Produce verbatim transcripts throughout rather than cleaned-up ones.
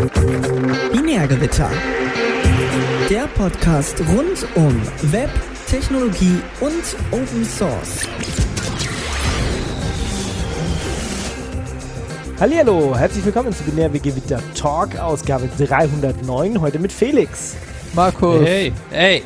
Binärgewitter. Der Podcast rund um Web, Technologie und Open Source. Hallihallo, herzlich willkommen zu Binärgewitter Talk, Ausgabe dreihundertneun, heute mit Felix. Markus. Hey, hey.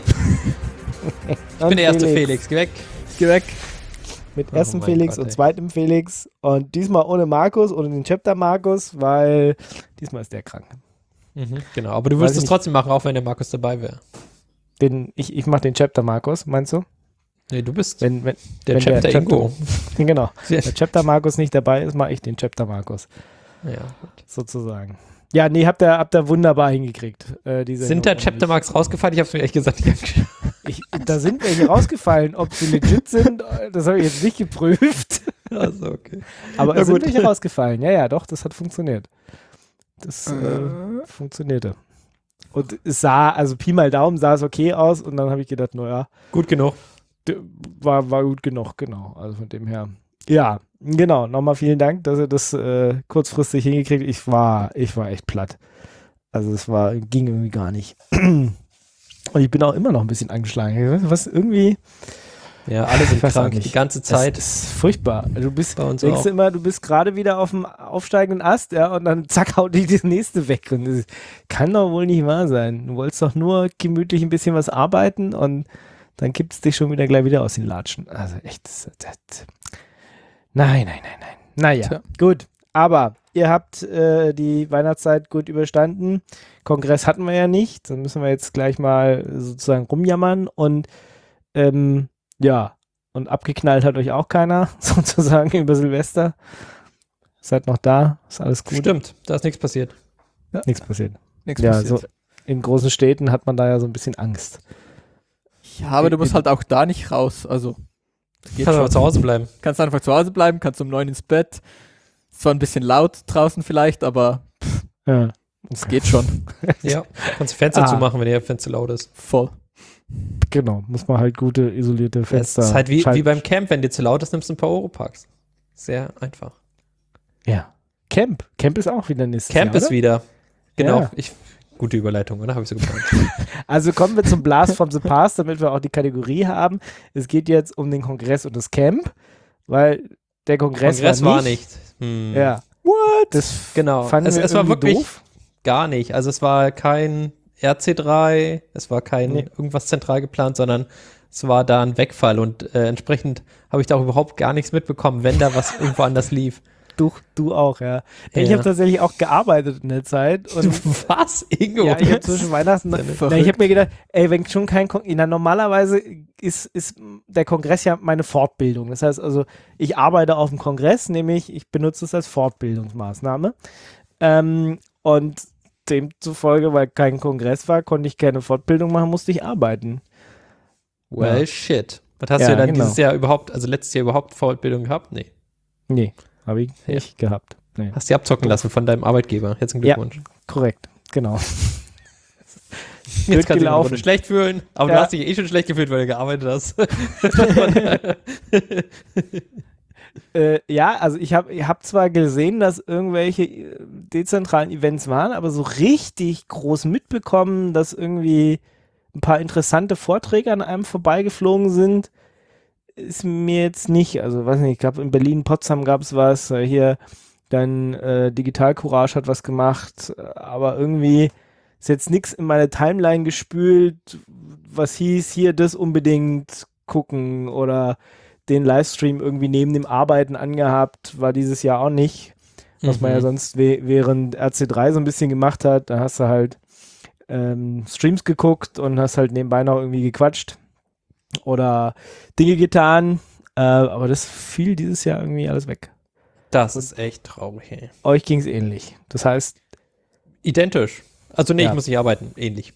Ich bin der erste Felix. Felix, geh weg. Geh weg. Mit Oh erstem mein Felix Gott, und ey. zweitem Felix und diesmal ohne Markus, ohne den Chapter Markus, weil diesmal ist der krank. Mhm, genau, aber du Weiß würdest ich es nicht. trotzdem machen, auch wenn der Markus dabei wäre. Den, ich ich mache den Chapter Markus, meinst du? Nee, du bist Wenn, wenn, der wenn Chapter der Ingo. Genau. Sehr- Wenn der Chapter Markus nicht dabei ist, mache ich den Chapter Markus, Ja, gut. sozusagen. Ja, nee, habt ihr, habt ihr wunderbar hingekriegt. Äh, diese Sind da Sendung. Chapter Marks rausgefallen? Ich hab's mir ehrlich gesagt nicht angeschaut. Ich, da sind welche rausgefallen. Ob sie legit sind, das habe ich jetzt nicht geprüft. Also, okay. Aber Na es sind gut. welche rausgefallen. Ja, ja, doch, das hat funktioniert. Das äh, funktionierte. Und es sah, also Pi mal Daumen sah es okay aus und dann habe ich gedacht, naja, Gut genug. war, war gut genug, genau. Also von dem her. Ja, genau. Nochmal vielen Dank, dass ihr das äh, kurzfristig hingekriegt habt. Ich war, ich war echt platt. Also es war, ging irgendwie gar nicht. Und ich bin auch immer noch ein bisschen angeschlagen. Was irgendwie. Ja, alle sind Ich weiß auch krank, nicht. die ganze Zeit. Das ist furchtbar. Du bist, Bei uns denkst auch. du immer, du bist gerade wieder auf dem aufsteigenden Ast, ja, und dann zack, haut dich das nächste weg. Und das kann doch wohl nicht wahr sein. Du wolltest doch nur gemütlich ein bisschen was arbeiten und dann kippt es dich schon wieder gleich wieder aus den Latschen. Also echt, das, das, nein, nein, nein, nein. Naja, Tja. gut. Aber ihr habt äh, die Weihnachtszeit gut überstanden. Kongress hatten wir ja nicht. Dann müssen wir jetzt gleich mal sozusagen rumjammern. Und ähm, ja, und abgeknallt hat euch auch keiner, sozusagen über Silvester. Seid noch da, ist alles gut. Stimmt, da ist nichts passiert. Nichts passiert. Nichts Ja, passiert. so in großen Städten hat man da ja so ein bisschen Angst. Ja, aber du musst halt auch da nicht raus. Also, das geht Kannst aber schon. zu Hause bleiben. Kannst einfach zu Hause bleiben, kannst um neun ins Bett. Ist zwar ein bisschen laut draußen vielleicht, aber Ja. es geht schon. Ja, kannst Fenster Ah. zumachen, wenn der Fenster laut ist. Voll. Genau, muss man halt gute isolierte Das Fenster. ist halt wie, Schalt- wie beim Camp, wenn dir zu laut ist, nimmst du ein paar Europacks. Sehr einfach. Ja. Camp. Camp ist auch wieder nächstes Camp Jahr, ist oder? wieder. Genau. Ja. Ich, gute Überleitung, oder? Habe ich so geplant. Also kommen wir zum Blast from the Past, damit wir auch die Kategorie haben. Es geht jetzt um den Kongress und das Camp, weil der Kongress, Kongress war war nicht. nicht. Hm. Ja. What? Das Genau. fanden Es, wir es war irgendwie wirklich doof. gar nicht. Also es war kein R C drei, es war kein Nee. irgendwas zentral geplant, sondern es war da ein Wegfall und äh, entsprechend habe ich da auch überhaupt gar nichts mitbekommen, wenn da was irgendwo anders lief. Du, du auch, ja. Ich Ja. habe tatsächlich auch gearbeitet in der Zeit. Und Was, Ingo? ja, ich habe zwischen Weihnachten. Na, ich habe mir gedacht, ey, wenn schon kein Kongress. Na, normalerweise ist, ist der Kongress ja meine Fortbildung. Das heißt also, ich arbeite auf dem Kongress, nämlich ich benutze es als Fortbildungsmaßnahme. Ähm, und demzufolge, weil kein Kongress war, konnte ich keine Fortbildung machen, musste ich arbeiten. Well, Ja. shit. Was hast Ja, du dann genau. dieses Jahr überhaupt, also letztes Jahr überhaupt Fortbildung gehabt? Nee. Nee, habe ich Ja. nicht gehabt. Nee. Hast du abzocken lassen von deinem Arbeitgeber. Herzlichen Ja. Glückwunsch. Korrekt, genau. Jetzt Wird kannst du dich gelaufen. noch schlecht fühlen, aber Ja. du hast dich eh schon schlecht gefühlt, weil du gearbeitet hast. Äh, ja, also ich habe ich hab zwar gesehen, dass irgendwelche äh, dezentralen Events waren, aber so richtig groß mitbekommen, dass irgendwie ein paar interessante Vorträge an einem vorbeigeflogen sind, ist mir jetzt nicht. Also weiß nicht, ich glaube in Berlin, Potsdam gab es was, äh, hier dann äh, Digital Courage hat was gemacht, äh, aber irgendwie ist jetzt nichts in meine Timeline gespült, was hieß, hier das unbedingt gucken oder den Livestream irgendwie neben dem Arbeiten angehabt, war dieses Jahr auch nicht. Was man ja Mhm. sonst we- während R C drei so ein bisschen gemacht hat, da hast du halt ähm, Streams geguckt und hast halt nebenbei noch irgendwie gequatscht oder Dinge getan, äh, aber das fiel dieses Jahr irgendwie alles weg. Das ist echt traurig, ey. Euch ging es ähnlich. Das heißt, Identisch. Also nee, Ja. ich muss nicht arbeiten. Ähnlich.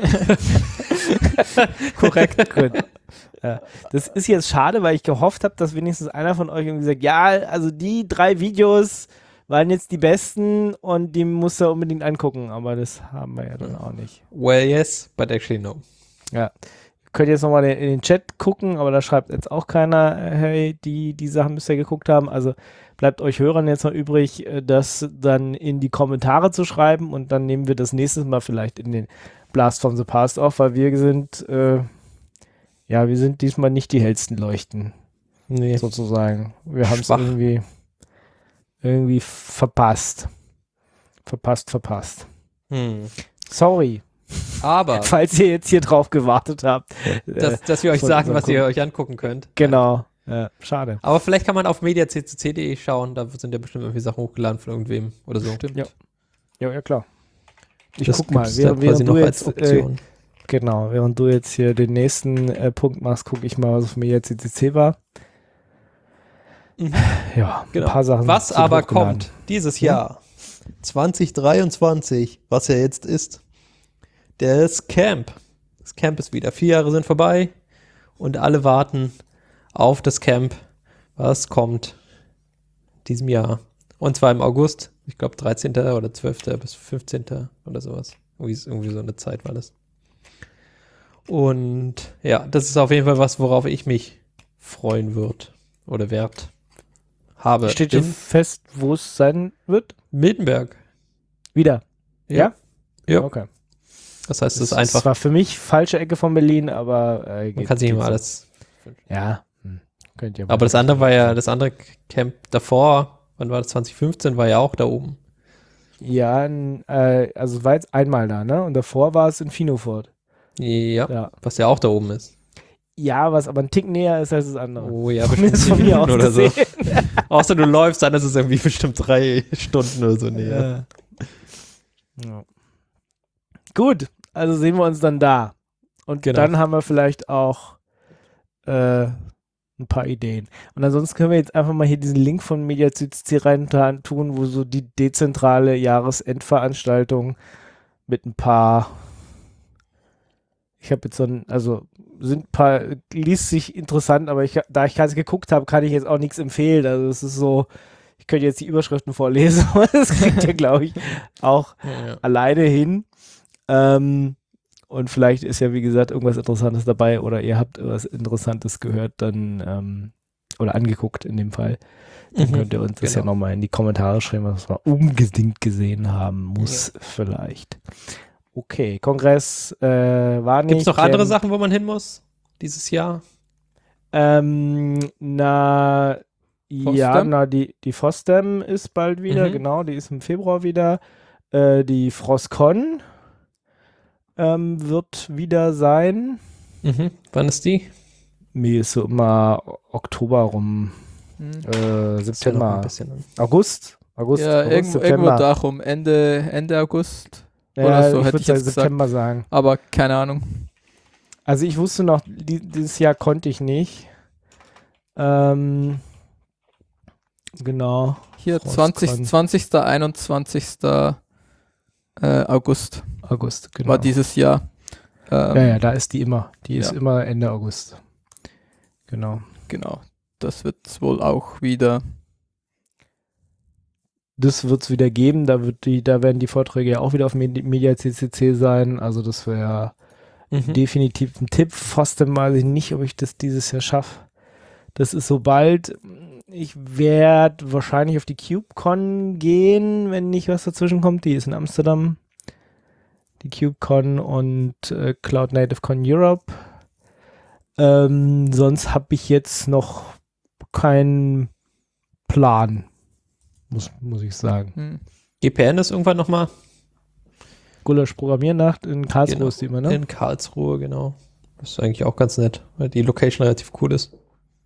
korrekt, gut. Ja. Das ist jetzt schade, weil ich gehofft habe, dass wenigstens einer von euch irgendwie sagt, ja, also die drei Videos waren jetzt die besten und die muss er unbedingt angucken, aber das haben wir ja dann auch nicht. Well, yes, but actually no. Ja, könnt jetzt nochmal in den Chat gucken, aber da schreibt jetzt auch keiner, hey, die, die Sachen müsst ihr geguckt haben. Also bleibt euch Hörern jetzt noch übrig, das dann in die Kommentare zu schreiben und dann nehmen wir das nächstes Mal vielleicht in den Blast from the Past auf, weil wir sind, äh, ja, wir sind diesmal nicht die hellsten Leuchten, Nee. sozusagen. Wir haben es Schwach. irgendwie, irgendwie verpasst. Verpasst, verpasst. Hm. Sorry, Aber, falls ihr jetzt hier drauf gewartet habt. dass, Äh, dass wir euch von sagen, unserem was ihr Kunden. euch angucken könnt. Genau, ja, schade. Aber vielleicht kann man auf media c c c punkt d e schauen, da sind ja bestimmt irgendwie Sachen hochgeladen von irgendwem oder so. Stimmt. Ja. Ja, ja, klar. Ich Das guck mal, gibt's da während, quasi während du noch als jetzt, äh, Option. genau, während du jetzt hier den nächsten äh, Punkt machst, gucke ich mal, was auf mir C C C war. Mhm. Ja, Genau. ein paar Sachen. Was sind aber hochgeladen. kommt dieses Jahr, zwanzig dreiundzwanzig, was ja jetzt ist, das Camp. Das Camp ist wieder. Vier Jahre sind vorbei und alle warten auf das Camp, was kommt diesem Jahr. Und zwar im August, ich glaube dreizehnten oder zwölften bis fünfzehnten oder sowas. Irgendwie, irgendwie so eine Zeit war das. Und ja, das ist auf jeden Fall was, worauf ich mich freuen würde oder werd habe. Steht schon in fest, wo es sein wird? Miltenberg. Wieder. Ja? Ja. Okay. Das heißt, es ist Das einfach, war für mich falsche Ecke von Berlin, aber äh, man geht- kann sich geht immer so. alles. Ja, hm. könnt ihr mal. Aber das andere war ja, das andere Camp davor, wann war das, zwanzig fünfzehn, war ja auch da oben. Ja, n- äh, also es war jetzt einmal da, ne? Und davor war es in Finofort. Ja, Ja. was ja auch da oben ist. Ja, was aber ein Tick näher ist als das andere. Oh ja, Zumindest von mir aus oder so. gesehen. Außer du läufst, dann ist es irgendwie bestimmt drei Stunden oder so näher. Ja. Ja. Gut, also sehen wir uns dann da. Und Genau. dann haben wir vielleicht auch äh, ein paar Ideen. Und ansonsten können wir jetzt einfach mal hier diesen Link von MediaCC rein tun, wo so die dezentrale Jahresendveranstaltung mit ein paar, ich habe jetzt so ein, also sind ein paar, liest sich interessant, aber ich, da ich gerade geguckt habe, kann ich jetzt auch nichts empfehlen. Also es ist so, ich könnte jetzt die Überschriften vorlesen, aber das kriegt ihr, glaube ich, auch Ja, ja. alleine hin. Ähm, und vielleicht ist ja, wie gesagt, irgendwas Interessantes dabei oder ihr habt was Interessantes gehört, dann ähm, oder angeguckt in dem Fall. Dann Mhm, könnt ihr uns das ja genau. nochmal in die Kommentare schreiben, was man unbedingt gesehen haben muss, vielleicht. Okay, Kongress äh, war nicht. Gibt es noch andere ähm, Sachen, wo man hin muss dieses Jahr? Ähm, na, ja, FOSDEM? na, die, die FOSDEM ist bald wieder, Mhm. genau, die ist im Februar wieder. Äh, die FrostCon ähm, wird wieder sein. Mhm. Wann ist die? Mir ist so immer Oktober rum, Hm. äh, Ist ja noch September, ein bisschen an. August, August, Ja, August, irgendwo, irgendwo September. darum, Ende, Ende August. Ja, oder so, ich hätte würde ich jetzt gesagt. September sagen. Aber keine Ahnung. Also ich wusste noch, die, dieses Jahr konnte ich nicht. Ähm, genau. Hier FrostCon. zwanzig, zwanzigster einundzwanzigster Äh, August August, genau. war dieses Jahr. Ähm, Ja, ja, da ist die immer. Die ist ja. immer Ende August. Genau. Genau. Das wird es wohl auch wieder. Das wird es wieder geben. Da, wird die, da werden die Vorträge ja auch wieder auf Medi- MediaCC sein. Also das wäre Mhm. definitiv ein Tipp. FOSDEM weiß ich nicht, ob ich das dieses Jahr schaffe. Das ist so bald. Ich werde wahrscheinlich auf die CubeCon gehen, wenn nicht was dazwischen kommt. Die ist in Amsterdam. Die CubeCon und äh, Cloud Native Con Europe. Ähm, sonst habe ich jetzt noch keinen Plan, muss, muss ich sagen. Hm. G P N ist irgendwann nochmal Gulasch Programmiernacht in Karlsruhe Genau. ist die immer, ne? in Karlsruhe, genau. Das ist eigentlich auch ganz nett, weil die Location relativ cool ist.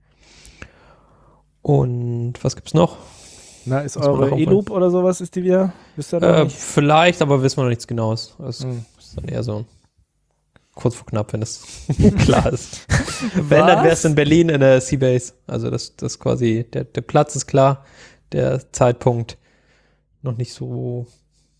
Und was gibt's noch? Na, ist Muss man eure noch E-Loop oder sowas, ist die wieder? Wisst ihr noch Äh, nicht? vielleicht, aber wissen wir noch nichts Genaues. Das Hm. ist dann eher so kurz vor knapp, wenn das klar ist. Wenn, dann wäre es in Berlin in der Seabase. Also das, das quasi, der, der Platz ist klar, der Zeitpunkt noch nicht so.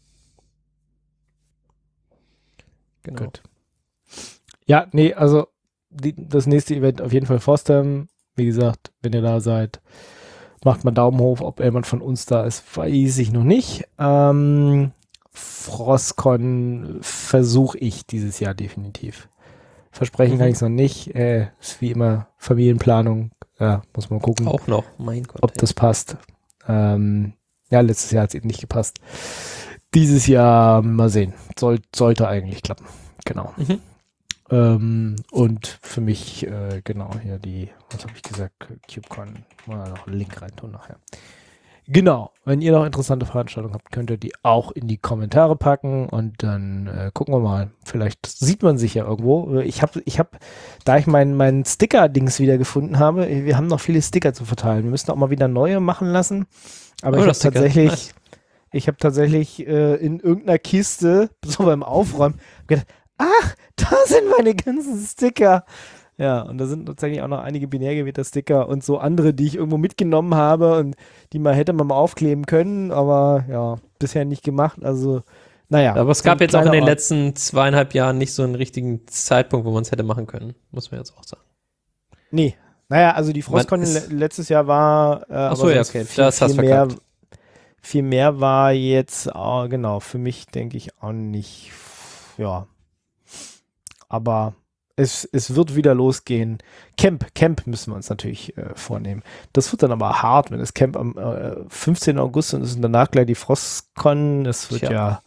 Genau. Gut. Ja, nee, also die, das nächste Event auf jeden Fall FOSDEM. Wie gesagt, wenn ihr da seid, macht mal Daumen hoch. Ob jemand von uns da ist, weiß ich noch nicht. Ähm, FrostCon versuche ich dieses Jahr definitiv. Versprechen Mhm. kann ich es noch nicht. Äh, ist wie immer Familienplanung. Ja, muss man gucken, Auch noch, mein Gott. ob ey. das passt. Ähm, ja, letztes Jahr hat es eben nicht gepasst. Dieses Jahr mal sehen. Soll, sollte eigentlich klappen. Genau. Mhm. Ähm, und für mich, äh, genau, hier die, was habe ich gesagt, KubeCon, mal noch einen Link reintun nachher. Genau, wenn ihr noch interessante Veranstaltungen habt, könnt ihr die auch in die Kommentare packen und dann äh, gucken wir mal. Vielleicht sieht man sich ja irgendwo. Ich habe, ich habe, da ich meinen mein Sticker-Dings wieder gefunden habe, wir haben noch viele Sticker zu verteilen. Wir müssen auch mal wieder neue machen lassen. Aber Oh, ich habe das Sticker, tatsächlich, nice. ich habe tatsächlich äh, in irgendeiner Kiste, so beim Aufräumen, gedacht, ach, da sind meine ganzen Sticker. Ja, und da sind tatsächlich auch noch einige Binärgewitter-Sticker und so andere, die ich irgendwo mitgenommen habe und die man hätte man mal aufkleben können, aber ja, bisher nicht gemacht. Also, naja. Aber es so gab ein jetzt auch in kleiner den Ort. letzten zweieinhalb Jahren nicht so einen richtigen Zeitpunkt, wo man es hätte machen können. Muss man jetzt auch sagen. Nee. Naja, also die Frostcon Man ist- le letztes Jahr war. Äh, Ach aber so, ja, sonst okay, Viel, das hast viel du mehr, verkackt. viel mehr war jetzt, äh, genau, für mich denke ich auch nicht. Ja. Aber. Es, es wird wieder losgehen. Camp, Camp müssen wir uns natürlich äh, vornehmen. Das wird dann aber hart, wenn das Camp am äh, fünfzehnten August und es ist danach gleich die Frostcon. Das wird Tja. ja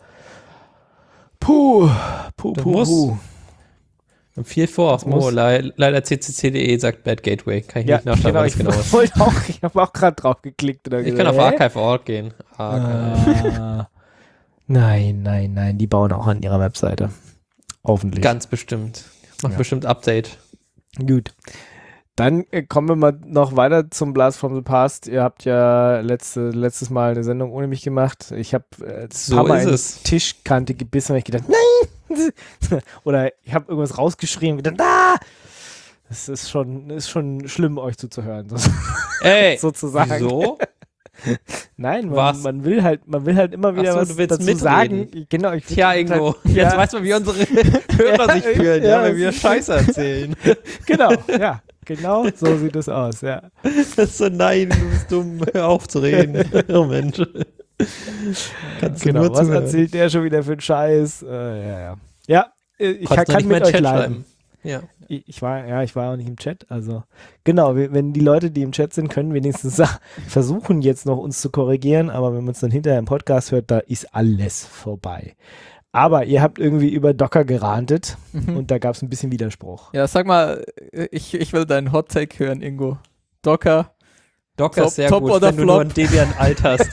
puh, puh, Du puh, musst. puh. Und viel vor. Das muss- Oh, le leider c c c punkt d e sagt Bad Gateway. Kann ich Ja, nicht nachschauen, genau, was ich genau ist. wollte auch, ich habe auch gerade drauf geklickt. Oder Ich kann auf gesagt, hä? archive punkt org gehen. Archive. Ah, nein, nein, nein, die bauen auch an ihrer Webseite. Hoffentlich. Ganz bestimmt. Macht Ja. bestimmt Update. Gut. Dann äh, kommen wir mal noch weiter zum Blast from the Past. Ihr habt ja letzte, letztes Mal eine Sendung ohne mich gemacht. Ich habe äh, ein So paar Mal ist in die es. Tischkante gebissen, weil ich gedacht, nein! Oder ich habe irgendwas rausgeschrien und gedacht, ah! Das ist schon, ist schon schlimm, euch zuzuhören. Ey, sozusagen. wieso? Nein, man, Was? man will halt, man will halt immer wieder Ach so, was du willst dazu mitreden. sagen. Genau, ich will Tja, halt- Ingo. Ja. Jetzt weißt du, wie unsere Hörer sich fühlen, ja, Ja, wenn wir das ist- Scheiße erzählen. Genau, ja. Genau so sieht es aus, ja. Das ist so, nein, du bist dumm, hör auf zu reden. Oh Mensch. Kannst du Genau, nur was zuhören. erzählt der schon wieder für einen Scheiß? Äh, ja, ja. Ja, äh, ich Konntest kann, noch nicht mehr mit in euch Chat leiden. schreiben. Ja. Ich, ich war, ja, ich war auch nicht im Chat, also genau, wir- wenn die Leute, die im Chat sind, können wenigstens sa- versuchen jetzt noch uns zu korrigieren, aber wenn man es dann hinterher im Podcast hört, da ist alles vorbei. Aber ihr habt irgendwie über Docker gerantet Mhm. und da gab es ein bisschen Widerspruch. Ja, sag mal, ich, ich will deinen Hot Take hören, Ingo. Docker. Docker Top- ist sehr Top gut, oder wenn du nur Flop? ein Debian alt hast.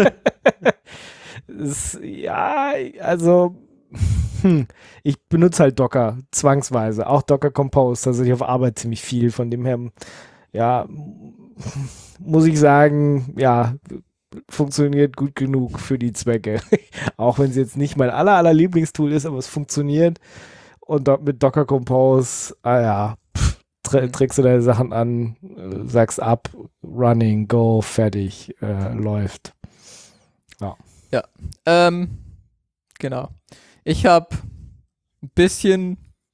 Es, ja, also hm, ich benutze halt Docker zwangsweise, auch Docker Compose, tatsächlich auf Arbeit ziemlich viel, von dem her, ja, muss ich sagen, ja, funktioniert gut genug für die Zwecke. Auch wenn es jetzt nicht mein aller, aller Lieblingstool ist, aber es funktioniert. Und do- mit Docker Compose, ah ja, pff, tr trägst du deine Sachen an, äh, sagst ab, running, go, fertig, äh, läuft. Ähm, genau. Ich habe ein bisschen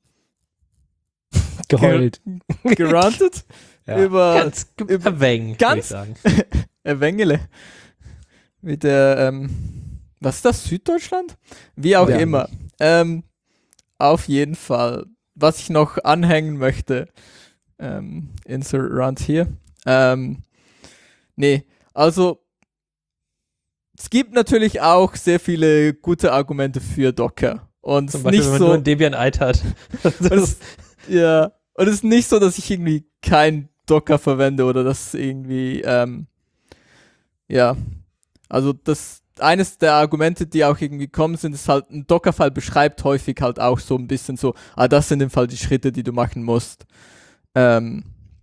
Geheult. gerantet Ja. über Ganz über- Weng, ganz- würde ich sagen. äh, Wengele. Mit der, ähm, was ist das, Süddeutschland? Wie auch Ja. immer. Ähm, auf jeden Fall. Was ich noch anhängen möchte, ähm, insert Rant hier. Ähm, nee, also es gibt natürlich auch sehr viele gute Argumente für Docker. Und es Zum ist Beispiel, nicht wenn man so, nur ein Debian alt hat. und es, ja, und es ist nicht so, dass ich irgendwie kein Docker verwende oder das irgendwie, ähm, ja, also das, eines der Argumente, die auch irgendwie kommen, sind, ist halt, ein Dockerfile beschreibt häufig halt auch so ein bisschen so, ah, das sind im Fall die Schritte, die du machen musst, ähm,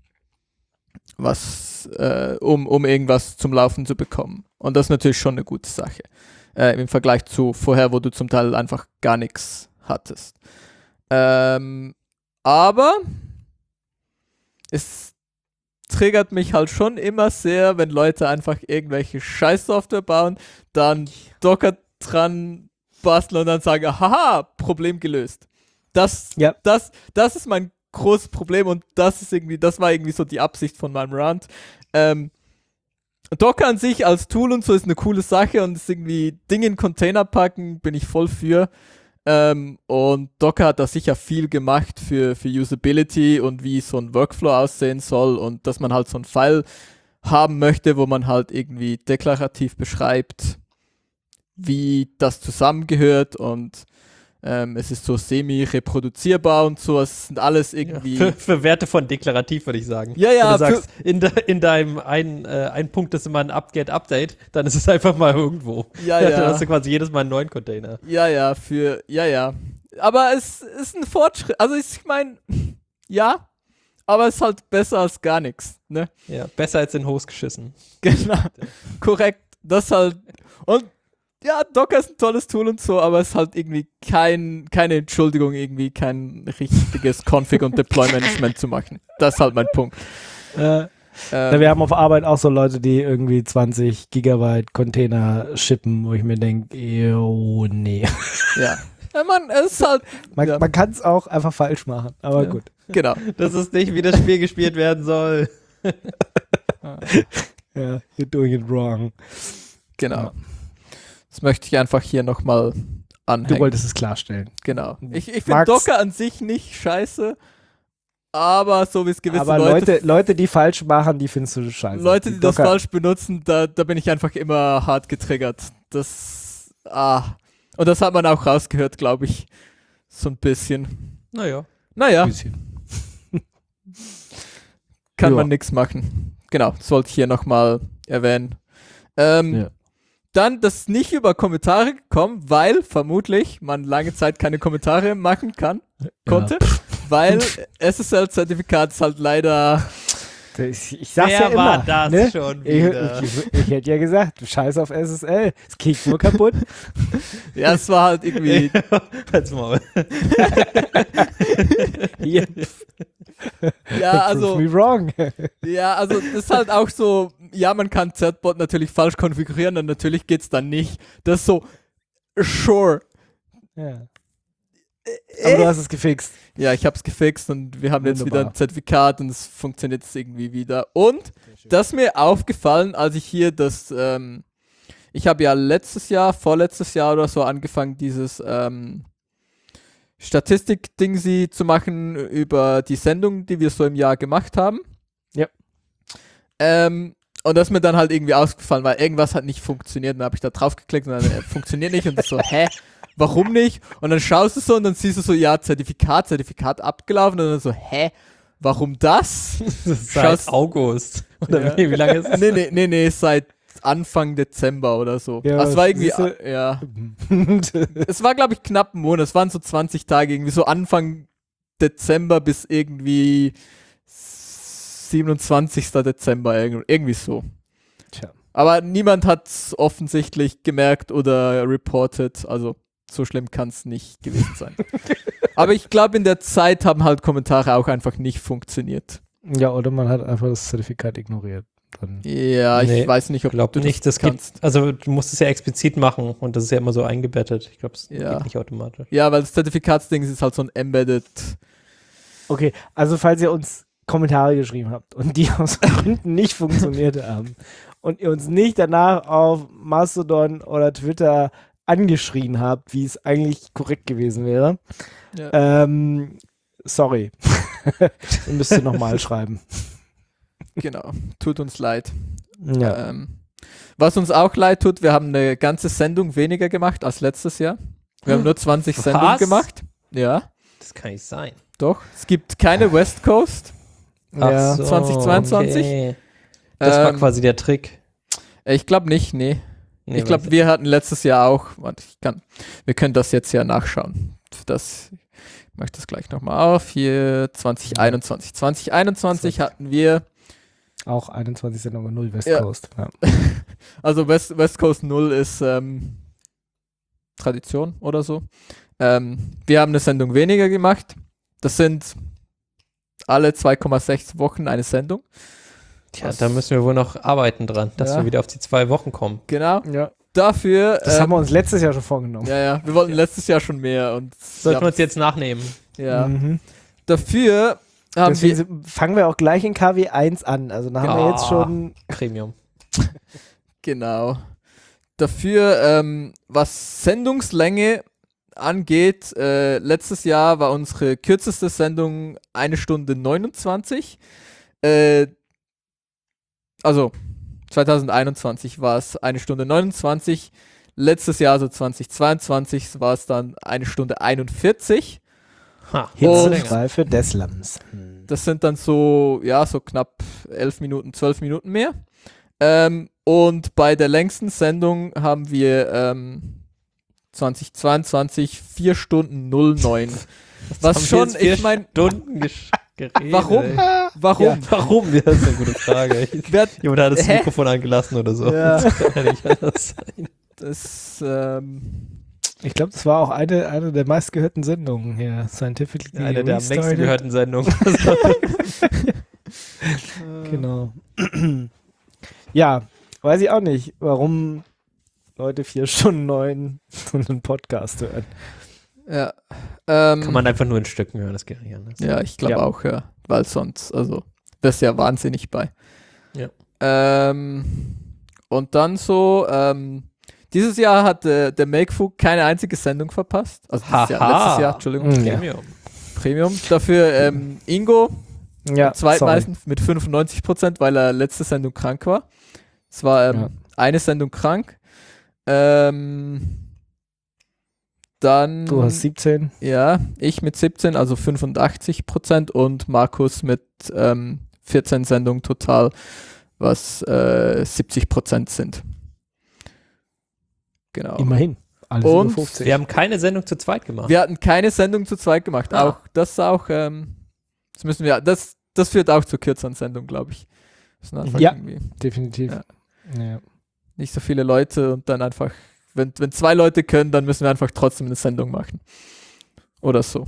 was, äh, um, um irgendwas zum Laufen zu bekommen. Und das ist natürlich schon eine gute Sache. Äh, im Vergleich zu vorher, wo du zum Teil einfach gar nichts hattest. Ähm, aber es triggert mich halt schon immer sehr, wenn Leute einfach irgendwelche Scheißsoftware bauen, dann Docker dran basteln und dann sagen, haha, Problem gelöst. Das, Ja. das, das ist mein großes Problem und das ist irgendwie, das war irgendwie so die Absicht von meinem Rant. Ähm, Docker an sich als Tool und so ist eine coole Sache und ist irgendwie Dinge in Container packen, bin ich voll für. Ähm, und Docker hat da sicher viel gemacht für, für Usability und wie so ein Workflow aussehen soll und dass man halt so ein File haben möchte, wo man halt irgendwie deklarativ beschreibt, wie das zusammengehört und ähm, es ist so semi-reproduzierbar und so. Es sind alles irgendwie... Ja, für, für Werte von deklarativ, würde ich sagen. Ja, ja. Wenn du sagst, in, de, in deinem ein, äh, ein Punkt ist immer ein Up-Get-Update, dann ist es einfach mal irgendwo. Ja, ja. Dann hast du quasi jedes Mal einen neuen Container. Ja, ja, für... Ja, ja. Aber es ist ein Fortschritt. Also ich meine, ja, aber es ist halt besser als gar nichts, ne? Ja, besser als in Host geschissen. Genau. Korrekt. Das halt... Und ja, Docker ist ein tolles Tool und so, aber es ist halt irgendwie kein, keine Entschuldigung, irgendwie kein richtiges Config- und Deploy-Management zu machen. Das ist halt mein Punkt. Äh, Ähm, wir haben auf Arbeit auch so Leute, die irgendwie zwanzig Gigabyte Container shippen, wo ich mir denke, oh nee. ja. Ja, man, es ist halt... Man, ja. man kann es auch einfach falsch machen, aber Ja. gut. Genau. Das ist nicht, wie das Spiel gespielt werden soll. Ja, you're doing it wrong. Genau. Ja. Das möchte ich einfach hier nochmal anhängen. Du wolltest es klarstellen. Genau. Ich, ich finde Max- Docker an sich nicht scheiße, aber so wie es gewisse Aber Leute, Leute, Leute, die falsch machen, die findest du scheiße. Leute, die das Docker- falsch benutzen, da, da bin ich einfach immer hart getriggert. Das, ah. Und das hat man auch rausgehört, glaube ich. So ein bisschen. Naja. Naja, Bisschen. kann Ja. man nichts machen. Genau, das wollte ich hier nochmal erwähnen. Ähm, Ja. Dann, das ist nicht über Kommentare gekommen, weil vermutlich man lange Zeit keine Kommentare machen kann, konnte, weil S S L-Zertifikat ist halt leider, Ich, ich sag's Wer ja immer. war das ne? schon Ich, wieder? ich, ich, ich hätte ja gesagt, scheiß auf S S L. Es geht nur kaputt. ja, es war halt irgendwie, Halt's Maul. Hier, ja, also, prove me wrong. ja, also, das ist halt auch so, ja, man kann Zertbot natürlich falsch konfigurieren und natürlich geht's dann nicht. Das ist so, sure. Ja. Aber du hast es gefixt. Ja, ich hab's gefixt und wir haben jetzt wieder Wunderbar. ein Zertifikat und es funktioniert jetzt irgendwie wieder. Und das ist mir aufgefallen, als ich hier das, ähm, ich habe ja letztes Jahr, vorletztes Jahr oder so angefangen, dieses ähm, Statistik-Ding sie zu machen über die Sendung, die wir so im Jahr gemacht haben. Ja. Ähm, und das ist mir dann halt irgendwie ausgefallen, weil irgendwas hat nicht funktioniert. Und dann habe ich da drauf geklickt und dann äh, funktioniert nicht und das so, hä? Warum nicht? Und dann schaust du so und dann siehst du so, ja, Zertifikat, Zertifikat abgelaufen und dann so, hä? Warum das? Das ist Schaust- seit August. Oder Ja. wie, wie lange ist es? nee, nee, nee, nee, seit Anfang Dezember oder so. Ja, Also es war irgendwie, siehste- ja. Es war, glaube ich, knapp ein Monat. Es waren so zwanzig Tage, irgendwie so Anfang Dezember bis irgendwie siebenundzwanzigsten Dezember, irg- irgendwie so. Tja. Aber niemand hat es offensichtlich gemerkt oder reported, also so schlimm kann es nicht gewesen sein. Aber ich glaube, in der Zeit haben halt Kommentare auch einfach nicht funktioniert. Ja, oder man hat einfach das Zertifikat ignoriert. Dann Ja, ich Nee, weiß nicht, ob Ich glaube du nicht, das das kannst. gibt, also du musst es ja explizit machen und das ist ja immer so eingebettet. Ich glaube, es Ja. geht nicht automatisch. Ja, weil das Zertifikatsding ist halt so ein Embedded. Okay, also falls ihr uns Kommentare geschrieben habt und die aus Gründen nicht funktioniert haben und ihr uns nicht danach auf Mastodon oder Twitter angeschrien habt, wie es eigentlich korrekt gewesen wäre, Ja. ähm, sorry. Ihr müsst ihr nochmal schreiben. Genau, tut uns leid. Ja. Ähm, was uns auch leid tut, wir haben eine ganze Sendung weniger gemacht als letztes Jahr. Wir haben nur zwanzig Was? Sendungen gemacht. Ja, Das kann nicht sein. doch. Es gibt keine West Coast. ja. so, zwanzig zweiundzwanzig. Okay. Das war Ähm, quasi der Trick. Ich glaube nicht, nee. Nee, ich glaube, weil- wir hatten letztes Jahr auch, warte, ich kann, wir können das jetzt ja nachschauen. Das, ich mache das gleich nochmal auf. Hier zwanzig einundzwanzig. zwanzig einundzwanzig hatten wir, Auch einundzwanzig Sendungen, null West Ja. Coast. Ja. also West, West Coast null ist ähm, Tradition oder so. Ähm, wir haben eine Sendung weniger gemacht. Das sind alle zwei Komma sechs Wochen eine Sendung. Tja, was- da müssen wir wohl noch arbeiten dran, dass Ja. wir wieder auf die zwei Wochen kommen. Genau. ja. Dafür. Das ähm, haben wir uns letztes Jahr schon vorgenommen. Ja, ja. Wir wollten letztes Jahr schon mehr und Sollten wir ja, uns jetzt nachnehmen. ja. Mhm. Dafür haben wir. Deswegen fangen wir auch gleich in K W eins an. Also da haben wir Ja. jetzt schon. Premium. Genau. Dafür, ähm, was Sendungslänge angeht, äh, letztes Jahr war unsere kürzeste Sendung eine Stunde neunundzwanzig. Äh, also zwanzig einundzwanzig war es eine Stunde neunundzwanzig. Letztes Jahr, also zwanzig zweiundzwanzig, war es dann eine Stunde einundvierzig. Ha, Hitzereife des Lams. Hm. Das sind dann so, ja, so knapp elf Minuten, zwölf Minuten mehr. Ähm, und bei der längsten Sendung haben wir ähm, zwanzig zweiundzwanzig vier Stunden null neun. Was haben wir schon, jetzt vier ich meine, Stunden gesch- geredet. warum? ey. Warum? Ja, warum? Ja, das ist eine gute Frage. Wer, Jemand hat das Hä? Mikrofon angelassen oder so. Ja. Das kann ja nicht anders sein. das, ähm, Ich glaube, das war auch eine, eine der meistgehörten Sendungen hier. Scientifically Eine der am längsten Restarted. gehörten Sendungen. Genau. Ja, weiß ich auch nicht, warum Leute vier Stunden neun so einen Podcast hören. ja. Ähm, Kann man einfach nur in Stücken hören, das geht nicht anders. Ja, ich glaube Ja. auch, ja. Weil sonst, also, das ist ja wahnsinnig bei. Ja. Ähm, und dann so, ähm, dieses Jahr hat äh, der Makefug keine einzige Sendung verpasst. Also dieses Jahr, Haha. letztes Jahr, Entschuldigung, Mhm. Ja. Premium. Premium. Dafür ähm, Ingo, Ja, am zweitmeisten mit fünfundneunzig Prozent, weil er letzte Sendung krank war. Es war ähm, Ja. eine Sendung krank. Ähm, dann... Du hast siebzehn. Ja, ich mit siebzehn, also fünfundachtzig Prozent und Markus mit ähm, vierzehn Sendungen total, was äh, siebzig Prozent sind. Genau. Immerhin. Alles Und über fünfzig. Wir haben keine Sendung zu zweit gemacht. Wir hatten keine Sendung zu zweit gemacht. Ah. Auch das auch, ähm, das müssen wir, das, das führt auch zu kürzeren Sendungen, glaube ich. Müssen einfach Ja. irgendwie Definitiv. Ja. Ja. nicht so viele Leute und dann einfach, wenn, wenn zwei Leute können, dann müssen wir einfach trotzdem eine Sendung machen. Oder so.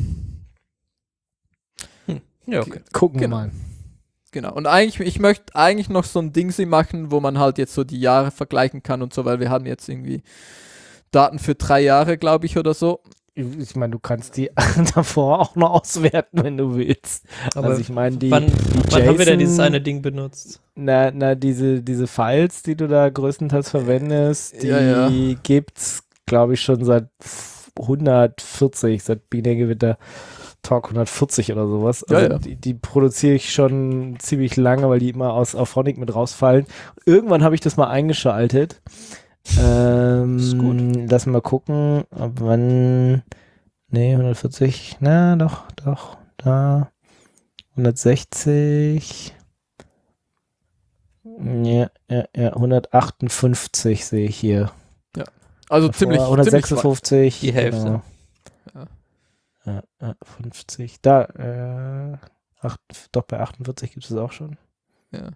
Ja, okay. Gucken Genau. wir mal. Genau. Und eigentlich, ich möchte eigentlich noch so ein Ding sie machen, wo man halt jetzt so die Jahre vergleichen kann und so, weil wir haben jetzt irgendwie Daten für drei Jahre, glaube ich, oder so. Ich meine, du kannst die davor auch noch auswerten, wenn du willst. Aber also ich meine, die, wann, die wann haben wir denn dieses JSON eine Ding benutzt? Na, na diese, diese Files, die du da größtenteils verwendest, die Ja, ja. gibt's, glaube ich, schon seit hundertvierzig, seit Binärgewitter Talk hundertvierzig oder sowas. Ja, Also ja. Die, die produziere ich schon ziemlich lange, weil die immer aus Auphonic mit rausfallen. Irgendwann habe ich das mal eingeschaltet. Ähm, Ist gut. Lass mal gucken, ab wann. Nee, hundertvierzig. Na, doch, doch, da. hundertsechzig. Ja, ja, ja, hundertachtundfünfzig sehe ich hier. Also Davor ziemlich, ziemlich hundertsechsundfünfzig. Die Hälfte. Genau. Ja. Ja, ja, fünfzig. Da, äh, acht, doch bei achtundvierzig gibt es das auch schon. weit. Ja.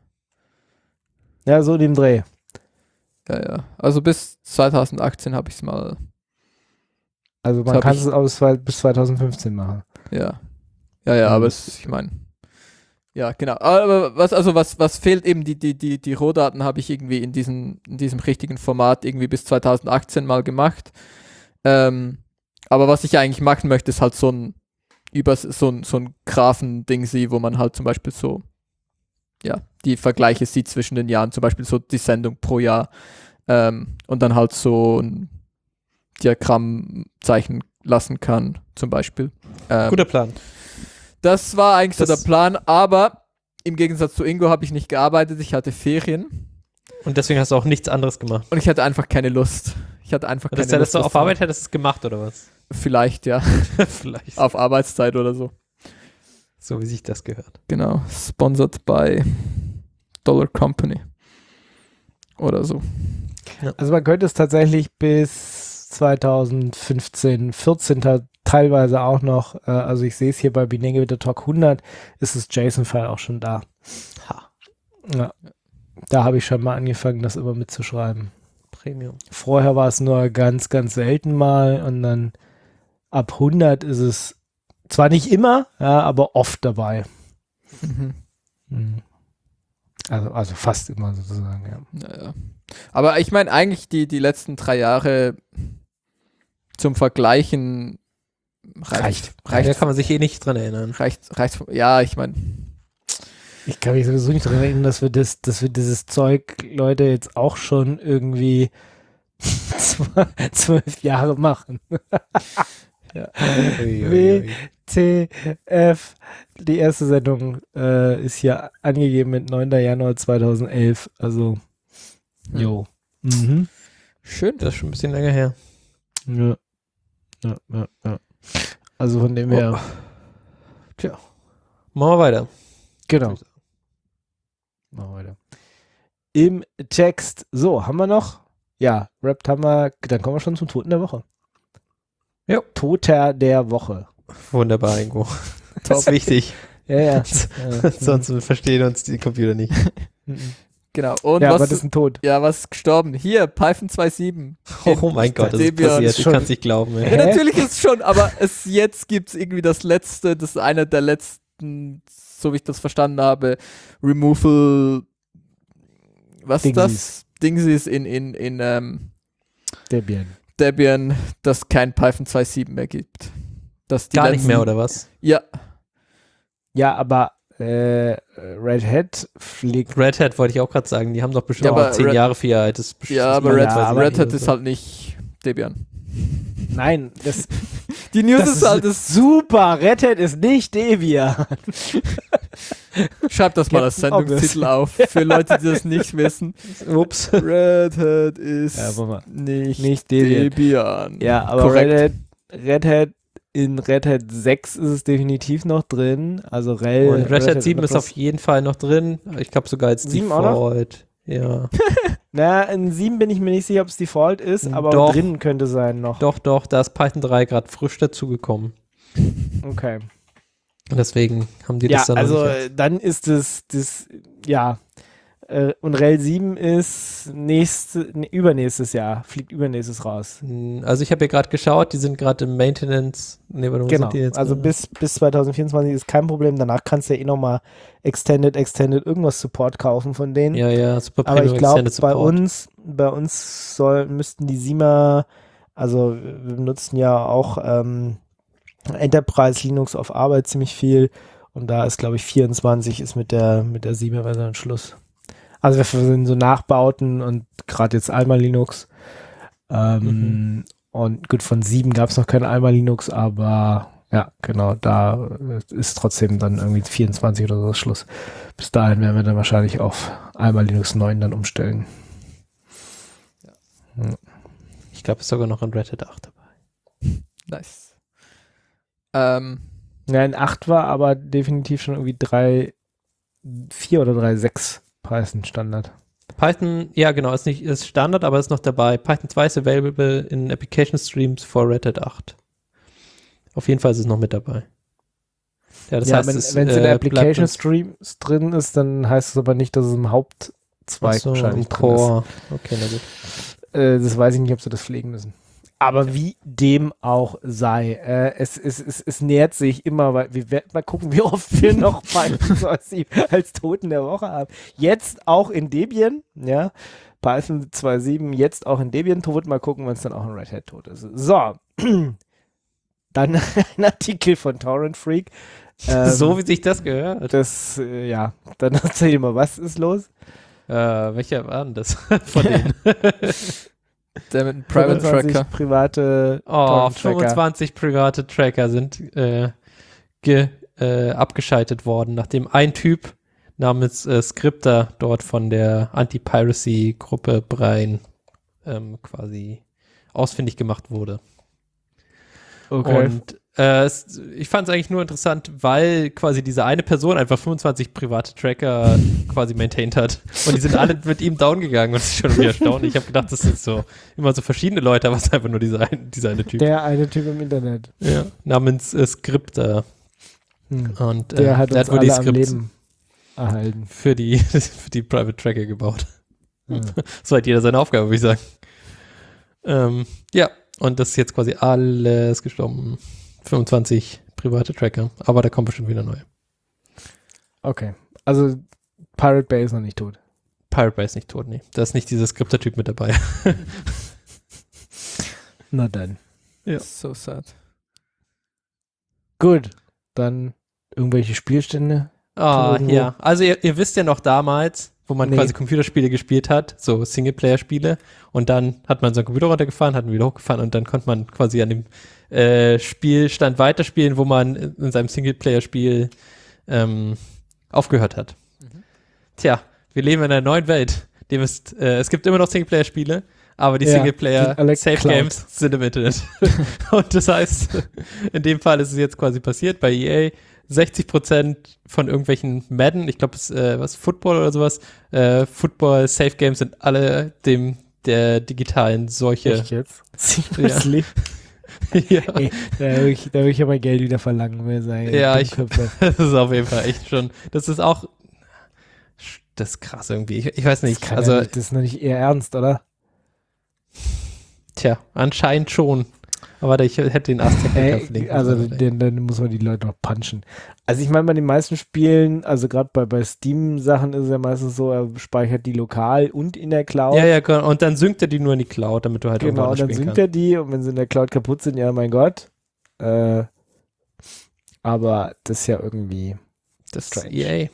Ja, so in dem Dreh. Ja, ja. Also bis zwanzig achtzehn habe ich es mal, Also Das man hab kann ich- es aus zwei- bis zweitausendfünfzehn machen. ja. Ja, ja, Mhm. aber es, ich meine, ja, genau. Aber was, also was, was fehlt eben, die, die, die, die Rohdaten habe ich irgendwie in diesem, in diesem richtigen Format irgendwie bis zwanzig achtzehn mal gemacht. Ähm, aber was ich eigentlich machen möchte, ist halt so ein, über so ein, so ein Graphen-Ding sie, wo man halt zum Beispiel so, ja, die Vergleiche sieht zwischen den Jahren, zum Beispiel so die Sendung pro Jahr, ähm, und dann halt so ein Diagramm zeichnen lassen kann, zum Beispiel. Ähm, Guter Plan. Das war eigentlich Das- so der Plan, aber im Gegensatz zu Ingo habe ich nicht gearbeitet, ich hatte Ferien Und deswegen hast du auch nichts anderes gemacht. und ich hatte einfach keine Lust. Ich hatte einfach Und keine das hättest Lust. du was auf zu Arbeit hättest du es gemacht, oder was? machen. Vielleicht, ja. Vielleicht. Auf Arbeitszeit oder so. So wie sich das gehört. Genau. Sponsored by Dollar Company. Oder so. Also man könnte es tatsächlich bis zweitausendfünfzehn, vierzehn ta- teilweise auch noch, äh, also ich sehe es hier bei Binärgewitter Talk hundert, ist das JSON-File auch schon da. Ha. Ja. Da habe ich schon mal angefangen, das immer mitzuschreiben. Premium. Vorher war es nur ganz, ganz selten mal und dann ab hundert ist es zwar nicht immer, ja, aber oft dabei. Mhm. Mhm. Also, also fast immer sozusagen, ja. Ja, ja. Aber ich meine eigentlich die, die letzten drei Jahre zum Vergleichen reicht. Reicht. Da Reicht. kann man sich eh nicht dran erinnern. Reicht, reicht ja, ich meine, Ich kann mich sowieso nicht daran erinnern, dass wir das, dass wir dieses Zeug, Leute, jetzt auch schon irgendwie zwölf Jahre machen. Ja. W T F. Die erste Sendung äh, ist hier angegeben mit neunter Januar zweitausendelf. Also, jo. Mhm. Schön. Das ist schon ein bisschen länger her. Ja. Ja, ja, ja. Also von dem her. Tja. Machen wir weiter. Genau. Machen wir weiter. Im Text. So, haben wir noch? Ja, Rappt haben wir. Dann kommen wir schon zum Toten der Woche. Jo. Toter der Woche. Wunderbar, Ingo. Das ist wichtig. Ja, ja. ja. Sonst verstehen uns die Computer nicht. Genau. Und Ja, was, aber das ist ein Tod. ja, was ist gestorben? Hier, Python zwei Punkt sieben. Oh mein Gott, das ist Debian. passiert. Ich Schon- kann es nicht glauben. Ey. Ja, Hä? natürlich ist es schon, aber es, jetzt gibt es irgendwie das letzte, das ist einer der letzten, so wie ich das verstanden habe, Removal, was ist das? Dingsies in, in, in ähm, Debian. Debian, das kein Python zwei Punkt sieben mehr gibt. Dass die Gar nicht letzten- mehr, oder was? Ja, Ja, aber äh, Red Hat fliegt. Red Hat wollte ich auch gerade sagen. Die haben doch bestimmt Ja, auch aber zehn Red- Jahre für ihr altes Besch- ja, aber Ja, Red, aber Red Hat so. ist halt nicht Debian. Nein, das, Die News das ist, ist halt, das, super. Red Hat ist nicht Debian. schreib das mal als Captain Sendungstitel auf, für Leute, die das nicht wissen. Ups. Red Hat ist Ja, wollen wir. nicht, Nicht Debian. Debian. Ja, aber Korrekt. Red Hat, Red Hat, in Red Hat sechs ist es definitiv noch drin. Also Rel. Und Red Hat sieben ist Enterprise- auf jeden Fall noch drin. Ich glaube sogar als sieben auch noch? Default. Ja. Na, in sieben bin ich mir nicht sicher, ob es Default ist, aber Doch. drin könnte sein noch. Doch, doch, da ist Python drei gerade frisch dazugekommen. Okay. Und deswegen haben die Ja, das dann also noch nicht äh, dann ist es das, ja. Äh, und Rel sieben ist nächste, nee, übernächstes Jahr, fliegt übernächstes raus. als- Also ich habe ja gerade geschaut, die sind gerade im Maintenance. Nee, warte, wo Genau, sind die jetzt also gerade? bis, bis zwanzig vierundzwanzig ist kein Problem, danach kannst du ja eh nochmal Extended, Extended irgendwas Support kaufen von denen. Ja, ja, Super Aber ich Premium glaube, Extended bei Support. uns, bei uns soll, müssten die Siemer, also wir benutzen ja auch ähm, Enterprise Linux auf Arbeit ziemlich viel und da ist, glaube ich, vierundzwanzig ist mit der, mit der Siemer Version Schluss. Also wir sind so Nachbauten und gerade jetzt Alma Linux. Ähm, Mhm. Und gut, von sieben gab es noch kein Alma Linux, aber ja, genau, da ist trotzdem dann irgendwie vierundzwanzig oder so Schluss. Bis dahin werden wir dann wahrscheinlich auf Alma Linux neun dann umstellen. Ich glaube, es ist sogar noch ein Red Hat acht dabei. Nice. Ähm, Ja, in acht war aber definitiv schon irgendwie drei, vier oder drei, sechs Python Standard. Python, ja genau, ist nicht ist Standard, aber ist noch dabei. Python zwei ist available in Application Streams for Red Hat acht. Auf jeden Fall ist es noch mit dabei. Ja, das ja, heißt, wenn es wenn es in äh, der bleibt Application uns- Streams drin ist, dann heißt es aber nicht, dass es im Hauptzweig Ach so, wahrscheinlich im drin ist. Core. Okay, na gut. Äh, das weiß ich nicht, ob sie das pflegen müssen. Aber wie dem auch sei, äh, es, es, es, es nähert sich immer, weil wir werden mal gucken, wie oft wir noch Python als Toten der Woche haben. Jetzt auch in Debian, ja, Python zwei Punkt sieben, jetzt auch in Debian tot, mal gucken, wann es dann auch in Red Hat tot ist. So, dann ein Artikel von Torrent Freak. Ähm, So wie sich das gehört. das, äh, ja, dann erzähl mal, was ist los? Äh, welcher war denn das von denen? der mit einem Private fünfundzwanzig Tracker. private Oh, Torrent-Tracker. fünfundzwanzig private Tracker sind äh, ge, äh, abgeschaltet worden, nachdem ein Typ namens äh, Skripter dort von der Anti-Piracy-Gruppe Brein ähm, quasi ausfindig gemacht wurde. Okay. Und äh, es, ich fand es eigentlich nur interessant, weil quasi diese eine Person einfach fünfundzwanzig private Tracker quasi maintained hat. Und die sind alle mit ihm down gegangen und das ist schon irgendwie erstaunlich. Ich habe gedacht, das sind so immer so verschiedene Leute, aber es ist einfach nur dieser, ein, dieser eine Typ. Der eine Typ im Internet. Ja, namens äh, Skripter. Hm. Und äh, Der hat uns wohl die alle am Skripts Leben erhalten. für die, für die Private Tracker gebaut. Hm. So hat jeder seine Aufgabe, würde ich sagen. Ähm, ja, und das ist jetzt quasi alles gestorben. fünfundzwanzig private Tracker, aber da kommt bestimmt wieder neue. Okay. Also Pirate Bay ist noch nicht tot. Pirate Bay ist nicht tot, nee. Da ist nicht dieser Skripter-Typ mit dabei. Na dann. Ja. So sad. Gut. Dann irgendwelche Spielstände. Ah, Irgendwo. ja. Also ihr, ihr wisst ja noch damals, wo man Nee. quasi Computerspiele gespielt hat, so Singleplayer-Spiele. Und dann hat man seinen Computer runtergefahren, hat ihn wieder hochgefahren und dann konnte man quasi an dem äh, Spielstand weiterspielen, wo man in seinem Singleplayer-Spiel ähm, aufgehört hat. Mhm. Tja, wir leben in einer neuen Welt. Dem ist, äh, es gibt immer noch Singleplayer-Spiele, aber die Ja, Singleplayer sind alle Safe cloud. Games sind im Internet. Und das heißt, in dem Fall ist es jetzt quasi passiert bei E A. sechzig Prozent von irgendwelchen Madden, ich glaube, es äh, was Football oder sowas, äh, Football Safe Games sind alle dem der digitalen Seuche. Echt jetzt? Seriously? Ja. Ey, da will ich, da will ich ja mein Geld wieder verlangen, will sagen. Ja, ich- Dummköpfe. Das ist auf jeden Fall echt schon, das ist auch, das ist krass irgendwie. Ich, ich weiß Das, nicht, kann also, ja nicht, das ist noch nicht eher ernst, oder? tja, anscheinend schon. Aber warte, ich hätte den Aztec Ey, verlinken. also sollen. den, dann muss man die Leute noch punchen. Also ich meine, bei den meisten Spielen, also gerade bei, bei Steam-Sachen ist es ja meistens so, er speichert die lokal und in der Cloud. Ja, ja, genau. Und dann synkt er die nur in die Cloud, damit du halt Genau, irgendwo und dann anders spielen sinkt er die und wenn sie in der Cloud kaputt sind, ja mein Gott. Äh, aber das ist ja irgendwie Das ist strange. E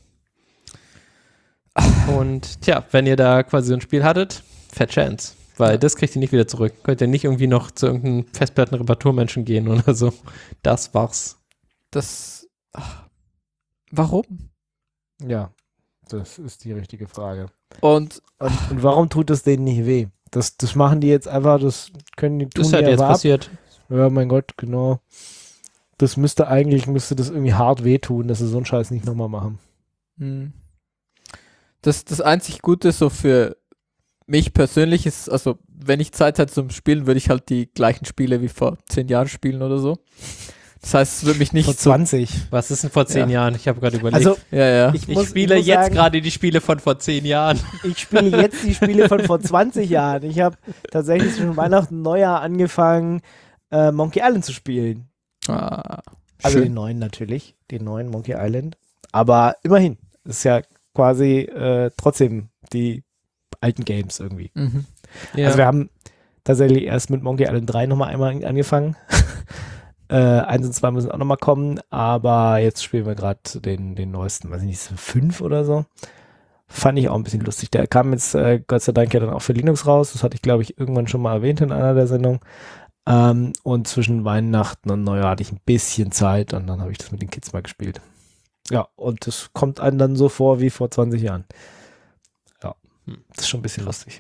A. Und tja, wenn ihr da quasi so ein Spiel hattet, Fat Chance. Weil Ja. das kriegt ihr nicht wieder zurück. Könnt ihr nicht irgendwie noch zu irgendeinem Festplattenreparaturmenschen gehen oder so. Das war's. Das. Ach, warum? Ja, das ist die richtige Frage. Und Und, und warum tut es denen nicht weh? Das, das machen die jetzt einfach, das können die tun Das ist halt die jetzt aber ab. passiert. Ja, mein Gott, genau. Das müsste eigentlich, müsste das irgendwie hart wehtun, dass sie so einen Scheiß nicht nochmal machen. Hm. Das, das einzig Gute so für mich persönlich ist, also wenn ich Zeit hätte zum Spielen, würde ich halt die gleichen Spiele wie vor zehn Jahren spielen oder so. Das heißt, es würde mich nicht Vor so, zwanzig. Was ist denn vor zehn Ja. Jahren? Ich habe gerade überlegt. Also, ja, ja. ich, ich muss, spiele ich muss jetzt sagen, gerade die Spiele von vor zehn Jahren. ich spiele jetzt die Spiele von vor zwanzig Jahren. Ich habe tatsächlich zwischen Weihnachten und Neujahr angefangen, äh, Monkey Island zu spielen. Ah, Also schön. den neuen natürlich, den neuen Monkey Island. Aber immerhin, ist ja quasi äh, trotzdem die alten Games irgendwie. Mhm. Ja. Also wir haben tatsächlich erst mit Monkey Island drei nochmal einmal angefangen. äh, eins und zwei müssen auch nochmal kommen, aber jetzt spielen wir gerade den, den neuesten, weiß ich nicht, fünf oder so. Fand ich auch ein bisschen lustig. Der kam jetzt äh, Gott sei Dank ja dann auch für Linux raus. Das hatte ich, glaube ich, irgendwann schon mal erwähnt in einer der Sendungen. Ähm, und zwischen Weihnachten und Neujahr hatte ich ein bisschen Zeit und dann habe ich das mit den Kids mal gespielt. Ja, und das kommt einem dann so vor wie vor zwanzig Jahren. Ja, Hm. das ist schon ein bisschen lustig.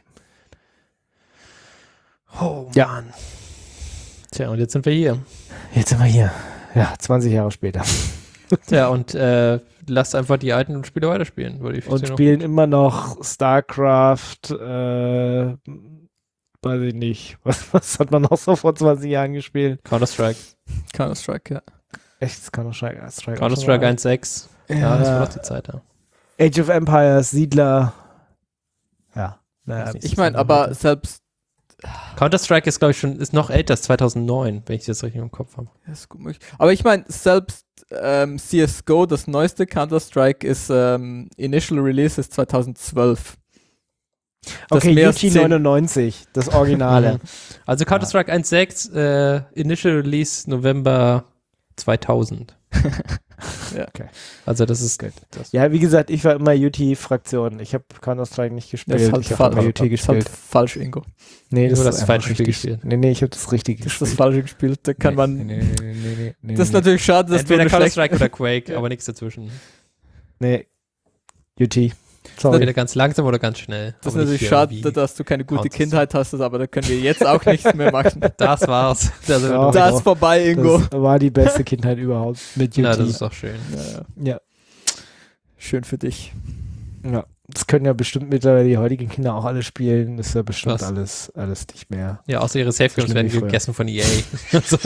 Oh, Ja. Mann. Tja, und jetzt sind wir hier. Jetzt sind wir hier. Ja, zwanzig Jahre später. Tja, und äh, lasst einfach die alten Spiele weiterspielen. Würde ich Und sagen. spielen immer noch StarCraft, äh, weiß ich nicht. Was, was hat man noch so vor zwanzig Jahren gespielt? Counter-Strike. Counter-Strike, ja. Echt, Counter-Strike. äh, Strike Counter-Strike auch eins Punkt sechs. Ja, Ja. das war doch die Zeit, ja. schon mal. Age of Empires, Siedler. Ja. Naja, Ich Ich meine, aber selbst Counter-Strike ist, glaube ich, schon, ist noch älter, ist zweitausendneun, wenn ich das richtig im Kopf habe. ja, ist gut möglich. Aber ich meine, selbst ähm, C S G O, das neueste Counter-Strike, ist ähm, Initial Release ist zweitausendzwölf. Das okay, mehr als Yuji zehn- neunundneunzig, das Originale. Mhm. Also Counter-Strike eins Punkt sechs, äh, Initial Release November zweitausend. Ja. Okay. Also das ist Gut. das. Ja, wie gesagt, ich war immer U T-Fraktion. Ich habe Counter-Strike nicht Das gespielt. ist halt, ich habe fal immer U T ist halt gespielt. falsch, Ingo. Nee, Nur das einfach falsche Spiel richtig- gespielt. Nee, nee, ich habe das Richtige Das ist das gespielt. falsche gespielt. Da kann nee, man. Nee, nee, nee, nee, nee, nee, Das ist nee. natürlich schade, dass Entweder du eine schlechte- Counter-Strike oder Quake, aber nichts dazwischen. Nee. U T. Sorry. Entweder ganz langsam oder ganz schnell. Das ist aber nicht natürlich hier schade, irgendwie. dass du keine gute Counter-Strike. Kindheit hast, aber da können wir jetzt auch nichts mehr machen. Das war's. Da sind wir Ja. durch. Da ist vorbei, Ingo. Das war die beste Kindheit überhaupt mit U T. Na, das ist doch schön. Ja, ja. ja. Schön für dich. ja. Das können ja bestimmt mittlerweile die heutigen Kinder auch alle spielen. Das ist ja bestimmt Was? alles, alles nicht mehr. Ja, außer ihre Safe Games schlimm werden wie früher. gegessen von E A. So,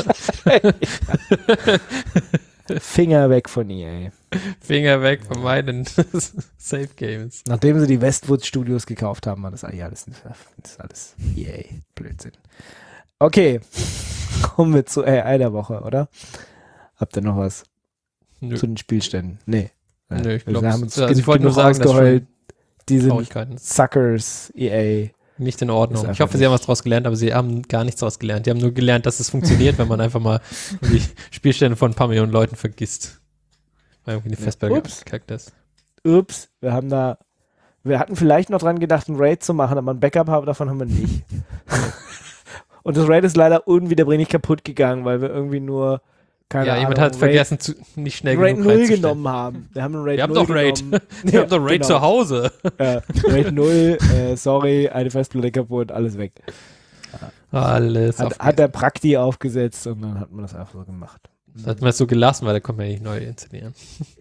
Finger weg von E A. Finger weg von meinen Safe Games. Nachdem sie die Westwood Studios gekauft haben, war das eigentlich alles, das ist alles E A. Blödsinn. Okay. Kommen wir zu A I der Woche, oder? Habt ihr noch was Nö. zu den Spielständen? Nee. Nö, ich Wir glaub, haben es- uns also ich wollte nur genug sagen, dass ausgeheult. Die sind Traurigkeiten. Suckers, E A. Nicht in Ordnung. Ist Ich einfach hoffe, sie haben nicht. was draus gelernt, aber sie haben gar nichts draus gelernt. Die haben nur gelernt, dass es funktioniert, wenn man einfach mal die Spielstände von ein paar Millionen Leuten vergisst. Weil irgendwie eine Festplatte Ups. gekackt ist. Ups, wir haben da Wir hatten vielleicht noch dran gedacht, ein Raid zu machen, aber ein Backup haben, davon haben wir nicht. Und das Raid ist leider unwiederbringlich kaputt gegangen, weil wir irgendwie nur, keine ja, Ahnung, jemand hat Raid, vergessen, zu, nicht schnell Raid genug null reinzustellen. genommen haben. Wir haben einen Raid Wir haben null doch Raid. genommen. Wir haben doch Raid genau. zu Hause. Ja, Raid null, äh, sorry, eine Festplatte kaputt, alles weg. Alles Hat, hat der Prakti aufgesetzt und dann hat man das einfach so gemacht. Das hat man es so gelassen, weil da kann man ja nicht neu installieren.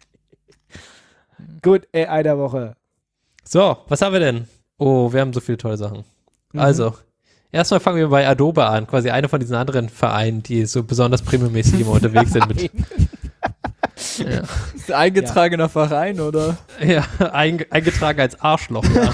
Gut, A I der Woche. So, was haben wir denn? Oh, wir haben so viele tolle Sachen. Mhm. Also, erstmal fangen wir bei Adobe an, quasi einer von diesen anderen Vereinen, die so besonders premiummäßig immer unterwegs sind mit. Ja, Ist ein eingetragener Verein, oder? ja ein, eingetragen als Arschloch, ja.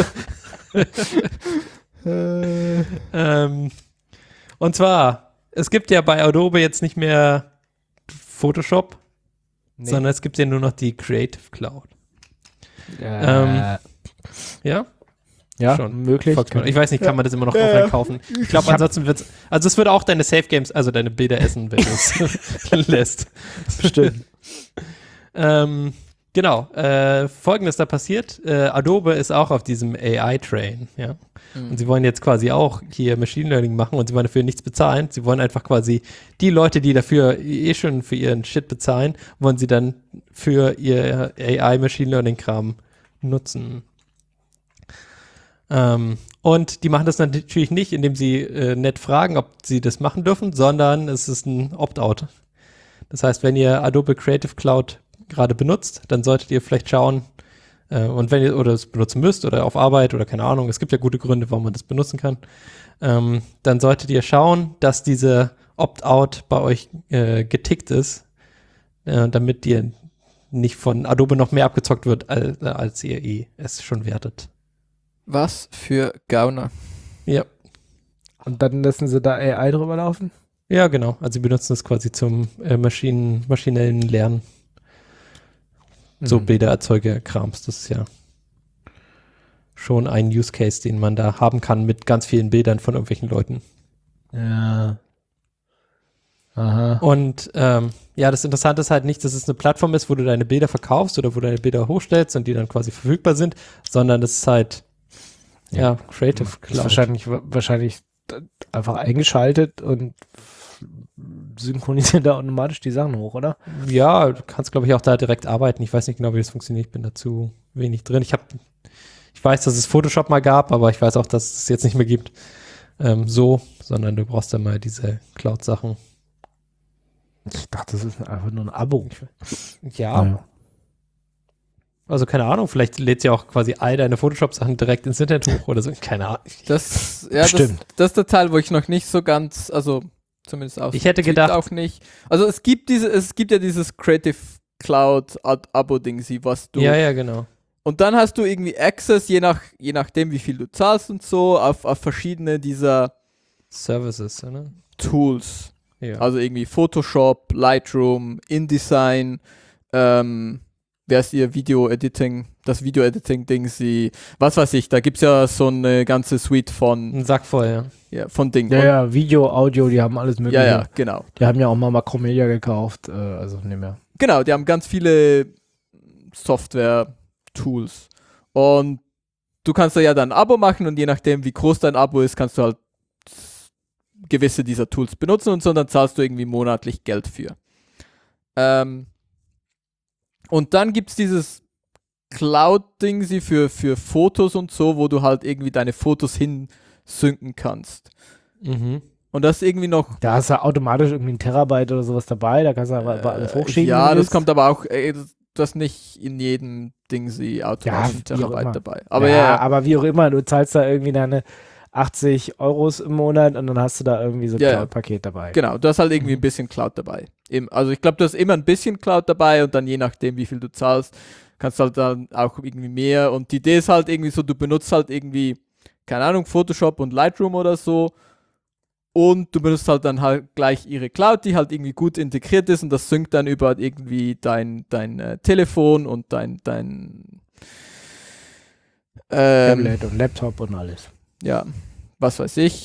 ähm, und zwar, es gibt ja bei Adobe jetzt nicht mehr Photoshop, Nee. sondern es gibt ja nur noch die Creative Cloud. Äh, Ja? ja, schon. möglich. Folgt mir. Ich weiß nicht, kann man das immer noch Ja, offline ja. kaufen? Ich glaube, ansonsten wird es, also es wird auch deine Safe Games, also deine Bilder essen, wenn du es lässt. Bestimmt. Ähm, genau, äh, folgendes da passiert, äh, Adobe ist auch auf diesem A I-Train, ja. Und sie wollen jetzt quasi auch hier Machine Learning machen und sie wollen dafür nichts bezahlen. Sie wollen einfach quasi die Leute, die dafür eh schon für ihren Shit bezahlen, wollen sie dann für ihr A I Machine Learning Kram nutzen. Ähm, und die machen das natürlich nicht, indem sie äh, nett fragen, ob sie das machen dürfen, sondern es ist ein Opt-out. Das heißt, wenn ihr Adobe Creative Cloud gerade benutzt, dann solltet ihr vielleicht schauen, äh, und wenn ihr oder es benutzen müsst oder auf Arbeit oder keine Ahnung, es gibt ja gute Gründe, warum man das benutzen kann, ähm, dann solltet ihr schauen, dass diese Opt-out bei euch äh, getickt ist, äh, damit ihr nicht von Adobe noch mehr abgezockt wird, als, als ihr eh es schon wertet. Was für Gauner. Ja. Und dann lassen sie da A I drüber laufen? Ja, genau. Also sie benutzen es quasi zum äh, Maschinen, maschinellen Lernen. So Mhm. Bildererzeuger-Krams. Das ist ja schon ein Use Case, den man da haben kann mit ganz vielen Bildern von irgendwelchen Leuten. Ja. Aha. Und ähm, ja, das Interessante ist halt nicht, dass es eine Plattform ist, wo du deine Bilder verkaufst oder wo du deine Bilder hochstellst und die dann quasi verfügbar sind, sondern das ist halt ja, Ja. Creative Das ist Cloud. wahrscheinlich, wahrscheinlich einfach eingeschaltet und synchronisiert da automatisch die Sachen hoch, oder? Ja, du kannst, glaube ich, auch da direkt arbeiten. Ich weiß nicht genau, wie das funktioniert. Ich bin dazu wenig drin. Ich habe, ich weiß, dass es Photoshop mal gab, aber ich weiß auch, dass es jetzt nicht mehr gibt. Ähm, so, sondern du brauchst dann mal diese Cloud-Sachen. Ich dachte, das ist einfach nur ein Abo. Ja. Ja. Also keine Ahnung, vielleicht lädt sie auch quasi all deine Photoshop-Sachen direkt ins Internet hoch oder so. Keine Ahnung. Das, ja, das, Stimmt. das ist der Teil, wo ich noch nicht so ganz, also zumindest aus Ich hätte Tweet gedacht- auch nicht. Also es gibt diese, es gibt ja dieses Creative Cloud Ad- Abo-Ding, was du. Ja, ja, genau. Und dann hast du irgendwie Access, je nach, je nachdem, wie viel du zahlst und so, auf, auf verschiedene dieser Services, oder? Tools. Ja. Also irgendwie Photoshop, Lightroom, InDesign, ähm, wer ist ihr Video-Editing, das Video-Editing-Ding, sie, was weiß ich, da gibt es ja so eine ganze Suite von, Ein Sack voll, ja. ja, von Dingen. Ja, ja, Video, Audio, die haben alles mögliche. ja, ja, genau. Die haben ja auch mal Macromedia gekauft, äh, also nicht mehr. Genau, die haben ganz viele Software-Tools. Und du kannst da ja dann ein Abo machen und je nachdem, wie groß dein Abo ist, kannst du halt gewisse dieser Tools benutzen und so, und dann zahlst du irgendwie monatlich Geld für. Ähm, und dann gibt es dieses Cloud-Ding sie für, für Fotos und so, wo du halt irgendwie deine Fotos hinsynken kannst. Mhm. Und das ist irgendwie noch. Da hast du automatisch irgendwie ein Terabyte oder sowas dabei, da kannst du aber aber alles äh, hochschieben. Ja, wenn du das willst. kommt aber auch, äh, das, das nicht in jedem Ding sie automatisch Ja, ein wie auch Terabyte immer. dabei. Aber ja, ja, aber wie auch immer, du zahlst da irgendwie deine achtzig Euros im Monat und dann hast du da irgendwie so ein Ja, ja. Cloud-Paket dabei. genau, du hast halt irgendwie ein bisschen Cloud dabei. Eben, also ich glaube, du hast immer ein bisschen Cloud dabei und dann je nachdem, wie viel du zahlst, kannst du halt dann auch irgendwie mehr. Und die Idee ist halt irgendwie so, du benutzt halt irgendwie, keine Ahnung, Photoshop und Lightroom oder so und du benutzt halt dann halt gleich ihre Cloud, die halt irgendwie gut integriert ist und das synkt dann über irgendwie dein, dein äh, Telefon und dein, dein ähm, Tablet und Laptop und alles. ja, was weiß ich.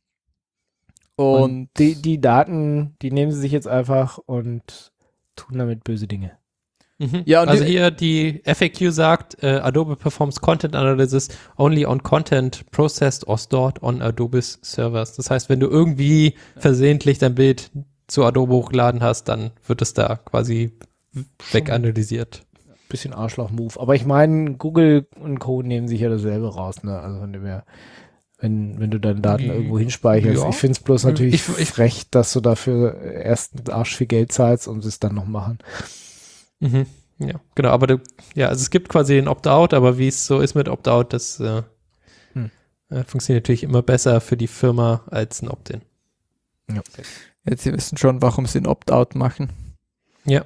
Und, die, die Daten, die nehmen sie sich jetzt einfach und tun damit böse Dinge. Mhm. Ja, und also die- hier die F A Q sagt, äh, Adobe performs Content Analysis only on Content processed or stored on Adobe's servers. Das heißt, wenn du irgendwie versehentlich dein Bild zu Adobe hochgeladen hast, dann wird es da quasi weganalysiert. Bisschen Arschloch-Move. Aber ich meine, Google und Co. nehmen sich ja dasselbe raus, ne? Also von dem her, wenn, wenn du deine Daten Ja. irgendwo hinspeicherst. Ich finde es bloß natürlich Ich- ich- frech, dass du dafür erst einen Arsch viel Geld zahlst und es dann noch machen. Mhm. Ja, genau, aber du, ja, also es gibt quasi den Opt-out, aber wie es so ist mit Opt-out, das äh, Hm. äh, funktioniert natürlich immer besser für die Firma als ein Opt-in. Ja. Jetzt, Sie wissen schon, warum sie ein Opt-out machen. Ja.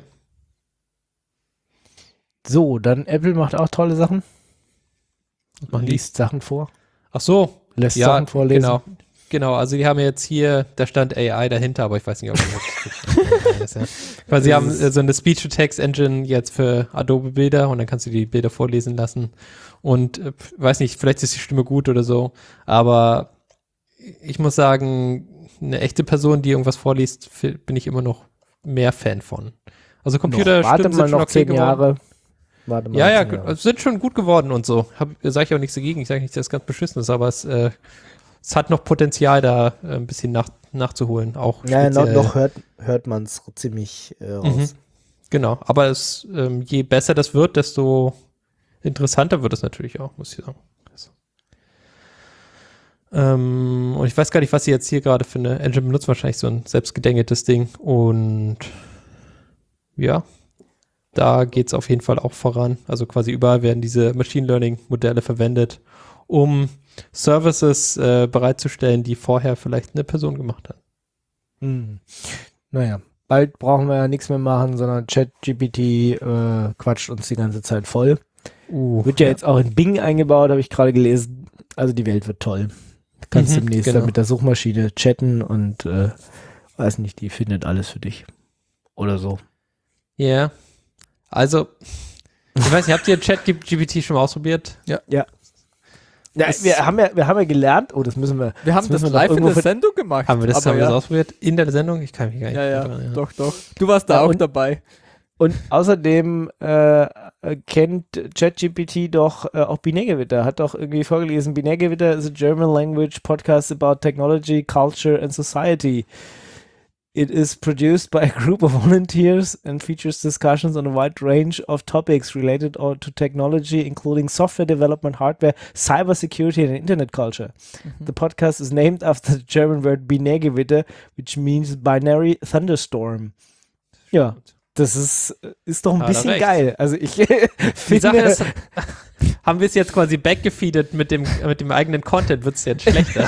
So, dann Apple macht auch tolle Sachen. Machen die? Liest Sachen vor. Ach so, Lässt ja, Sachen vorlesen. genau. Genau, also die haben jetzt hier, da stand A I dahinter, aber ich weiß nicht, ob das ist. Ja. Weil sie haben äh, so eine Speech-to-Text-Engine jetzt für Adobe-Bilder und dann kannst du die Bilder vorlesen lassen. Und äh, weiß nicht, vielleicht ist die Stimme gut oder so, aber ich muss sagen, eine echte Person, die irgendwas vorliest, fi- bin ich immer noch mehr Fan von. Also Noch, warte Computerstimmen mal sind schon noch okay zehn geworden. Jahre. Warte mal Ja, ja, zehn ge- Jahre. sind schon gut geworden und so. Sage ich auch nichts dagegen. Ich sage nicht, dass es ganz beschissen ist, aber es, äh, es hat noch Potenzial, da äh, ein bisschen nach, nachzuholen. Auch Ja, noch, speziell- noch hört, hört man es ziemlich äh, raus. Mhm. Genau, aber es, ähm, je besser das wird, desto interessanter wird es natürlich auch, muss ich sagen. Also. Ähm, und ich weiß gar nicht, was sie jetzt hier gerade für eine Engine benutzen, wahrscheinlich so ein selbstgedengeltes Ding. Und ja, da geht es auf jeden Fall auch voran. Also quasi überall werden diese Machine Learning Modelle verwendet, um Services äh, bereitzustellen, die vorher vielleicht eine Person gemacht hat. Hm. Naja, bald brauchen wir ja nichts mehr machen, sondern ChatGPT äh, quatscht uns die ganze Zeit voll. Uh, Wird ja, jetzt auch in Bing eingebaut, habe ich gerade gelesen. Also die Welt wird toll. Du kannst Mhm, demnächst genau. dann mit der Suchmaschine chatten und äh, weiß nicht, die findet alles für dich. Oder so. Ja. Also, ich weiß nicht, habt ihr ChatGPT schon mal ausprobiert? Ja, Das- wir haben ja, wir haben ja gelernt, oh, das müssen wir. Wir haben das, müssen wir live doch in irgendwo der für- Sendung gemacht. Haben wir das, aber haben wir ja. das ausprobiert? In der Sendung? Ich kann mich gar nicht Ja, ja, mehr dran erinnern. doch, doch. Du warst da Ja, auch und- dabei. Und außerdem äh, äh, kennt ChatGPT doch äh, auch Binärgewitter, hat doch irgendwie vorgelesen, Binärgewitter is a German language podcast about technology, culture and society. It is produced by a group of volunteers and features discussions on a wide range of topics related or to technology, including software development, hardware, cybersecurity and internet culture. The podcast is named after the German word Binärgewitter, which means binary thunderstorm. Ja. Das ist, ist doch ein Hat er bisschen recht. geil. Also ich Die finde, Sache ist, haben wir es jetzt quasi backgefeedet mit dem, mit dem eigenen Content, wird es jetzt schlechter.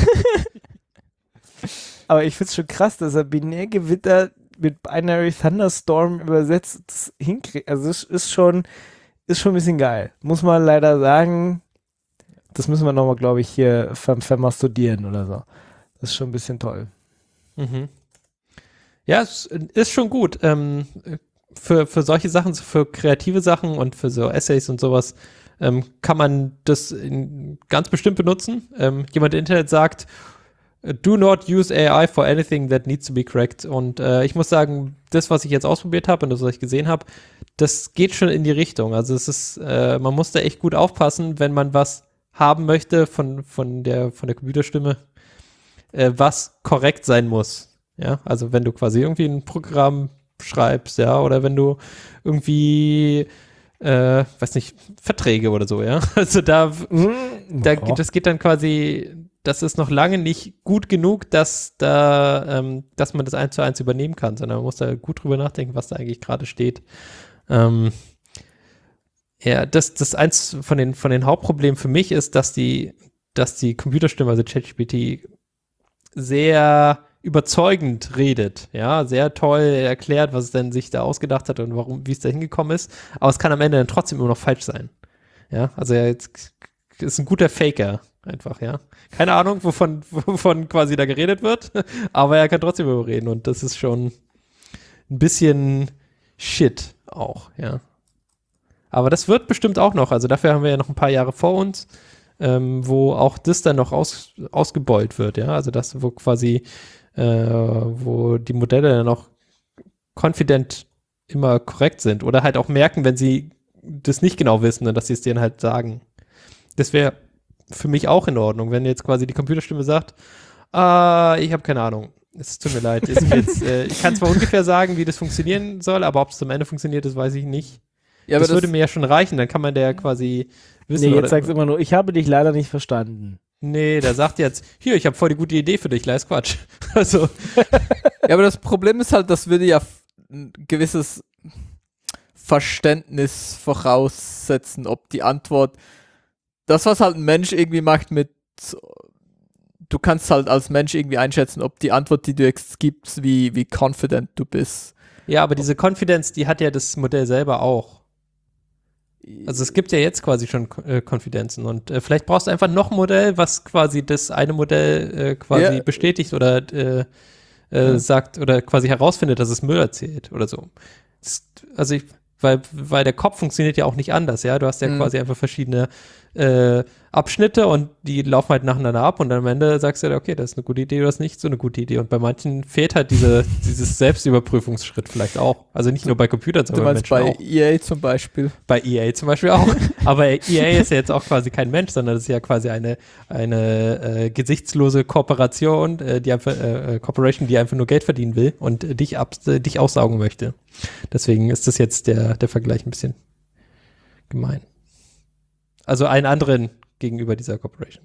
aber ich finde es schon krass, dass er Binärgewitter mit Binary Thunderstorm übersetzt das hinkriegt. Also es ist schon, ist schon ein bisschen geil. Muss man leider sagen, das müssen wir nochmal, glaube ich, hier ver vermastudieren oder so. Das ist schon ein bisschen toll. Mhm. Ja, es ist schon gut. Ähm, für, für solche Sachen, für kreative Sachen und für so Essays und sowas, ähm, kann man das in, ganz bestimmt benutzen. Ähm, jemand im Internet sagt, do not use A I for anything that needs to be correct. Und äh, ich muss sagen, das, was ich jetzt ausprobiert habe und das, was ich gesehen habe, das geht schon in die Richtung. Also es ist, äh, man muss da echt gut aufpassen, wenn man was haben möchte von, von, der, von der Computerstimme, äh, was korrekt sein muss. Ja, also wenn du quasi irgendwie ein Programm schreibst, ja, oder wenn du irgendwie, äh, weiß nicht, Verträge oder so, ja. Also da, da Ja. das geht dann quasi, das ist noch lange nicht gut genug, dass da, ähm, dass man das eins zu eins übernehmen kann, sondern man muss da gut drüber nachdenken, was da eigentlich gerade steht. Ähm, ja, das, das eins von den, von den Hauptproblemen für mich ist, dass die, dass die Computerstimme, also ChatGPT, sehr überzeugend redet, ja, sehr toll erklärt, was es denn sich da ausgedacht hat und warum, wie es da hingekommen ist, aber es kann am Ende dann trotzdem immer noch falsch sein, ja, also er jetzt ist ein guter Faker, einfach, ja, keine Ahnung, wovon, wovon quasi da geredet wird, aber er kann trotzdem überreden und das ist schon ein bisschen Shit auch, ja, aber das wird bestimmt auch noch, also dafür haben wir ja noch ein paar Jahre vor uns, ähm, wo auch das dann noch aus, ausgebeult wird, ja, also das, wo quasi Äh, wo die Modelle dann auch confident immer korrekt sind oder halt auch merken, wenn sie das nicht genau wissen und dass sie es denen halt sagen. Das wäre für mich auch in Ordnung, wenn jetzt quasi die Computerstimme sagt, ah, ich habe keine Ahnung, es tut mir leid. Ist mir jetzt, äh, ich kann zwar ungefähr sagen, wie das funktionieren soll, aber ob es am Ende funktioniert, das weiß ich nicht. Ja, aber das, das würde mir ja schon reichen, dann kann man der quasi wissen. Nee, jetzt oder, sagst du immer nur, ich habe dich leider nicht verstanden. Nee, der sagt jetzt, hier, ich habe voll die gute Idee für dich, leist Quatsch. Also. Ja, aber das Problem ist halt, das würde ja ein gewisses Verständnis voraussetzen, ob die Antwort, das, was halt ein Mensch irgendwie macht mit, du kannst halt als Mensch irgendwie einschätzen, ob die Antwort, die du jetzt gibst, wie, wie confident du bist. Ja, aber diese Confidence, die hat ja das Modell selber auch. Also es gibt ja jetzt quasi schon äh, Konfidenzen und äh, vielleicht brauchst du einfach noch ein Modell, was quasi das eine Modell äh, quasi Ja. bestätigt oder äh, äh, Ja. sagt oder quasi herausfindet, dass es Müll erzählt oder so. Das, also ich, weil, weil der Kopf funktioniert ja auch nicht anders, ja. Du hast ja Mhm. quasi einfach verschiedene äh, Abschnitte und die laufen halt nacheinander ab und dann am Ende sagst du ja, okay, das ist eine gute Idee oder das ist nicht so eine gute Idee. Und bei manchen fehlt halt diese, dieses Selbstüberprüfungsschritt vielleicht auch. Also nicht nur bei Computern, Du sondern bei meinst Menschen bei auch. E A zum Beispiel. Bei E A zum Beispiel auch. Aber E A ist ja jetzt auch quasi kein Mensch, sondern das ist ja quasi eine, eine äh, gesichtslose Kooperation, äh, die einfach, äh, Corporation, die einfach nur Geld verdienen will und äh, dich, ab, äh, dich aussaugen möchte. Deswegen ist das jetzt der, der Vergleich ein bisschen gemein. Also einen anderen gegenüber dieser Corporation.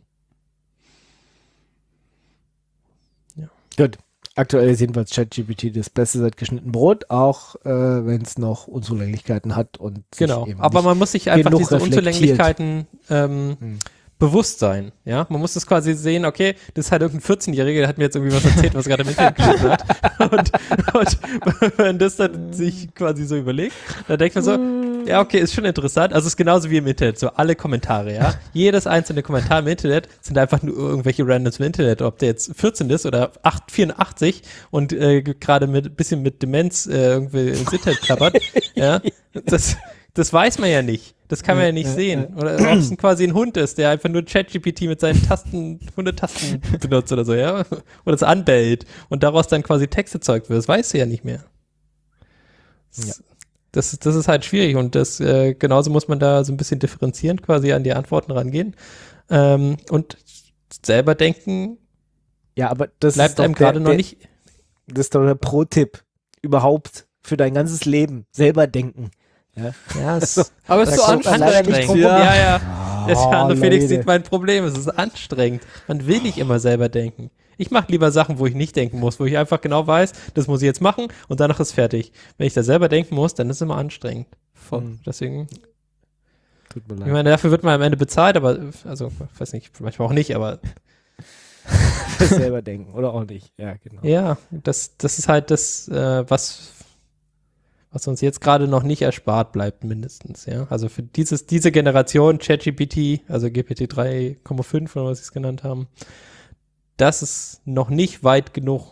Gut. Aktuell ist jedenfalls ChatGPT das Beste seit geschnitten Brot, auch äh, wenn es noch Unzulänglichkeiten hat und sich Genau, eben aber nicht man muss sich einfach genug diese reflektiert. Unzulänglichkeiten ähm, Hm. bewusst sein, ja. Man muss das quasi sehen, okay, das ist halt irgendein vierzehnjähriger, der hat mir jetzt irgendwie was erzählt, was er gerade im Internet geschrieben hat. Und, und wenn das dann sich quasi so überlegt, dann denkt man so, ja, okay, ist schon interessant. Also es ist genauso wie im Internet, so alle Kommentare, ja. Jedes einzelne Kommentar im Internet sind einfach nur irgendwelche Randoms im Internet, ob der jetzt vierzehn ist oder acht, vierundachtzig und äh, gerade mit bisschen mit Demenz äh, irgendwie ins Internet klappert, ja. Das, das weiß man ja nicht. Das kann man ja nicht Ja, sehen. Oder ob es quasi ein Hund ist, der einfach nur ChatGPT mit seinen Tasten, Hundetasten benutzt oder so, ja. Oder es anbellt und daraus dann quasi Text erzeugt wird. Das weißt du ja nicht mehr. Das, Ja. das, das ist halt schwierig und das äh, genauso muss man da so ein bisschen differenzierend quasi an die Antworten rangehen. Ähm, und selber denken Ja, aber das bleibt ist doch einem der- gerade noch der- nicht. Das ist doch der Pro-Tipp überhaupt für dein ganzes Leben. Selber denken. Ja. Ja, es, Aber es ist Da so kommt man leider nicht anstrengend. drum ja, rum. ja. ja. Der Oh, andere Felix Leute. sieht mein Problem. Es ist anstrengend. Man will nicht immer selber denken. Ich mache lieber Sachen, wo ich nicht denken muss, wo ich einfach genau weiß, das muss ich jetzt machen und danach ist fertig. Wenn ich da selber denken muss, dann ist es immer anstrengend. Voll. Mhm. Deswegen, Tut mir ich leid. meine, dafür wird man am Ende bezahlt, aber, also, weiß nicht, manchmal auch nicht, aber selber denken oder auch nicht. Ja, genau. ja, das, das ist halt das, äh, was, was uns jetzt gerade noch nicht erspart bleibt, mindestens, ja. Also für dieses, diese Generation ChatGPT, also G P T drei Komma fünf oder was sie es genannt haben, das ist noch nicht weit genug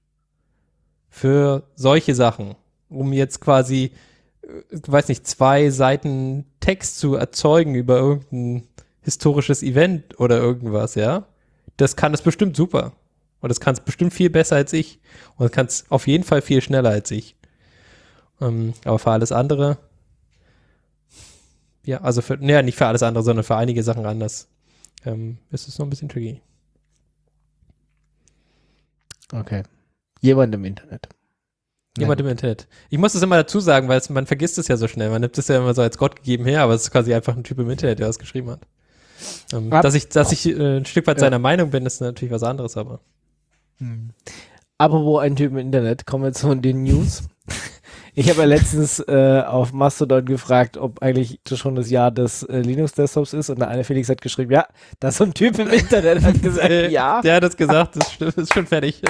für solche Sachen, um jetzt quasi, äh, weiß nicht, zwei Seiten Text zu erzeugen über irgendein historisches Event oder irgendwas, ja. Das kann es bestimmt super. Und das kann es bestimmt viel besser als ich. Und das kann es auf jeden Fall viel schneller als ich. Ähm, aber für alles andere, ja, also für, naja, nicht für alles andere, sondern für einige Sachen anders, ähm, ist es noch ein bisschen tricky. Okay. Jemand im Internet. Jemand im Internet. Ich muss das immer dazu sagen, weil es, man vergisst es ja so schnell. Man nimmt es ja immer so als Gott gegeben her, aber es ist quasi einfach ein Typ im Internet, der das geschrieben hat. Ähm, Ab- dass ich, dass ich äh, ein Stück weit Ja. seiner Meinung bin, ist natürlich was anderes, aber. Hm. Apropos ein Typ im Internet, kommen wir zu den News. Ich habe ja letztens äh, auf Mastodon gefragt, ob eigentlich das schon das Jahr des äh, Linux-Desktops ist und der eine Felix hat geschrieben, ja, da ist so ein Typ im Internet, hat gesagt, ja. Der hat das gesagt, das stimmt, ist schon fertig.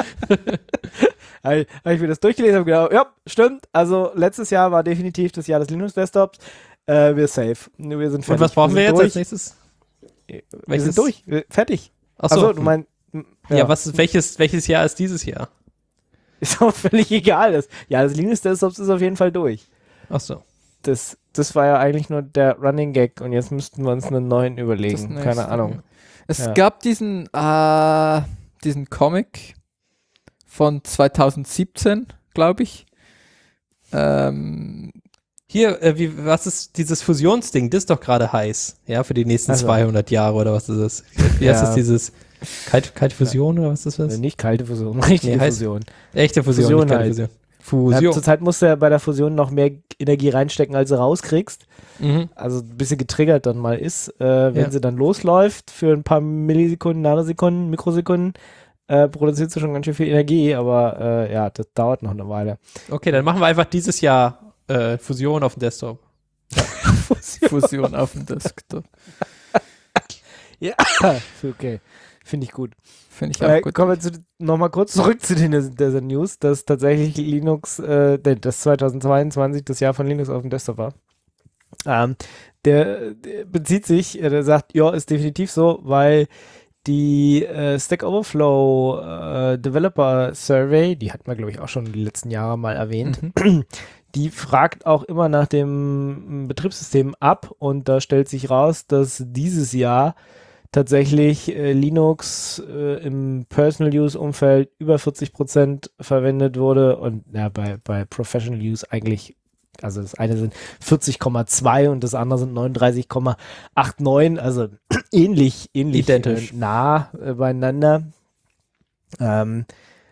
Habe hab ich mir das durchgelesen und gedacht, ja, stimmt. Also letztes Jahr war definitiv das Jahr des Linux-Desktops. Äh, wir safe. Wir sind fertig. Und was brauchen wir, sind jetzt durch. als nächstes? Wir Welches- sind durch. Wir- Fertig. Achso, Achso, du meinst, ja, was, welches, welches Jahr ist dieses Jahr? ist auch völlig egal. Das, ja, das Linux-Desktops ist auf jeden Fall durch. Achso. Das, das war ja eigentlich nur der Running Gag und jetzt müssten wir uns einen neuen überlegen. Das nächste, Keine Ahnung. Es Ja. gab diesen, äh, diesen Comic von zweitausendsiebzehn, glaube ich. Ähm, Hier, äh, wie, was ist dieses Fusionsding? Das ist doch gerade heiß, ja, für die nächsten Also. zweihundert Jahre oder was ist das? Wie heißt Ja. das, dieses kalte, kalte Fusion oder was ist das? Also nicht kalte Fusion, richtige Nee, heißt- Fusion. Echte Fusion, Fusion nicht kalte halt. Fusion. Ja, Fusion. zurzeit musst du ja bei der Fusion noch mehr Energie reinstecken, als du rauskriegst. Mhm. Also ein bisschen getriggert dann mal ist. Äh, wenn Ja. sie dann losläuft für ein paar Millisekunden, Nanosekunden, Mikrosekunden, äh, produziert sie schon ganz schön viel Energie, aber äh, ja, das dauert noch eine Weile. Okay, dann machen wir einfach dieses Jahr äh, Fusion auf dem Desktop. Fusion auf dem Desktop. Ja, okay. Finde ich gut. Finde ich auch Äh, gut. kommen wir zu, noch mal kurz zurück zu den der News, dass tatsächlich Linux, äh, das zweitausendzweiundzwanzig das Jahr von Linux auf dem Desktop war. Ähm, der, der bezieht sich, äh, der sagt, ja, ist definitiv so, weil die äh, Stack Overflow äh, Developer Survey, die hatten wir, glaube ich, auch schon die letzten Jahre mal erwähnt, Mhm. die fragt auch immer nach dem Betriebssystem ab und da stellt sich raus, dass dieses Jahr tatsächlich äh, Linux äh, im Personal-Use-Umfeld über vierzig Prozent verwendet wurde und ja, bei, bei Professional-Use eigentlich, also das eine sind vierzig Komma zwei und das andere sind neununddreißig Komma neunundachtzig, also ähnlich, ähnlich Identisch. Äh, nah äh, beieinander. Ähm,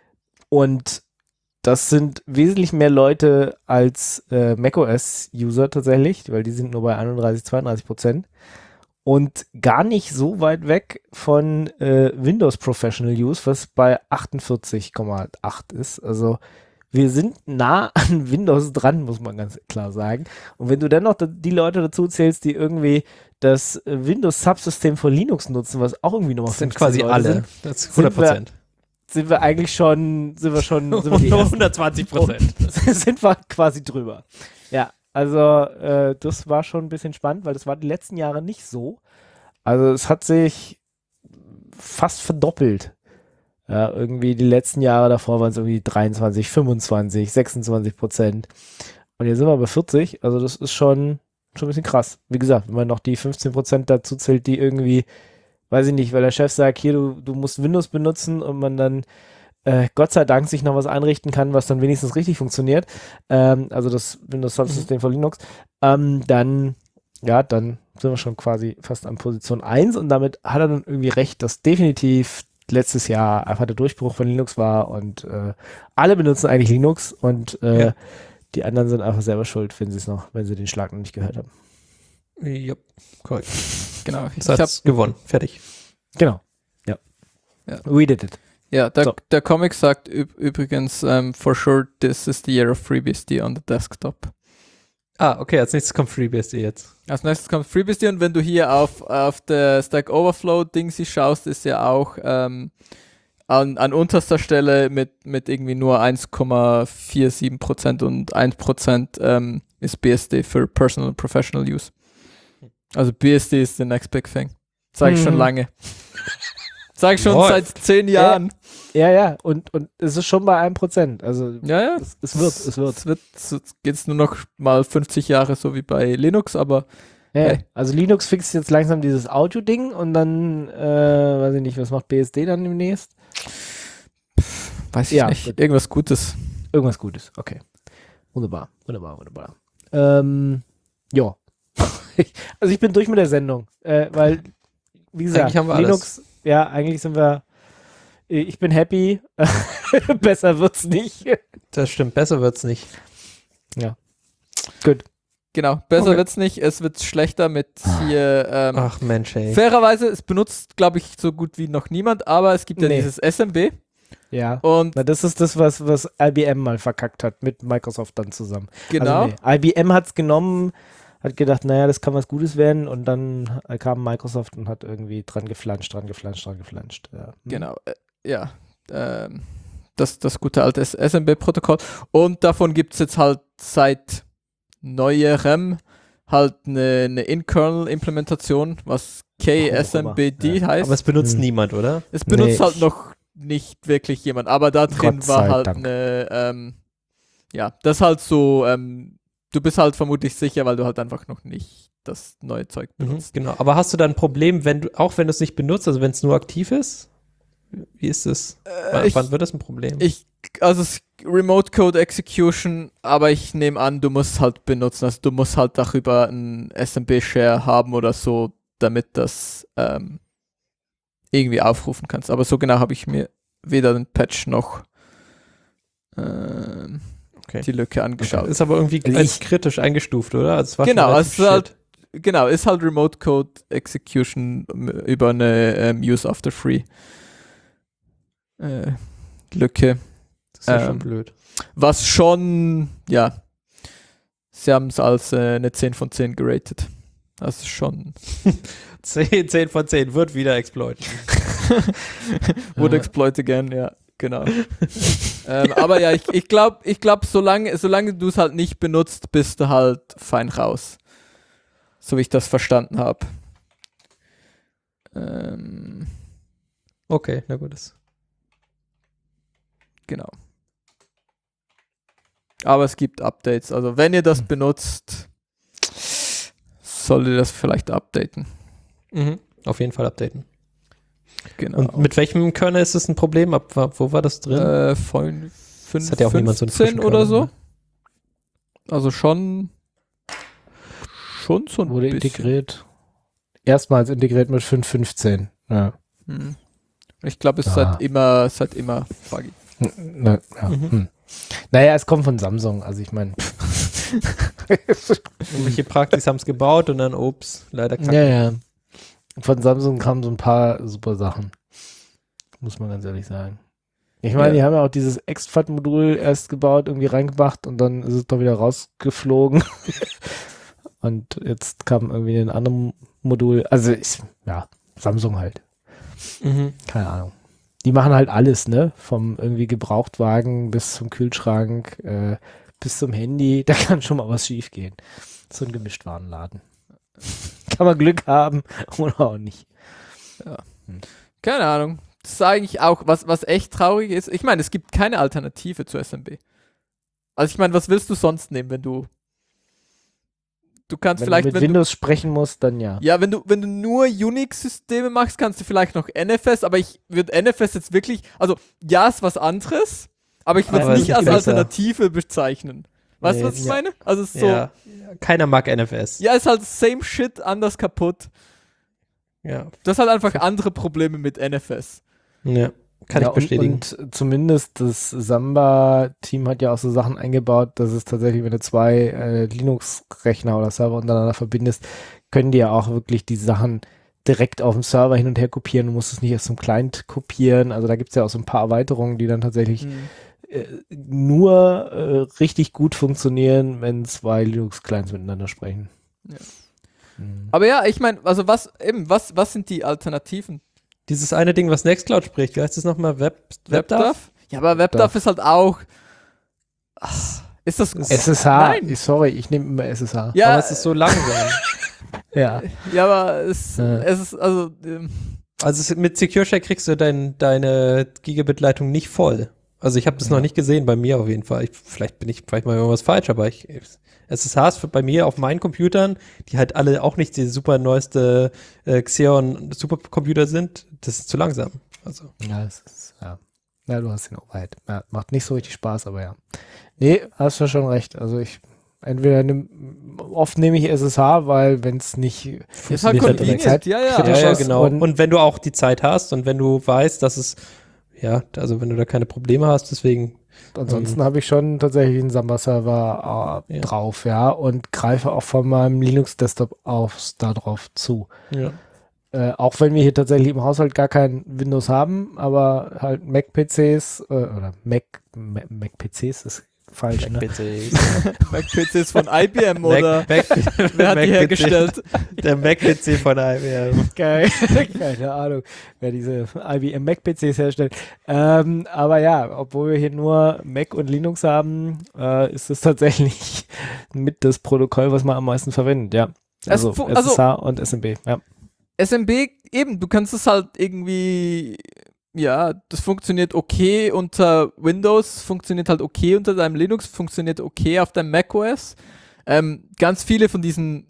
und das sind wesentlich mehr Leute als äh, macOS-User tatsächlich, weil die sind nur bei einunddreißig, zweiunddreißig Prozent. Und gar nicht so weit weg von äh, Windows Professional Use, was bei achtundvierzig Komma acht ist. Also wir sind nah an Windows dran, muss man ganz klar sagen. Und wenn du dann noch da, die Leute dazu zählst, die irgendwie das äh, Windows-Subsystem von Linux nutzen, was auch irgendwie nochmal Das sind fünfzehn quasi Leute alle. sind, Das ist Sind hundert Prozent. sind wir eigentlich schon, sind wir schon, sind wir die ersten. hundertzwanzig Prozent. sind wir quasi drüber. Ja, also äh, das war schon ein bisschen spannend, weil das war die letzten Jahre nicht so. Also es hat sich fast verdoppelt. Ja, irgendwie die letzten Jahre davor waren es irgendwie dreiundzwanzig, fünfundzwanzig, sechsundzwanzig Prozent. Und jetzt sind wir bei vierzig. Also das ist schon, schon ein bisschen krass. Wie gesagt, wenn man noch die fünfzehn Prozent dazu zählt, die irgendwie, weiß ich nicht, weil der Chef sagt, hier, du, du musst Windows benutzen und man dann äh, Gott sei Dank sich noch was einrichten kann, was dann wenigstens richtig funktioniert. Ähm, also das Windows-Subsystem von Linux. Ähm, dann, ja, dann sind wir schon quasi fast an Position eins und damit hat er dann irgendwie recht, dass definitiv letztes Jahr einfach der Durchbruch von Linux war und äh, alle benutzen eigentlich Linux und äh, Ja. die anderen sind einfach selber schuld, wenn sie es noch, wenn sie den Schlag noch nicht gehört haben. Ja, korrekt. Genau. Ich Das hab, hat's gewonnen. Fertig. Genau. Ja. Ja. We did it. ja, der, So. der Comic sagt üb übrigens, um, for sure, this is the year of FreeBSD on the desktop. Ah, okay, als nächstes kommt FreeBSD jetzt. Als nächstes kommt FreeBSD und wenn du hier auf, auf der Stack Overflow Dingsy schaust, ist ja auch ähm, an, an unterster Stelle mit, mit irgendwie nur eins Komma siebenundvierzig Prozent und ein Prozent ähm, ist B S D für Personal und Professional Use. Also B S D ist the next big thing. Sag ich Mhm. schon lange. Sag ich schon Läuft. seit zehn Jahren. Ja, ja, und, und es ist schon bei einem Prozent. Also Ja, ja. es, es wird, es wird. Es wird jetzt geht's nur noch mal fünfzig Jahre so wie bei Linux, aber Ja, Hey. also Linux fixt jetzt langsam dieses Audio-Ding und dann, äh, weiß ich nicht, was macht B S D dann demnächst? weiß ich Ja, nicht. gut. Irgendwas Gutes. Irgendwas Gutes, okay. Wunderbar, wunderbar, wunderbar. Ähm, ja. Also ich bin durch mit der Sendung, äh, weil, wie gesagt, Eigentlich haben wir Linux, ja, eigentlich sind wir, ich bin happy, besser wird's nicht. Das stimmt, besser wird's nicht. Gut. Genau, besser Okay. wird's nicht. Es wird schlechter mit hier. Ähm, Ach Mensch, ey. fairerweise, es benutzt, glaube ich, so gut wie noch niemand, aber es gibt ja Nee. dieses S M B Ja. und Na, das ist das, was, was I B M mal verkackt hat, mit Microsoft dann zusammen. genau. Also nee, I B M hat es genommen, hat gedacht, naja, das kann was Gutes werden und dann kam Microsoft und hat irgendwie dran geflanscht, dran geflanscht, dran geflanscht. Ja. Hm. Genau, äh, ja. Ähm, das, das gute alte S M B-Protokoll. Und davon gibt es jetzt halt seit neuerem halt eine, eine In-Kernel-Implementation, was K S M B D Ja. heißt. Aber es benutzt Hm. niemand, oder? Es benutzt Nee. halt noch nicht wirklich jemand, aber da drin Gott war sei halt Dank. eine, ähm, ja, das halt so, ähm, du bist halt vermutlich sicher, weil du halt einfach noch nicht das neue Zeug Mhm, benutzt. genau. Aber hast du dann ein Problem, wenn du, auch wenn du es nicht benutzt, also wenn es nur aktiv ist? Wie ist das? Äh, wann, ich, wann wird das ein Problem? Ich, also es- Remote Code Execution, aber ich nehme an, du musst halt benutzen, also du musst halt darüber einen S M B-Share haben oder so, damit das ähm, irgendwie aufrufen kannst. Aber so genau habe ich mir weder den Patch noch ähm, Okay. die Lücke angeschaut. Ist aber irgendwie Also als ich- kritisch eingestuft, oder? Also es war schon Genau, relativ also halt, shit. genau, ist halt Remote Code Execution m- über eine ähm, Use After Free äh, Lücke. Das ist ja schon ähm, blöd. Was schon, ja, sie haben es als äh, eine zehn von zehn geratet. Das ist schon, zehn, zehn von zehn wird wieder exploited. would Ja. exploit again, ja, genau. ähm, aber ja, ich, ich glaube, ich glaub, solange, solange du es halt nicht benutzt, bist du halt fein raus. So wie ich das verstanden habe. Ähm, Okay, na gut. Das genau. Aber es gibt Updates. Also wenn ihr das benutzt, solltet ihr das vielleicht updaten. mhm. Auf jeden Fall updaten. Genau. Und mit welchem Kernel ist es ein Problem? Ab, wo war das drin? Äh, von fünf, Das hat ja auch niemand so einen fünfzehn frischen oder Kernel, so. ne? Also schon schon so ein Wurde bisschen. integriert. Erstmals integriert mit fünf Punkt fünfzehn. Ja. Hm. Ich glaube, es ist Ah. seit immer, seit immer buggy. Na, ja. Mhm. Hm. Naja, es kommt von Samsung. Also ich meine. Irgendwelche Praktis haben es gebaut und dann, ups, leider kacke. Ja, ja. Von Samsung kamen so ein paar super Sachen. Muss man ganz ehrlich sagen. Ich meine, Ja. die haben ja auch dieses X F A T-Modul erst gebaut, irgendwie reingemacht und dann ist es doch wieder rausgeflogen. Und jetzt kam irgendwie ein anderes Modul. Also ich, ja, Samsung halt. Mhm. Keine Ahnung. Die machen halt alles, ne? Vom irgendwie Gebrauchtwagen bis zum Kühlschrank, äh, bis zum Handy. Da kann schon mal was schief gehen. So ein Gemischtwarenladen. Kann man Glück haben oder auch nicht. Keine Ahnung. Das ist eigentlich auch, was, was echt traurig ist. Ich meine, es gibt keine Alternative zu S M B. Also ich meine, was willst du sonst nehmen, wenn du Du kannst Wenn vielleicht, du mit wenn Windows sprechen musst, dann ja. du, ja, wenn du, wenn du nur Unix-Systeme machst, kannst du vielleicht noch N F S, aber ich würde N F S jetzt wirklich, also ja, ist was anderes, aber ich würde Aber es es nicht ist als besser. Alternative bezeichnen. Weißt du, Nee, was ich ja. meine? Also es ist so, Ja. Keiner mag N F S. ja, ist halt same shit, anders kaputt. Ja. Du hast halt einfach andere Probleme mit N F S. ja. Kann ja, ich bestätigen. Und, und zumindest das Samba-Team hat ja auch so Sachen eingebaut, dass es tatsächlich, wenn du zwei äh, Linux-Rechner oder Server untereinander verbindest, können die ja auch wirklich die Sachen direkt auf dem Server hin und her kopieren. Du musst es nicht erst zum Client kopieren. Also da gibt es ja auch so ein paar Erweiterungen, die dann tatsächlich Hm. äh, nur äh, richtig gut funktionieren, wenn zwei Linux-Clients miteinander sprechen. Ja. Mhm. Aber ja, ich meine, also was, eben, was, was sind die Alternativen? Dieses eine Ding, was Nextcloud spricht, wie heißt das nochmal? Web, WebDAV? WebDAV? Ja, aber WebDAV ist halt auch. Ach, ist das. S S H, Nein. sorry, ich nehme immer S S H. Ja, Aber es ist so langsam. Ja. ja, aber es, Ja. es ist, also. Ähm, Also es, mit SecureShare kriegst du dein, deine Gigabit-Leitung nicht voll. Also ich habe das Ja. noch nicht gesehen, bei mir auf jeden Fall. Ich, vielleicht bin ich vielleicht mal irgendwas falsch, aber ich, S S Hs für, bei mir auf meinen Computern, die halt alle auch nicht die super neueste äh, Xeon Supercomputer sind, das ist zu langsam. Also Ja, es ist, ja. Ja, du hast den Overhead. Ja, macht nicht so richtig Spaß, aber ja. Nee, hast du schon recht. Also ich, entweder nimm, oft nehme ich S S H, weil wenn es nicht ist halt funktioniert, hat convenient. Zeit Ja, ja. kritisch ja, ja, ist genau. und- Und, wenn du auch die Zeit hast und wenn du weißt, dass es, ja, also wenn du da keine Probleme hast, deswegen, ansonsten habe ich schon tatsächlich einen Samba-Server äh, Ja. drauf, ja, und greife auch von meinem Linux-Desktop aus da drauf zu. ja. Äh, auch wenn wir hier tatsächlich im Haushalt gar kein Windows haben, aber halt Mac-P Cs äh, oder Mac, Mac, Mac-P Cs ist falsch, ne? P C. Mac-P Cs von I B M oder. Mac, Mac, Wer hat Mac die P C hergestellt? Der Mac-P C von I B M. Geil. Keine Ahnung, wer diese I B M Mac-P Cs herstellt. Ähm, aber ja, obwohl wir hier nur Mac und Linux haben, äh, ist es tatsächlich mit das Protokoll, was man am meisten verwendet, ja. Also, Es fu- S S H und S M B, ja. S M B, eben, du kannst es halt irgendwie. Ja, das funktioniert okay unter Windows, funktioniert halt okay unter deinem Linux, funktioniert okay auf deinem macOS. Ähm, ganz viele von diesen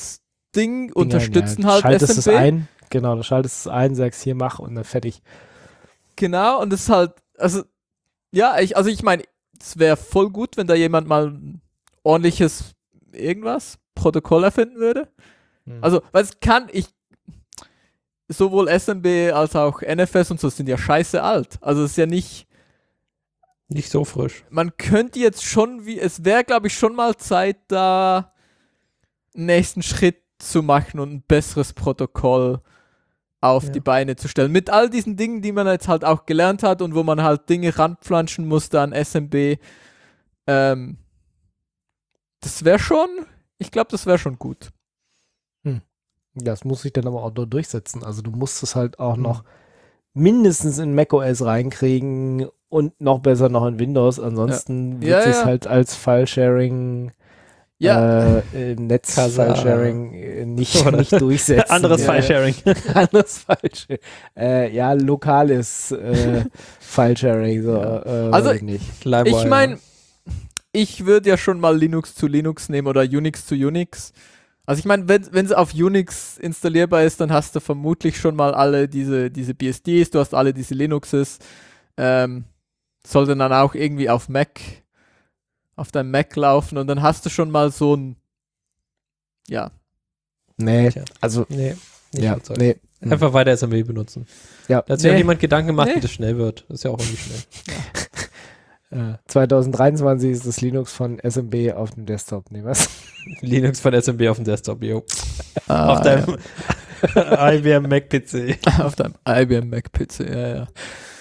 Appliance-Ding unterstützen ja, halt schaltest S M B. es ein, genau, du schaltest es ein, sagst hier mach und dann fertig. Genau, und es ist halt, also, ja, ich, also ich meine, es wäre voll gut, wenn da jemand mal ein ordentliches irgendwas, Protokoll erfinden würde. Hm. Also, weil es kann, ich, sowohl S M B als auch N F S und so sind ja scheiße alt. Also es ist ja nicht, Nicht so frisch. man könnte jetzt schon, wie, es wäre glaube ich schon mal Zeit, da einen nächsten Schritt zu machen und ein besseres Protokoll auf Ja. die Beine zu stellen. Mit all diesen Dingen, die man jetzt halt auch gelernt hat und wo man halt Dinge ranpflanschen musste an S M B. Ähm, das wäre schon, ich glaube, das wäre schon gut. Das muss sich dann aber auch nur durchsetzen. Also du musst es halt auch Mhm. noch mindestens in macOS reinkriegen und noch besser noch in Windows. Ansonsten Ja. wird Ja, sich ja. halt als File-Sharing, Ja, äh, äh, Kasa. Netz-File-Sharing äh, nicht, Oder- nicht durchsetzen. Anderes Ja, ja. File-Sharing. Anderes File-Sharing. Äh, ja, lokales äh, File-Sharing. So, Ja. äh, Also, weiß ich nicht. ich meine, ich würde ja schon mal Linux zu Linux nehmen oder Unix zu Unix. Also ich meine, wenn es auf Unix installierbar ist, dann hast du vermutlich schon mal alle diese, diese B S Ds, du hast alle diese Linuxes. Ähm, sollte dann auch irgendwie auf Mac, auf deinem Mac laufen und dann hast du schon mal so ein, ja, Nee, Tja. also, Nee, nicht ja, überzeugt. nee. Einfach weiter S M B benutzen. Ja, Da hat sich auch Nee. niemand Gedanken gemacht, Nee. wie das schnell wird. Das ist ja auch irgendwie schnell. Äh, zwanzig dreiundzwanzig ist das Linux von S M B auf dem Desktop. Nee, was? Linux von S M B auf dem Desktop, jo. Ah, auf deinem I B M Mac P C. ja. Auf deinem I B M Mac P C, ja, ja.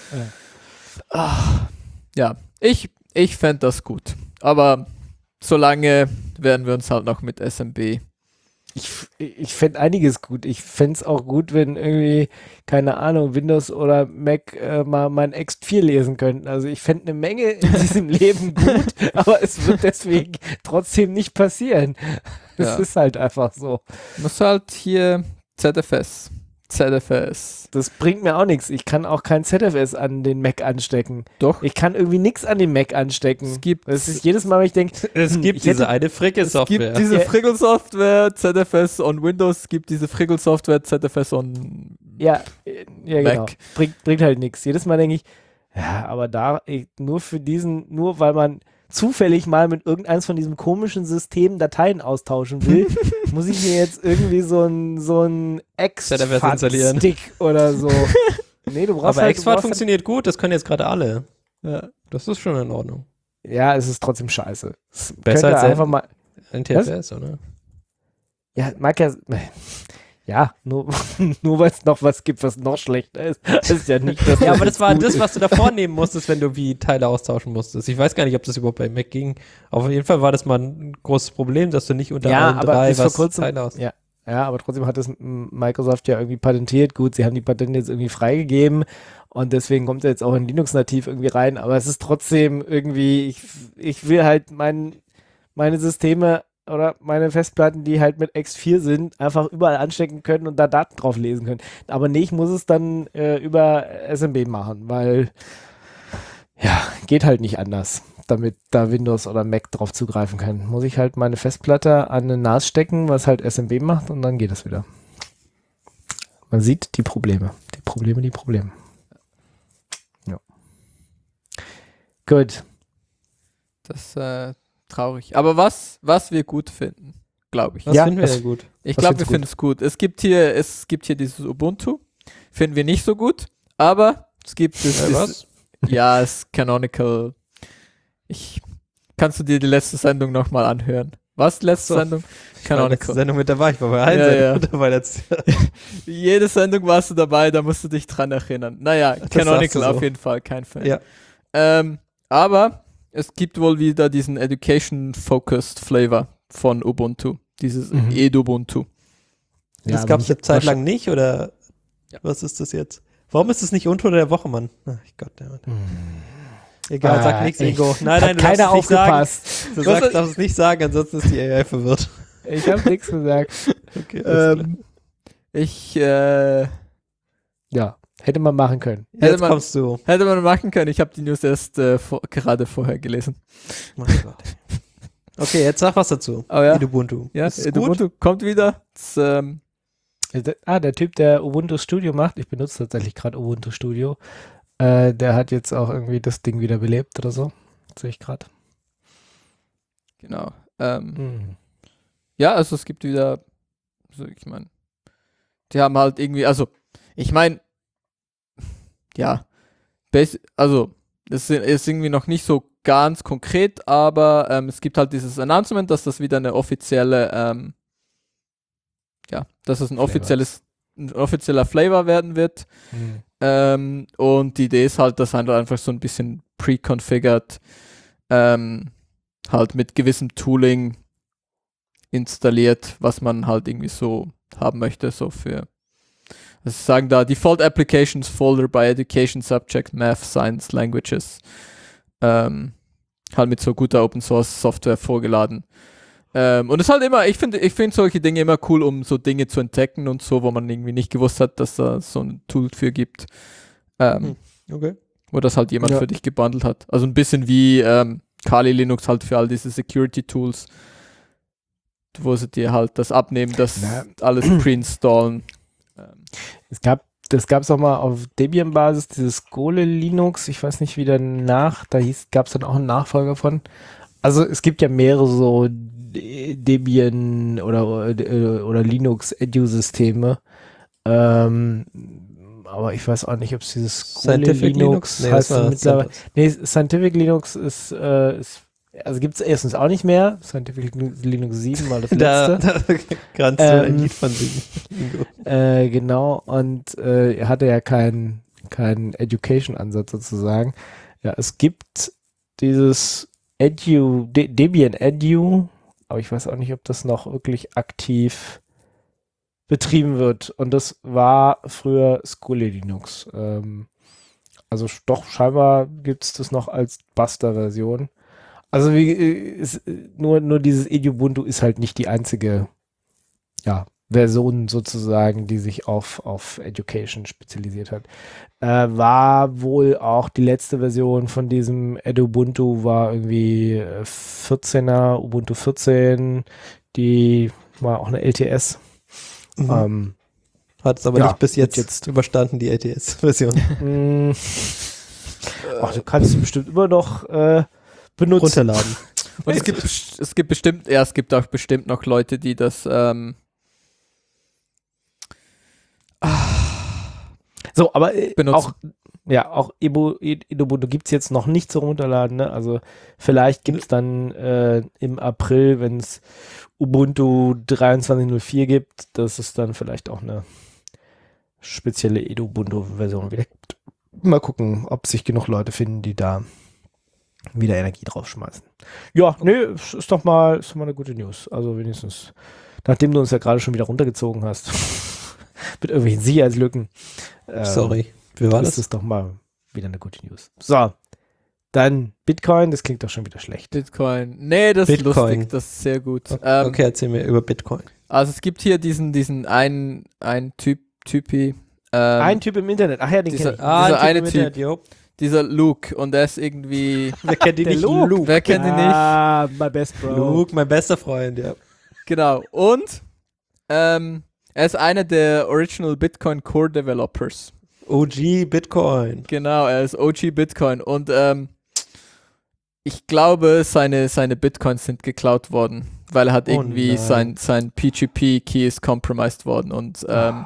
Ah, ja, ich, ich fände das gut. Aber solange werden wir uns halt noch mit S M B. Ich, ich fände einiges gut. Ich fände es auch gut, wenn irgendwie, keine Ahnung, Windows oder Mac äh, mal mein X vier lesen könnten. Also ich fände eine Menge in diesem Leben gut, aber es wird deswegen trotzdem nicht passieren. Es Ja. ist halt einfach so. Muss halt hier Z F S. Z F S. Das bringt mir auch nichts. Ich kann auch kein Z F S an den Mac anstecken. Doch. Ich kann irgendwie nichts an den Mac anstecken. Es gibt, Das ist jedes Mal, wenn ich denke, Es Hm, gibt ich diese hätte- eine es Frickel-Software. gibt diese Ja. Friggle-Software, Z F S on Windows, es gibt diese Friggle-Software, Z F S on ja, äh, ja genau. Mac. Bringt, bringt halt nichts. Jedes Mal denke ich, ja, aber da ich, nur für diesen, nur weil man zufällig mal mit irgendeins von diesem komischen System Dateien austauschen will, muss ich mir jetzt irgendwie so ein so ein Z F S installieren. X-Stick oder so. Nee, du brauchst Aber halt, du X-F A T brauchst halt, funktioniert gut, das können jetzt gerade alle. Ja. Das ist schon in Ordnung. ja, es ist trotzdem scheiße. Es Besser könnte als einfach mal, N T F S, oder? ja, mag ja, ja, nur, nur weil es noch was gibt, was noch schlechter ist. Das ist ja nicht das, Ja, was aber das jetzt war gut das, ist. was du davor nehmen musstest, wenn du wie Teile austauschen musstest. Ich weiß gar nicht, ob das überhaupt bei Mac ging. Auf jeden Fall war das mal ein großes Problem, dass du nicht unter Ja, allen aber drei bis vor was kurzem- Teile aus. ja. Ja, aber trotzdem hat es m, Microsoft ja irgendwie patentiert. Gut, sie haben die Patente jetzt irgendwie freigegeben und deswegen kommt er jetzt auch in Linux nativ irgendwie rein. Aber es ist trotzdem irgendwie, ich, ich will halt mein, meine Systeme oder meine Festplatten, die halt mit X vier sind, einfach überall anstecken können und da Daten drauf lesen können. Aber nee, ich muss es dann äh, über S M B machen, weil ja, geht halt nicht anders, damit da Windows oder Mac drauf zugreifen kann. Muss ich halt meine Festplatte an den N A S stecken, was halt S M B macht und dann geht es wieder. Man sieht die Probleme. Die Probleme, die Probleme. Ja. Gut. Das ist äh, traurig. Aber was, was wir gut finden, glaube ich. Das Ja, finden wir das- ja gut. Ich das glaube, wir find's finden es gut. Es gibt hier, es gibt hier dieses Ubuntu. Finden wir nicht so gut, aber es gibt es. Äh, es- was? Ja, es ist Canonical. Ich, kannst du dir die letzte Sendung nochmal anhören? Was? Letzte So. Sendung? Ich war in der letzten Canonical. Sendung mit dabei. Ich war bei allen Ja, Sendungen ja. mit dabei. Letztes Jahr. Jede Sendung warst du dabei, da musst du dich dran erinnern. Naja, sagst Canonical du so. auf jeden Fall, kein Fan. Ja. Ähm, aber es gibt wohl wieder diesen Education-Focused Flavor von Ubuntu. Dieses Mhm. Edubuntu. Ja, das aber gab es nicht- eine Zeit lang nicht, oder Ja. was ist das jetzt? Warum ist das nicht Unter der Woche, Mann? Ach Gott, der Mann. Hm. Egal, sag Ah, nichts, echt. Ingo. Nein, Hat nein, du darfst keiner es nicht sagen. aufgepasst. Du Was sagst, soll- darfst es nicht sagen, ansonsten ist die A I verwirrt. Ich habe nichts gesagt. Okay, alles klar. Ähm, ich, äh, Ja, hätte man machen können. hätte Jetzt man- kommst du. hätte man machen können. Ich habe die News erst äh, vor, gerade vorher gelesen. Mein Gott. Okay, jetzt sag was dazu. Oh ja. Ubuntu. Ja, Ist es gut? Edubuntu kommt wieder. Das, ähm, Ah, der Typ, der Ubuntu Studio macht, ich benutze tatsächlich gerade Ubuntu Studio, Äh, der hat jetzt auch irgendwie das Ding wieder belebt oder so. Sehe ich gerade. Genau. Ähm, Mhm. Ja, also es gibt wieder, so ich meine, die haben halt irgendwie, also ich meine, ja, bas- also es ist ist irgendwie noch nicht so ganz konkret, aber ähm, es gibt halt dieses Announcement, dass das wieder eine offizielle, ähm, ja, dass es ein Flavor. offizielles, ein offizieller Flavor werden wird. Mhm. Ähm, und die Idee ist halt, dass halt einfach so ein bisschen pre-configured, ähm, halt mit gewissem Tooling installiert, was man halt irgendwie so haben möchte, so für, also sie sagen da, Default Applications Folder by Education Subject Math Science Languages, ähm, halt mit so guter Open Source Software vorgeladen. Ähm, und es ist halt immer, ich finde ich finde solche Dinge immer cool, um so Dinge zu entdecken und so, wo man irgendwie nicht gewusst hat, dass da so ein Tool für gibt, ähm, Hm. Okay. wo das halt jemand Ja. für dich gebundelt hat. Also ein bisschen wie ähm, Kali Linux halt für all diese Security Tools, wo sie dir halt das abnehmen, das Na. alles preinstallen. Ähm, Es gab, das gab es auch mal auf Debian-Basis, dieses Gole Linux, ich weiß nicht, wie danach, da gab es dann auch einen Nachfolger von. Also es gibt ja mehrere so De- Debian oder, äh, oder Linux-Edu-Systeme. Ähm, aber ich weiß auch nicht, ob es dieses Gole Scientific Linux Linux? Nee, das heißt. war Mittlerweile, CentOS. nee, Scientific Linux ist, äh, ist also gibt es erstens auch nicht mehr. Scientific Linux sieben mal das Da, letzte. da kannst du ein Ähm, Lied von singen. Ingo. Äh, genau, und äh, er hatte ja keinen keinen Education-Ansatz sozusagen. Ja, es gibt dieses Edu, De Debian Edu, aber ich weiß auch nicht, ob das noch wirklich aktiv betrieben wird. Und das war früher Skule Linux. Ähm, also sch- doch, scheinbar gibt es das noch als Buster-Version. Also wie, äh, ist, äh, nur, nur dieses Edubuntu ist halt nicht die einzige, ja, Version sozusagen, die sich auf, auf Education spezialisiert hat. Äh, war wohl auch die letzte Version von diesem Edubuntu, war irgendwie äh, vierzehner, Ubuntu vierzehn, die war auch eine L T S. Mhm. Ähm, Hat es aber ja, nicht bis wird jetzt, jetzt- überstanden, die L T S-Version. mh, ach, du kannst sie bestimmt immer noch äh, benutzen. Runterladen. und es gibt, best- es gibt bestimmt, ja, es gibt auch bestimmt noch Leute, die das, ähm, So, aber äh, benutzen. auch, ja, auch Ebu- Edubuntu gibt es jetzt noch nicht zum Runterladen. Ne? Also vielleicht gibt es dann äh, im April, wenn es Ubuntu dreiundzwanzig null vier gibt, dass es dann vielleicht auch eine spezielle Edubuntu-Version wieder gibt. Mal gucken, ob sich genug Leute finden, die da wieder Energie draufschmeißen. Ja, nee, es ist doch mal, ist doch mal eine gute News. Also wenigstens, nachdem du uns ja gerade schon wieder runtergezogen hast, mit irgendwelchen Sicherheitslücken. ähm, Sorry. Wie war ist das? das doch mal wieder eine gute News. So, dann Bitcoin, das klingt doch schon wieder schlecht. Bitcoin. Nee, das Bitcoin. ist lustig, das ist sehr gut. Ähm, Okay, erzähl mir über Bitcoin. Also es gibt hier diesen, diesen einen, einen Typ, Typi, ähm, Ein Typ im Internet, ach ja, den dieser- kenn ich. Ah, dieser ein eine im Typ. Internet, jo. dieser Luke, und der ist irgendwie, Wer kennt ihn Der nicht? Luke. Luke. wer kennt ihn nicht? Ah, my best bro. Luke, mein bester Freund, ja. Genau. Und ähm, er ist einer der Original Bitcoin Core Developers. O G Bitcoin. Genau, er ist O G Bitcoin. Und ähm, ich glaube, seine, seine Bitcoins sind geklaut worden, weil er hat Oh irgendwie nein. sein, sein P G P-Key ist compromised worden. Und ähm,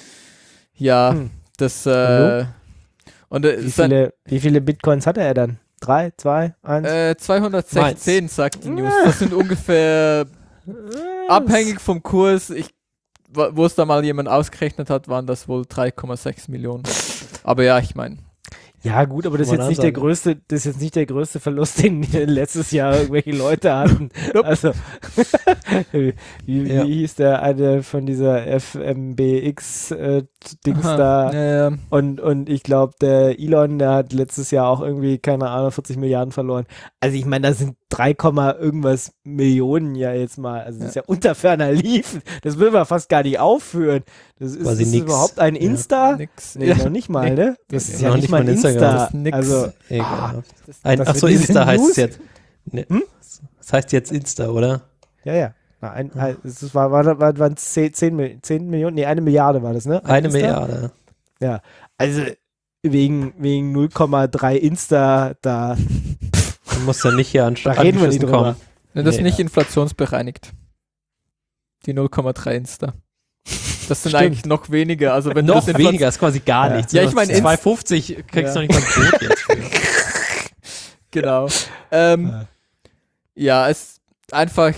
ja, Hm. das äh, und äh, Wie sein, viele, wie viele Bitcoins hatte er dann? Drei, zwei, eins? äh, zweihundertsechzehn sagt die News. Das sind ungefähr abhängig vom Kurs. Ich, wo wo es da mal jemand ausgerechnet hat, waren das wohl drei Komma sechs Millionen. Aber ja, ich meine, Ja, gut, aber das ist Kann jetzt man nicht der ansagen. größte, das ist jetzt nicht der größte Verlust, den letztes Jahr irgendwelche Leute hatten. Also, wie, Ja. wie hieß der eine von dieser F M B X-Dings aha, da? ja, ja. Und, und ich glaube, der Elon, der hat letztes Jahr auch irgendwie, keine Ahnung, vierzig Milliarden verloren. Also ich meine, da sind drei, irgendwas Millionen ja jetzt mal. Also das ist ja unter ferner Liefen. Das will man fast gar nicht aufführen. Das ist, Quasi ist das nix. überhaupt ein Ja. Insta? Nix. Nee, Ja. noch nicht mal, Nee. ne? Das Nee, ist nee. ja Noch nicht nicht mal mal Instagram, Insta. das ist nix. Also, Ekelhaft. Das- Ein, das achso, wird diese Insta heißt News- es jetzt. Ne, Hm? Das heißt jetzt Insta, oder? ja, ja. Na, ein, ein, es war, war, war, waren zehn, zehn, Mil- zehn Millionen, nee, eine Milliarde war das, ne? Ein Eine Insta? Milliarde. Ja, also wegen, wegen null Komma drei Insta da. Du musst ja nicht hier an Da reden wir nicht drüber. kommen. Ne, das ist Nee. nicht inflationsbereinigt. Die null Komma drei Insta. Das sind Stimmt. eigentlich noch weniger. Also wenn du Noch das Inflation- weniger, ist quasi gar Ja. nichts. Ja, ich meine, zwei fünfzig kriegst du Ja. noch nicht mal ein Brot jetzt für. Genau. Ähm, Ja. ja, es einfach,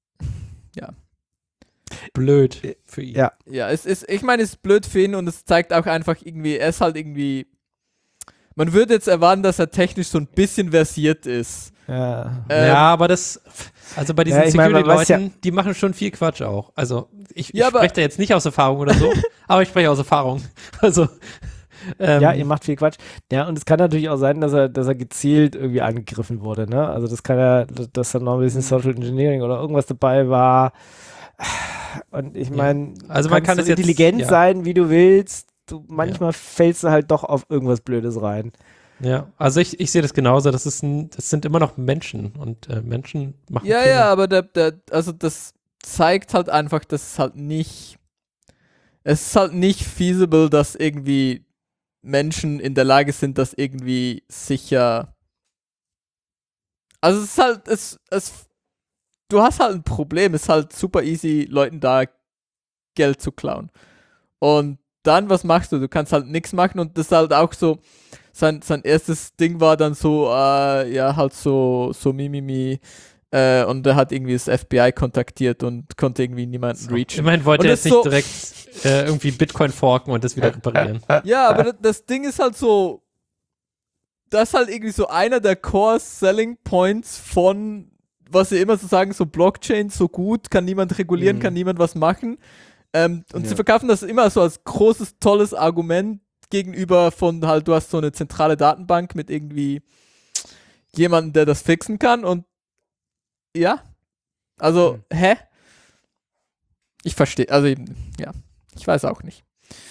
Blöd für ihn. Ja. ja, es ist, ich meine, es ist blöd für ihn und es zeigt auch einfach irgendwie, er ist halt irgendwie, man würde jetzt erwarten, dass er technisch so ein bisschen versiert ist. Ja. Ähm, ja, aber das, also bei diesen Ja, ich meine, man weiß Security-Leuten, die machen schon viel Quatsch auch. Also ich, Ja, ich aber- spreche da jetzt nicht aus Erfahrung oder so, aber ich spreche aus Erfahrung. Also ähm, Ja, ihr macht viel Quatsch. Ja, und es kann natürlich auch sein, dass er, dass er gezielt irgendwie angegriffen wurde, ne? Also das kann ja, dass da noch ein bisschen Social Engineering oder irgendwas dabei war. Und ich meine, Also man kann so es jetzt- intelligent ja. sein, wie du willst. Du, manchmal fällst du halt doch auf irgendwas Blödes rein. ja, also ich, ich sehe das genauso. Das ist ein, das sind immer noch Menschen und äh, Menschen machen Ja, Fehler. ja, aber der, der, also das zeigt halt einfach, dass es halt nicht, es ist halt nicht feasible, dass irgendwie Menschen in der Lage sind, das irgendwie sicher. Also es ist halt, es, es, du hast halt ein Problem, es ist halt super easy, Leuten da Geld zu klauen. Und dann, was machst du? Du kannst halt nichts machen und das ist halt auch so, sein, sein erstes Ding war dann so, äh, ja, halt so, so Mimimi, äh, und er hat irgendwie das F B I kontaktiert und konnte irgendwie niemanden So. reachen. Immerhin wollte Und er das jetzt nicht so- direkt äh, irgendwie Bitcoin forken und das wieder reparieren. Ja, aber das, das Ding ist halt so, das ist halt irgendwie so einer der Core-Selling-Points von, was sie immer so sagen, so Blockchain so gut, kann niemand regulieren, Mhm. kann niemand was machen. Ähm, und Ja. sie verkaufen das immer so als großes, tolles Argument gegenüber von halt, du hast so eine zentrale Datenbank mit irgendwie jemandem, der das fixen kann und ja, also, Mhm. hä? Ich verstehe, also eben, ja, ich weiß auch nicht.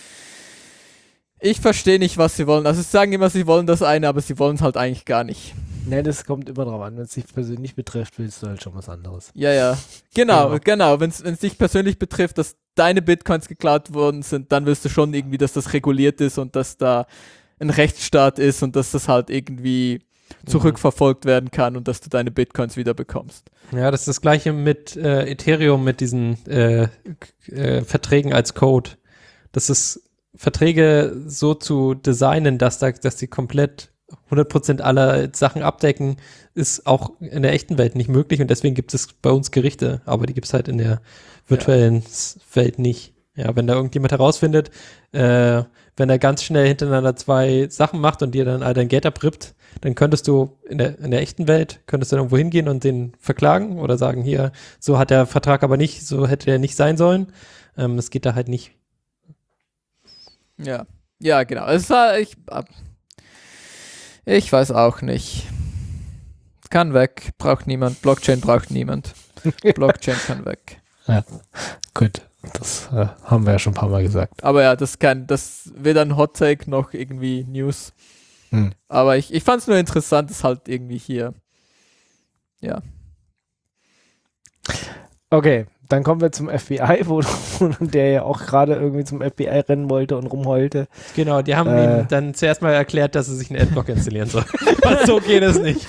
Ich verstehe nicht, was sie wollen. Also sie sagen immer, sie wollen das eine, aber sie wollen es halt eigentlich gar nicht. Ne, das kommt immer drauf an. Wenn es dich persönlich betrifft, willst du halt schon was anderes. Ja, ja. Genau, Genau. genau. Wenn es dich persönlich betrifft, dass deine Bitcoins geklaut worden sind, dann willst du schon irgendwie, dass das reguliert ist und dass da ein Rechtsstaat ist und dass das halt irgendwie zurückverfolgt werden kann und dass du deine Bitcoins wieder bekommst. Ja, das ist das gleiche mit äh, Ethereum, mit diesen äh, k- äh, Verträgen als Code. Das ist Verträge so zu designen, dass, da, dass die komplett hundert Prozent aller Sachen abdecken, ist auch in der echten Welt nicht möglich und deswegen gibt es bei uns Gerichte, aber die gibt es halt in der virtuellen S- Welt nicht. Ja, wenn da irgendjemand herausfindet, äh, wenn er ganz schnell hintereinander zwei Sachen macht und dir dann all dein Geld abrippt, dann könntest du in der, in der echten Welt, könntest du irgendwo hingehen und den verklagen oder sagen, hier, so hat der Vertrag aber nicht, so hätte er nicht sein sollen. Ähm, das geht da halt nicht. Ja. Ja, genau. Es war, ich, ich weiß auch nicht. Kann weg, braucht niemand. Blockchain braucht niemand. Blockchain kann weg. Gut, das äh, haben wir ja schon ein paar Mal gesagt. Aber ja, das kann, das weder ein Hot Take noch irgendwie News. Hm. Aber ich, ich fand es nur interessant, dass halt irgendwie hier. Ja. Okay, dann kommen wir zum F B I, wo der ja auch gerade irgendwie zum F B I rennen wollte und rumheulte. Genau, die haben Äh. ihm dann zuerst mal erklärt, dass er sich einen Adblock installieren soll. Und so geht es nicht.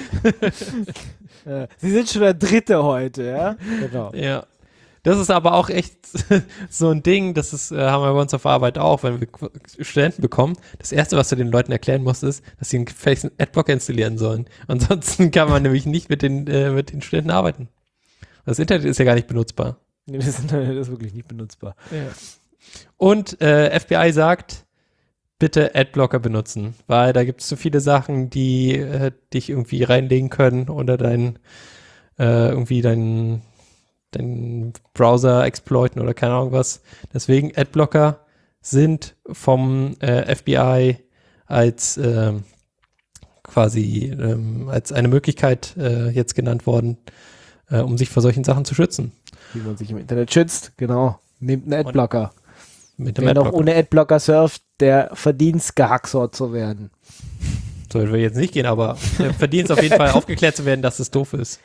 Äh, Sie sind schon der Dritte heute, ja? Genau. Ja. Das ist aber auch echt so ein Ding, das ist, äh, haben wir bei uns auf Arbeit auch, wenn wir Qu- Studenten bekommen. Das Erste, was du den Leuten erklären musst, ist, dass sie einen gefälligsten Adblocker installieren sollen. Ansonsten kann man nämlich nicht mit den, äh, mit den Studenten arbeiten. Das Internet ist ja gar nicht benutzbar. Nee, das ist, das ist wirklich nicht benutzbar. Und äh, F B I sagt, bitte Adblocker benutzen, weil da gibt es so viele Sachen, die äh, dich irgendwie reinlegen können oder dein äh, irgendwie dein, dein Browser exploiten oder keine Ahnung was. Deswegen Adblocker sind vom äh, F B I als ähm, quasi ähm, als eine Möglichkeit äh, jetzt genannt worden, äh, um sich vor solchen Sachen zu schützen. Wie man sich im Internet schützt, genau. Nehmt einen Adblocker. Mit dem Wer noch Adblocker. ohne Adblocker surft, der verdient gehacksort zu werden. Soll wir jetzt nicht gehen, aber er verdient es auf jeden Fall, aufgeklärt zu werden, dass es doof ist.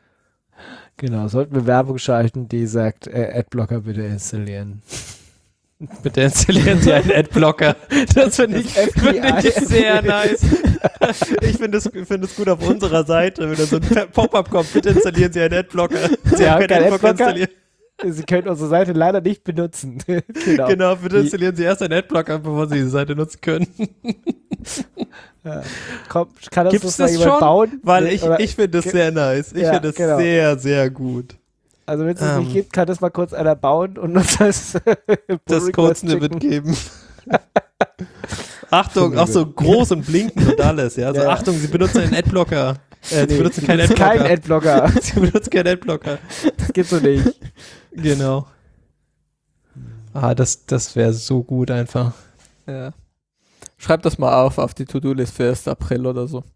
Genau, sollten wir Werbung schalten, die sagt, äh, Adblocker bitte installieren. Bitte installieren Sie einen Adblocker. Das finde ich, find ich sehr nice. Ich finde es find es gut auf unserer Seite, wenn da so ein Pop-up kommt. Bitte installieren Sie einen Adblocker. Sie haben keinen Adblocker. installieren. Sie können unsere Seite leider nicht benutzen. genau. Genau, bitte installieren Sie erst einen Adblocker, bevor Sie die Seite nutzen können. Ja. Komm, kann das, Gibt's das mal das jemand schon? bauen? Weil Nee, ich, oder- ich finde das sehr nice. Ich Ja, finde das genau. sehr, sehr gut. Also wenn es das Ähm. nicht gibt, kann das mal kurz einer bauen und uns das Das kurz eine schicken. mitgeben. Achtung, auch so groß und blinkend und alles. Ja, so Ja. Achtung, Sie benutzen einen Adblocker. Äh, Sie Nee, benutzen keinen das ist Adblocker. kein Adblocker. Sie benutzen keinen Adblocker. Das gibt's so nicht. Genau. Ah, das, das wäre so gut einfach. Ja. Schreib das mal auf, auf die To-Do-List für ersten April oder so.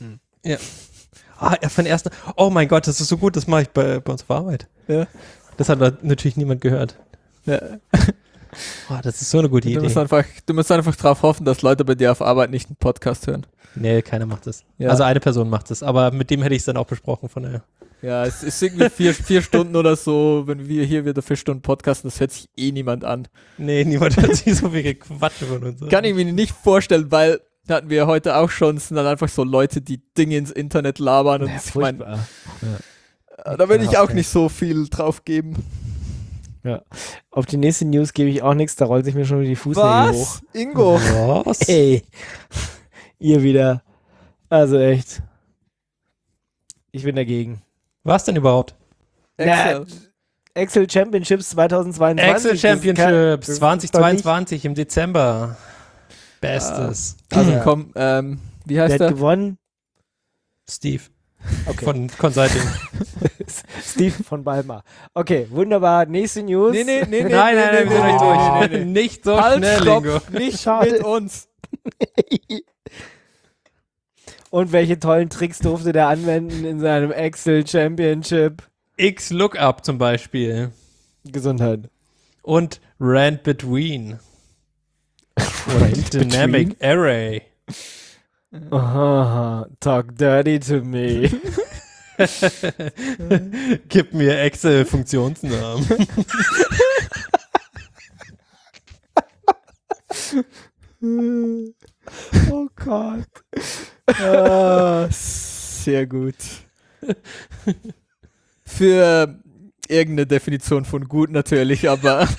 Ah, ja, von ersten. Oh mein Gott, das ist so gut, das mache ich bei, bei uns auf Arbeit. Ja. Das hat natürlich niemand gehört. Ja. Oh, das ist so eine gute Du musst, Idee. einfach, du musst einfach darauf hoffen, dass Leute bei dir auf Arbeit nicht einen Podcast hören. Nee, keiner macht das. Ja. Also eine Person macht das, aber mit dem hätte ich es dann auch besprochen von der. Ja, es ist irgendwie vier, vier Stunden oder so, wenn wir hier wieder vier Stunden podcasten, das hört sich eh niemand an. Nee, niemand hört sich so viel Gequatsche von uns an. Kann ich mir nicht vorstellen, weil hatten wir heute auch schon, es sind dann einfach so Leute, die Dinge ins Internet labern und Ja, ich meine, furchtbar. da würde ich Ja, auch okay. nicht so viel drauf geben. Auf die nächste News gebe ich auch nichts, da rollt sich mir schon die Fußnägel hoch. Ingo? Was? Ey, ihr wieder. Also echt. Ich bin dagegen. Was denn überhaupt? Excel. Excel Championships zweitausendzweiundzwanzig. Excel das ist kein- Championships das ist zweitausendzweiundzwanzig im Dezember. Bestes. Also Ja. komm, ähm, wie Wer heißt hat der? gewonnen? Steve Okay. von Consulting. Steve von Balmer. Okay, wunderbar. Nächste News. Nee, nee, nee, nee. nein, nein, nein, nee, wir sind nee, nicht nee, durch. nee, nee. Nicht so Halt, schnell, stopp, Ingo. nicht Schade. mit uns. Und welche tollen Tricks durfte der anwenden in seinem Excel Championship? X-Lookup zum Beispiel. Gesundheit. Und Rand Between. Oder Dynamic Array. Aha, talk dirty to me. Gib mir Excel-Funktionsnamen. Oh Gott. Ah, sehr gut. Für irgendeine Definition von gut natürlich, aber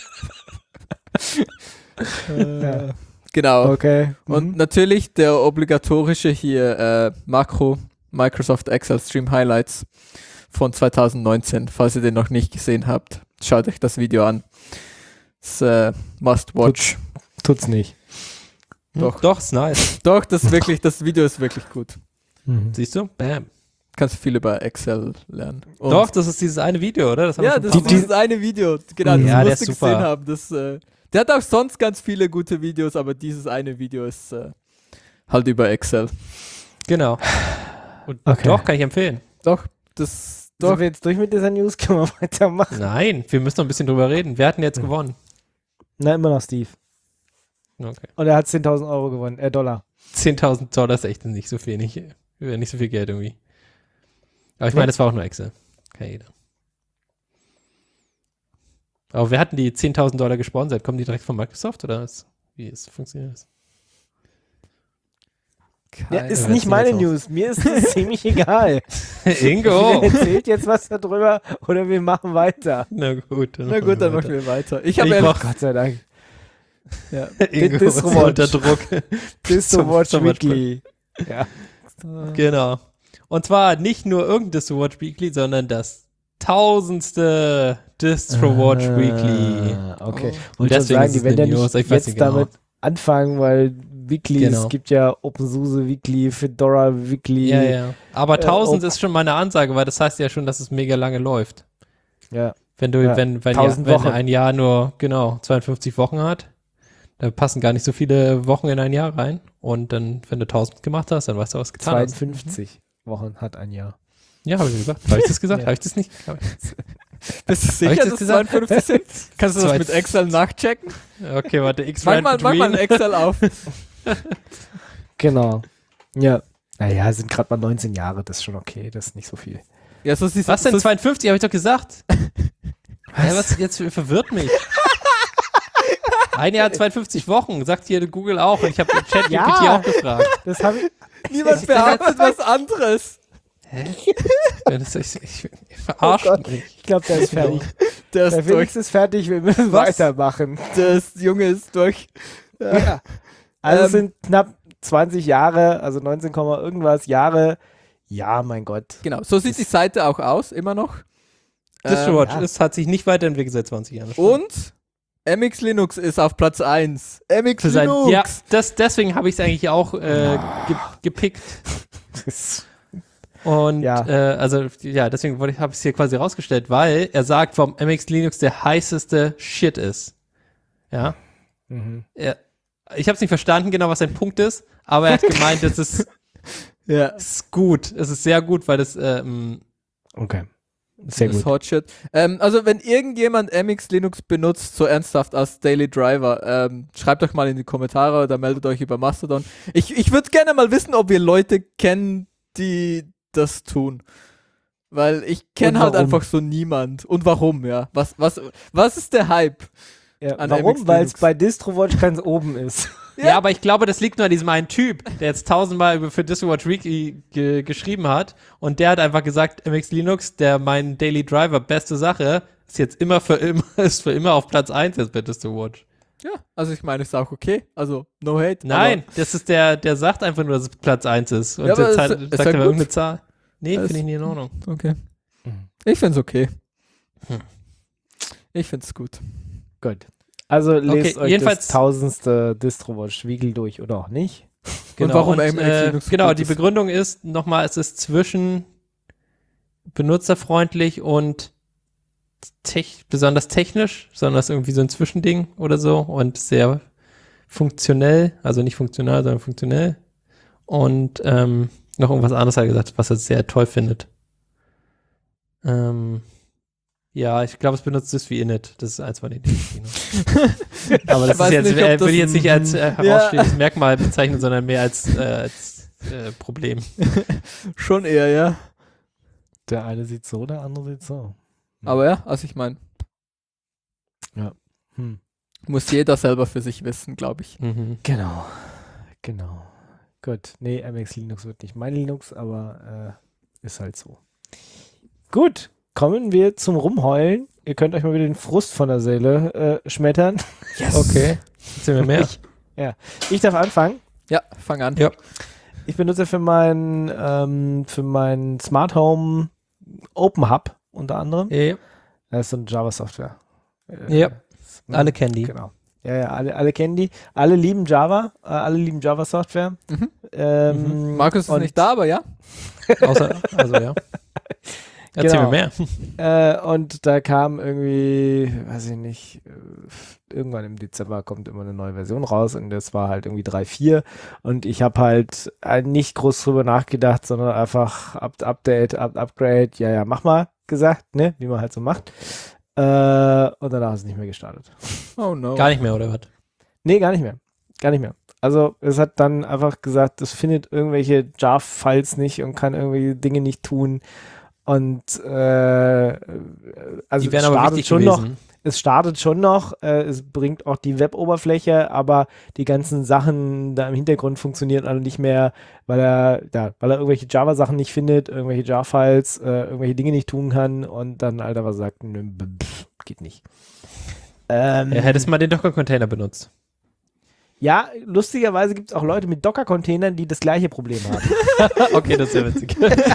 äh, Ja. genau. Okay. Und Mhm. natürlich der obligatorische hier äh, Makro Microsoft Excel Stream Highlights von zweitausendneunzehn. Falls ihr den noch nicht gesehen habt, schaut euch das Video an. Das äh, Must Watch. Tut's nicht. Doch. Doch, ist nice. Doch, das ist wirklich, das Video ist wirklich gut. Mhm. Siehst du? Bam. Kannst viel über Excel lernen. Und Doch, das ist dieses eine Video, oder? Das haben wir ja, schon das ein ist paar Mal- dieses eine Video. Genau, das Ja, der musst du ist super. gesehen haben. Das, äh, der hat auch sonst ganz viele gute Videos, aber dieses eine Video ist äh, halt über Excel. Genau. Und Okay. Doch, kann ich empfehlen. Doch, das Sind doch. wir jetzt durch mit dieser News? Können wir weitermachen? Nein, wir müssen noch ein bisschen drüber reden. Wer hat denn jetzt Hm. gewonnen? Na, immer noch Steve. Okay. Und er hat zehntausend Euro gewonnen, äh, Dollar. zehntausend Dollar ist echt nicht so viel, nicht, nicht so viel Geld irgendwie. Aber ich Nee. meine, das war auch nur Excel. Kann jeder. Aber wer hat denn die zehntausend Dollar gesponsert? Kommen die direkt von Microsoft oder was? Wie ist, funktioniert das? Ja, Keine- ist Ja, nicht das meine sieht jetzt News. Mir ist das ziemlich egal. Ingo! Wer erzählt jetzt was darüber oder wir machen weiter. Na gut. Na gut, dann machen wir weiter. Ich habe Ich ehrlich, mach- Gott sei Dank. ja. Ingo This ist Watch. unter Druck. This to Zum- Watch zum Weekly. Ja. Genau. Und zwar nicht nur irgendein Distro Watch Weekly, sondern das tausendste Distro Watch Weekly. Ah, okay. Oh. Wollte schon Deswegen sagen, ist die es werden ja eine News, nicht ich weiß jetzt nicht genau. damit anfangen, weil Weekly, Genau. es gibt ja OpenSUSE Weekly, Fedora Weekly. Ja, ja. Aber Äh, tausend oh. ist schon mal eine Ansage, weil das heißt ja schon, dass es mega lange läuft. Ja. Wenn du, Ja, wenn, wenn, ja, tausend wenn Wochen. ein Jahr nur, genau, zweiundfünfzig Wochen hat, da passen gar nicht so viele Wochen in ein Jahr rein. Und dann, wenn du tausend gemacht hast, dann weißt du, was getan hast. zweiundfünfzig Wochen hat ein Jahr. Ja, habe ich gesagt. Habe ich das gesagt? Ja. Habe ich das nicht? Hab ich- Bist du Hab ich sicher, das dass gesagt? zweiundfünfzig sind? Kannst du das Zwei- mit Excel nachchecken? Okay, warte, X Mach Rand mal, mach mal ein Between. Excel auf. Genau. Ja. Naja, sind gerade mal neunzehn Jahre, das ist schon okay, das ist nicht so viel. Ja, so siehst Was denn, so, zweiundfünfzig? Habe ich doch gesagt. Was? Ja, was? Jetzt verwirrt mich. Ein Jahr, zweiundfünfzig Wochen, sagt hier Google auch. Und ich habe ChatGPT Ja. auch gefragt. Das habe ich. Niemand behauptet was anderes. Hä? Das ist, ich, ich, ich verarscht Oh Gott. mich. Ich glaube, der ist fertig. Der ist Der durch. Felix ist fertig, wir müssen Was? weitermachen. Das Junge ist durch. Ja. Also es Ähm, sind knapp zwanzig Jahre, also neunzehn, irgendwas Jahre. Ja, mein Gott. Genau, so sieht die Seite auch aus, immer noch. DistroWatch ja. ist, hat sich nicht weiterentwickelt seit zwanzig Jahren. Und M X Linux ist auf Platz eins. M X Für sein, Linux. ja, das, deswegen habe ich es eigentlich auch äh, ge, gepickt. Und Ja. äh, also ja, deswegen habe ich es hier quasi rausgestellt, weil er sagt, warum M X Linux der heißeste Shit ist. Ja. Mhm. Er, ich habe es nicht verstanden genau, was sein Punkt ist, aber er hat gemeint, es ist, Ja, es ist gut. Es ist sehr gut, weil das ähm, Okay. Sehr das ist gut. Hot Shit. Ähm, also wenn irgendjemand M X Linux benutzt, so ernsthaft als Daily Driver, ähm, schreibt euch mal in die Kommentare oder meldet euch über Mastodon. Ich, ich würde gerne mal wissen, ob wir Leute kennen, die das tun. Weil ich kenne Und halt warum? einfach so niemand. Und warum, ja? Was, was, was ist der Hype? Ja, an M X warum? Weil es Linux. bei DistroWatch ganz oben ist. ja. Ja. aber ich glaube, das liegt nur an diesem einen Typ, der jetzt tausendmal über für DistroWatch Weekly ge geschrieben hat und der hat einfach gesagt, M X Linux, der mein Daily Driver, beste Sache, ist jetzt immer für immer, ist für immer auf Platz eins jetzt bei DistroWatch. Ja, also ich meine, ist auch okay. Also, no hate. Nein, das ist der, der sagt einfach nur, dass es Platz eins ist. Und Ja, aber der es- Zeit, es ist sagt ja aber gut. irgendeine Zahl. Nee, Es- finde ich nicht in Ordnung. Aber, okay. Mhm. Ich find's okay. Hm. Ich find's gut. Gut. Also lest Okay, euch jedenfalls- das tausendste DistroWatch Weekly durch oder auch nicht. Und warum M X äh, Linux so Genau, gut die ist. Begründung ist nochmal, es ist zwischen benutzerfreundlich und tech, besonders technisch, sondern es ist irgendwie so ein Zwischending oder so und sehr funktionell, also nicht funktional, sondern funktionell. Und ähm, noch irgendwas anderes hat er gesagt, was er sehr toll findet. Ähm, ja, ich glaube, es benutzt das wie Init. Das ist eins von den Dingen. Aber das Weiß ist jetzt, nicht, ob äh, das würde ich jetzt nicht als äh, ein- herausstehendes Merkmal bezeichnen, sondern mehr als, äh, als äh, Problem. Schon eher, ja. Der eine sieht so, der andere sieht so. Aber ja, also ich meine, Hm. muss jeder selber für sich wissen, glaube ich. Mhm. Genau. Genau. Gut. Nee, M X Linux wird nicht mein Linux, aber äh, ist halt so. Gut. Kommen wir zum Rumheulen. Ihr könnt euch mal wieder den Frust von der Seele äh, schmettern. Okay. Erzähl mir mehr. Ich darf anfangen. Ja, fang an. Ja. Ich benutze für mein, ähm, für mein Smart Home Open Hub unter anderem. Ja, Das ist so eine Java-Software. Äh, Ja. ist- alle kennen die. Genau. Ja, ja, alle, alle kennen die. Alle lieben Java. Äh, alle lieben Java-Software. Mhm. Ähm, Markus ist und- nicht da, aber ja. Außer, also ja. Erzähl Genau. mir mehr. Äh, und da kam irgendwie, weiß ich nicht, äh, irgendwann im Dezember kommt immer eine neue Version raus und das war halt irgendwie drei Punkt vier und ich habe halt äh, nicht groß drüber nachgedacht, sondern einfach up, Update, up, Upgrade, ja, ja, mach mal gesagt, ne, wie man halt so macht. Äh, und danach ist es nicht mehr gestartet. Oh no. Gar nicht mehr, oder was? Nee, gar nicht mehr. Gar nicht mehr. Also es hat dann einfach gesagt, es findet irgendwelche Jar-Files nicht und kann irgendwelche Dinge nicht tun. Und äh, also Die es wären aber startet wichtig schon noch, gewesen. es startet schon noch, äh, es bringt auch die Web-Oberfläche, aber die ganzen Sachen da im Hintergrund funktionieren alle nicht mehr, weil er, ja, weil er irgendwelche Java-Sachen nicht findet, irgendwelche Jar-Files, äh, irgendwelche Dinge nicht tun kann und dann halt aber sagt, nö, pff, geht nicht. Ähm, Ja, hättest mal den Docker-Container benutzt. ja, lustigerweise gibt es auch Leute mit Docker-Containern, die das gleiche Problem haben. Okay, das ist ja witzig.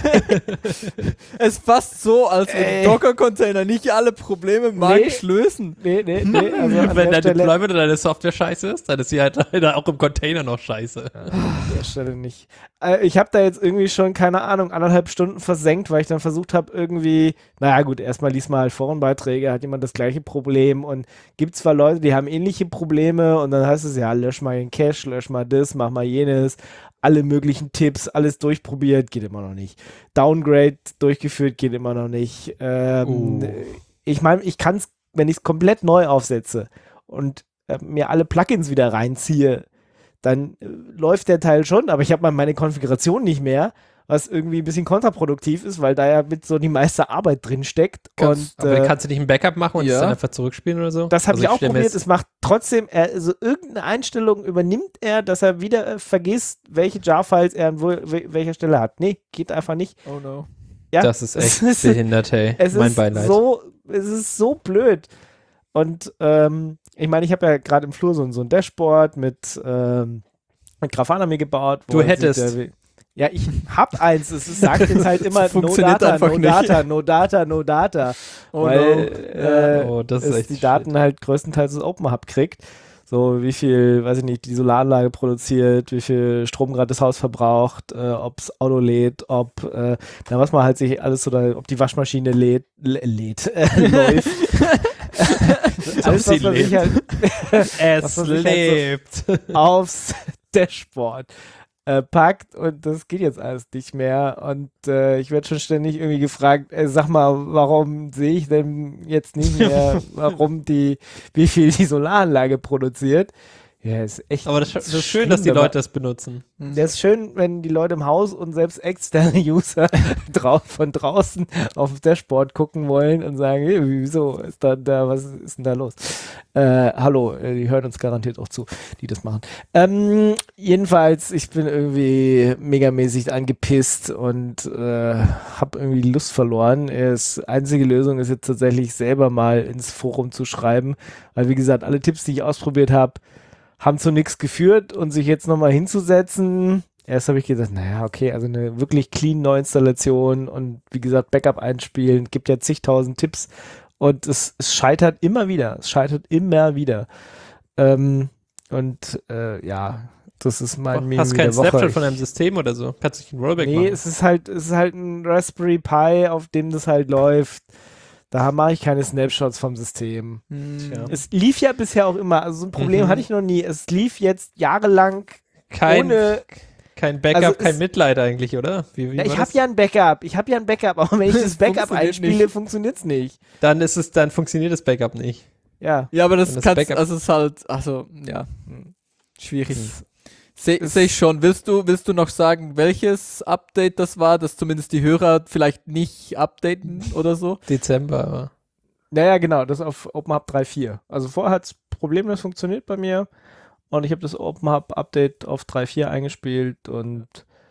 Es ist fast so, als Ey. wenn Docker-Container nicht alle Probleme magisch lösen. Nee, nee, nee. Also an Wenn der dein Stelle, Deployment oder deine Software scheiße ist, dann ist sie halt leider auch im Container noch scheiße. an der Stelle nicht. Äh, ich habe da jetzt irgendwie schon, keine Ahnung, anderthalb Stunden versenkt, weil ich dann versucht habe, irgendwie, naja gut, erstmal liest mal halt Forenbeiträge, hat jemand das gleiche Problem und gibt zwar Leute, die haben ähnliche Probleme und dann heißt es, ja, lösch mal den Cache, lösch mal das, mach mal jenes, alle möglichen Tipps, alles durchprobiert, geht immer noch nicht. Downgrade durchgeführt, geht immer noch nicht. Ähm, Oh. Ich meine, ich kann es, wenn ich es komplett neu aufsetze und äh, mir alle Plugins wieder reinziehe, dann äh, läuft der Teil schon, aber ich habe mal meine Konfiguration nicht mehr was irgendwie ein bisschen kontraproduktiv ist, weil da ja mit so die meiste Arbeit drin steckt. Kannst- Und Aber äh, kannst du nicht ein Backup machen und es ja. dann einfach zurückspielen oder so? das habe Also ich auch stell mir probiert. jetzt- Es macht trotzdem, er, also irgendeine Einstellung übernimmt er, dass er wieder äh, vergisst, welche Jar-Files er an wo, we, welcher Stelle hat. Nee, geht einfach nicht. Oh no. Ja, Das ist echt es ist, behindert, hey. es Mein ist Beileid. so, es ist so blöd. Und ähm, ich meine, ich habe ja gerade im Flur so, ein- so ein Dashboard mit, ähm, mit Grafana mir gebaut. wo Du man hättest. sieht, äh, wie- ja, ich hab eins. Es ist- sagt jetzt halt immer no funktioniert data, einfach no nicht. data, no data, no data. Oh weil no. äh, Oh, das ist es echt die shit. Daten halt größtenteils aus OpenHub kriegt. So, wie viel, weiß ich nicht, die Solaranlage produziert, wie viel Strom gerade das Haus verbraucht, äh, ob es Auto lädt, ob, äh, na, was man halt sich alles oder ob die Waschmaschine lädt, lä- lädt, äh, läuft. alles, was man sich halt Es was man sich halt so- lebt. aufs Dashboard äh, packt und das geht jetzt alles nicht mehr und äh, ich werde schon ständig irgendwie gefragt, äh, sag mal, warum sehe ich denn jetzt nicht mehr, warum die, wie viel die Solaranlage produziert? Ja, ist echt. Aber das, das ist schön, schlimm, dass die wenn man- Leute das benutzen. Das ist schön, wenn die Leute im Haus und selbst externe User drau von draußen auf das Dashboard gucken wollen und sagen, hey, wieso ist da, da, was ist denn da los? Äh, hallo, äh, die hören uns garantiert auch zu, die das machen. Ähm, jedenfalls, ich bin irgendwie megamäßig angepisst und äh, habe irgendwie die Lust verloren. Das einzige Lösung ist jetzt tatsächlich selber mal ins Forum zu schreiben, weil wie gesagt, alle Tipps, die ich ausprobiert habe, haben zu nichts geführt und sich jetzt nochmal hinzusetzen. Erst habe ich gesagt, naja, okay, also eine wirklich clean Neuinstallation und wie gesagt, Backup einspielen, gibt ja zigtausend Tipps und es, es scheitert immer wieder. Es scheitert immer wieder. Ähm, und äh, ja, das ist mein Meme Hast du der keinen Woche. Snapshot Ich- von deinem System oder so? Kannst du nicht ein Rollback Nee, machen? es ist halt, es ist halt ein Raspberry Pi, auf dem das halt läuft. Da mache ich keine Snapshots vom System. Tja. Es lief ja bisher auch immer, also so ein Problem Mhm. hatte ich noch nie. Es lief jetzt jahrelang Kein, ohne. kein Backup, also kein es- Mitleid eigentlich, oder? Wie, wie Ja, ich war habe das? ja ein Backup. Ich habe ja ein Backup, aber wenn ich das Es Backup funktioniert einspiele, nicht. funktioniert's nicht. Dann ist es, dann funktioniert das Backup nicht. Ja. Ja, aber das Und das kannst, Backup- also es ist halt, also, ja, schwierig. Hm. Sehe Es- seh ich schon. Willst du, willst du noch sagen, welches Update das war, dass zumindest die Hörer vielleicht nicht updaten oder so? Dezember, aber. Naja, genau, das auf OpenHub drei Punkt vier. Also vorher hat's problemlos funktioniert bei mir und ich habe das OpenHub Update auf drei Punkt vier eingespielt und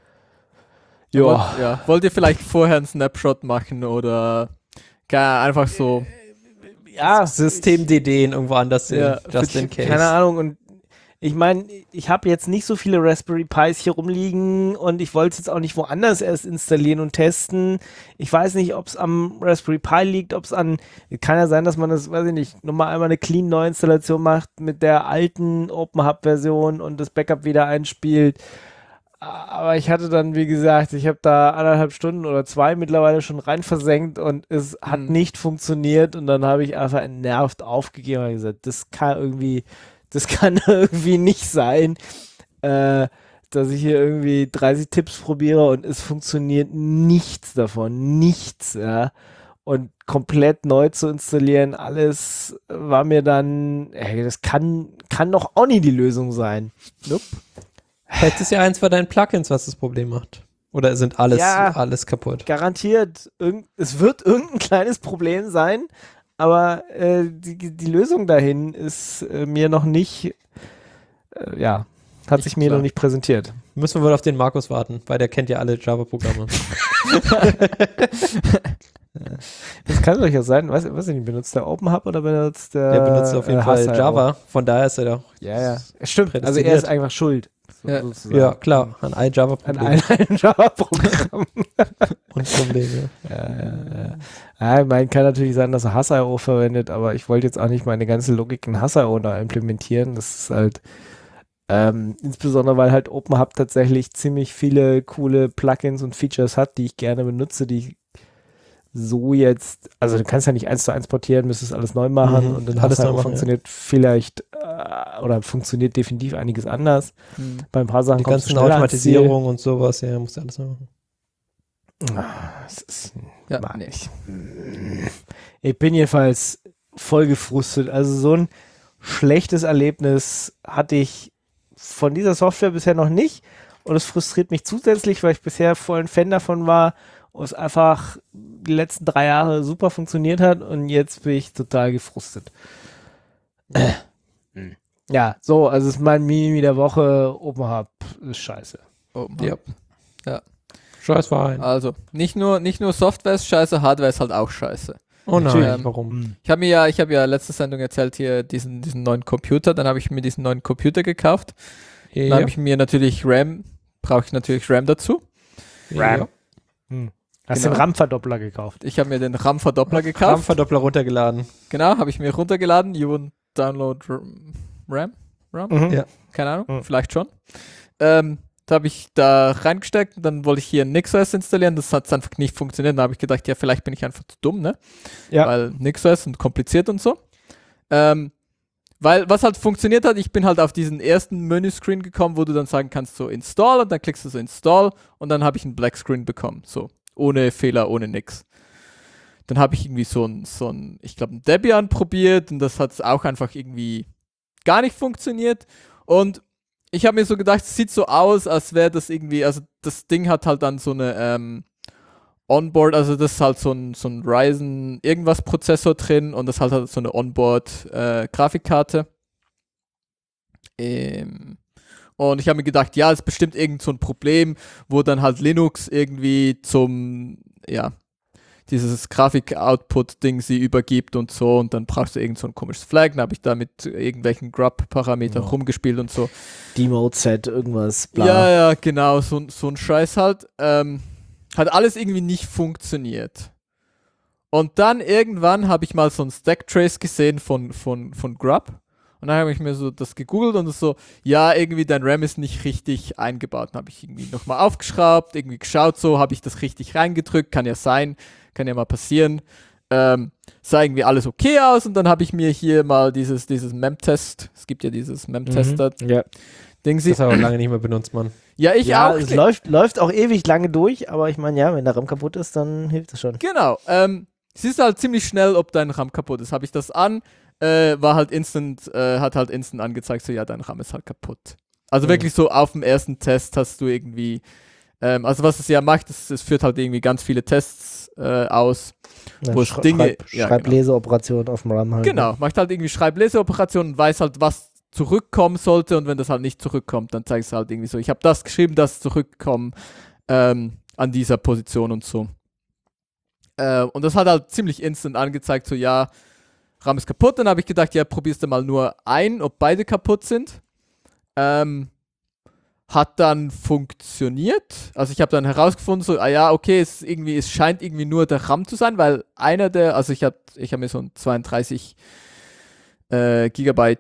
ja. Wollt, ja. Wollt ihr vielleicht vorher einen Snapshot machen oder gar einfach so? ja, System D D in irgendwo anders sehen, Ja, just in case. Keine Ahnung, und ich meine, ich habe jetzt nicht so viele Raspberry Pis hier rumliegen und ich wollte es jetzt auch nicht woanders erst installieren und testen. Ich weiß nicht, ob es am Raspberry Pi liegt, ob es an, kann ja sein, dass man das, weiß ich nicht, nochmal einmal eine clean Neuinstallation macht mit der alten OpenHub-Version und das Backup wieder einspielt. Aber ich hatte dann, wie gesagt, ich habe da anderthalb Stunden oder zwei mittlerweile schon rein versenkt und es hat Mhm. nicht funktioniert und dann habe ich einfach entnervt aufgegeben und gesagt, das kann irgendwie, das kann irgendwie nicht sein, äh, dass ich hier irgendwie dreißig Tipps probiere und es funktioniert nichts davon, nichts, ja. Und komplett neu zu installieren, alles war mir dann, ey, das kann, kann doch auch nie die Lösung sein. Nope. Vielleicht ist ja eins von deinen Plugins, was das Problem macht. Oder sind alles, Ja. alles kaputt? Garantiert, irgend, es wird irgendein kleines Problem sein, aber äh, die, die Lösung dahin ist äh, mir noch nicht, äh, ja, hat Nicht sich mir klar. noch nicht präsentiert. Müssen wir wohl auf den Markus warten, weil der kennt ja alle Java-Programme. Das kann doch ja sein, weiß, weiß ich nicht, benutzt der OpenHub oder benutzt der Der benutzt auf jeden äh, Fall Hassel Java, von daher ist er doch. Ja, ja. Stimmt, also er Prädestiniert. ist einfach schuld. So, Ja. sozusagen. Ja, klar, ein An iJava-Problem allen ein Java-Programm. und Probleme. Ja, ja, ja. Ja, ich meine, kann natürlich sein, dass er Hass punkt i o verwendet, aber ich wollte jetzt auch nicht meine ganze Logik in Hass punkt i o da implementieren. Das ist halt, ähm, insbesondere weil halt OpenHub tatsächlich ziemlich viele coole Plugins und Features hat, die ich gerne benutze, die ich so jetzt, also du kannst ja nicht eins zu eins portieren, müsstest alles neu machen Mhm, und dann alles alles neu machen, funktioniert vielleicht äh, oder funktioniert definitiv einiges anders. Hm. Bei ein paar Sachen Die kommst du ganzen schneller ans Ziel. Automatisierung und sowas, ja, musst du alles machen. Das ist, Ja, mag nee. ich. Ich bin jedenfalls voll gefrustet. Also so ein schlechtes Erlebnis hatte ich von dieser Software bisher noch nicht. und es frustriert mich zusätzlich, weil ich bisher voll ein Fan davon war und es einfach die letzten drei Jahre super funktioniert hat und jetzt bin ich total gefrustet. Ja, so, also es ist mein Meme der Woche, Open Hub ist scheiße. Oh, Ja. ja. Scheiß Verein. Also, nicht nur, nicht nur Software ist scheiße, Hardware ist halt auch scheiße. Oh nein, Natürlich. warum? Ich habe mir ja, ich habe ja letzte Sendung erzählt hier diesen, diesen neuen Computer, dann habe ich mir diesen neuen Computer gekauft. Dann Ja. habe ich mir natürlich RAM, brauche ich natürlich RAM dazu. RAM. Hm. Hast Genau. den RAM-Verdoppler gekauft. Ich habe mir den RAM-Verdoppler gekauft. RAM-Verdoppler runtergeladen. Genau, habe ich mir runtergeladen. You won't download RAM? RAM? RAM? Mhm. Ja. Keine Ahnung, Mhm. vielleicht schon. Ähm, da habe ich da reingesteckt und dann wollte ich hier NixOS installieren. Das hat einfach nicht funktioniert. Da habe ich gedacht, ja, vielleicht bin ich einfach zu dumm, ne? Ja. Weil NixOS und kompliziert und so. Ähm, weil was halt funktioniert hat, ich bin halt auf diesen ersten Menüscreen gekommen, wo du dann sagen kannst, so Install und dann klickst du so Install und dann habe ich einen Blackscreen bekommen. So, ohne Fehler, ohne nix. Dann habe ich irgendwie so ein, so ein, ich glaube, ein Debian probiert und das hat auch einfach irgendwie gar nicht funktioniert. Und ich habe mir so gedacht, es sieht so aus, als wäre das irgendwie, also das Ding hat halt dann so eine ähm, Onboard, also das ist halt so ein, so ein Ryzen irgendwas Prozessor drin und das hat halt so eine Onboard äh, Grafikkarte. Ähm, und ich habe mir gedacht, ja, es ist bestimmt irgend so ein Problem, wo dann halt Linux irgendwie zum, ja, dieses Grafik-Output-Ding sie übergibt und so und dann brauchst du irgend so ein komisches Flag, dann habe ich da mit irgendwelchen Grub-Parametern Ja. rumgespielt und so. Demode-Set, irgendwas, bla. Ja, ja, genau, so, so ein Scheiß halt. Ähm, hat alles irgendwie nicht funktioniert. Und dann irgendwann habe ich mal so ein Stacktrace gesehen von, von, von Grub. Und dann habe ich mir so das gegoogelt und so, ja, irgendwie dein RAM ist nicht richtig eingebaut. Dann habe ich irgendwie nochmal aufgeschraubt, irgendwie geschaut, so, habe ich das richtig reingedrückt, kann ja sein, kann ja mal passieren. Ähm, sah irgendwie alles okay aus und dann habe ich mir hier mal dieses, dieses Memtest, es gibt ja dieses Memtester-Ding. Ja, Das habe ich auch lange nicht mehr benutzt, Mann. Ja, ich ja auch. es läuft, läuft auch ewig lange durch, aber ich meine, ja, wenn der RAM kaputt ist, dann hilft es schon. Genau. Ähm, siehst halt ziemlich schnell, ob dein RAM kaputt ist. Habe ich das an, äh, war halt instant, äh, hat halt instant angezeigt, so ja, dein RAM ist halt kaputt. Also Mhm. wirklich so auf dem ersten Test hast du irgendwie, ähm, also was es ja macht, ist, es führt halt irgendwie ganz viele Tests äh, aus. Ja, Wo es Schre- Dinge- Schreib, ja, Schreibleseoperation auf dem RAM halt. Genau, macht halt irgendwie Schreibleseoperationen und weiß halt, was zurückkommen sollte und wenn das halt nicht zurückkommt, dann zeigst du halt irgendwie so, ich habe das geschrieben, das zurückkommen ähm, an dieser Position und so. Äh, und das hat halt ziemlich instant angezeigt, so ja, RAM ist kaputt. Dann habe ich gedacht, ja, probierst du mal nur ein, ob beide kaputt sind. Ähm, hat dann funktioniert. Also ich habe dann herausgefunden, so, ah ja, okay, es irgendwie, es scheint irgendwie nur der RAM zu sein, weil einer der, also ich habe ich hab mir so ein zweiunddreißig äh, Gigabyte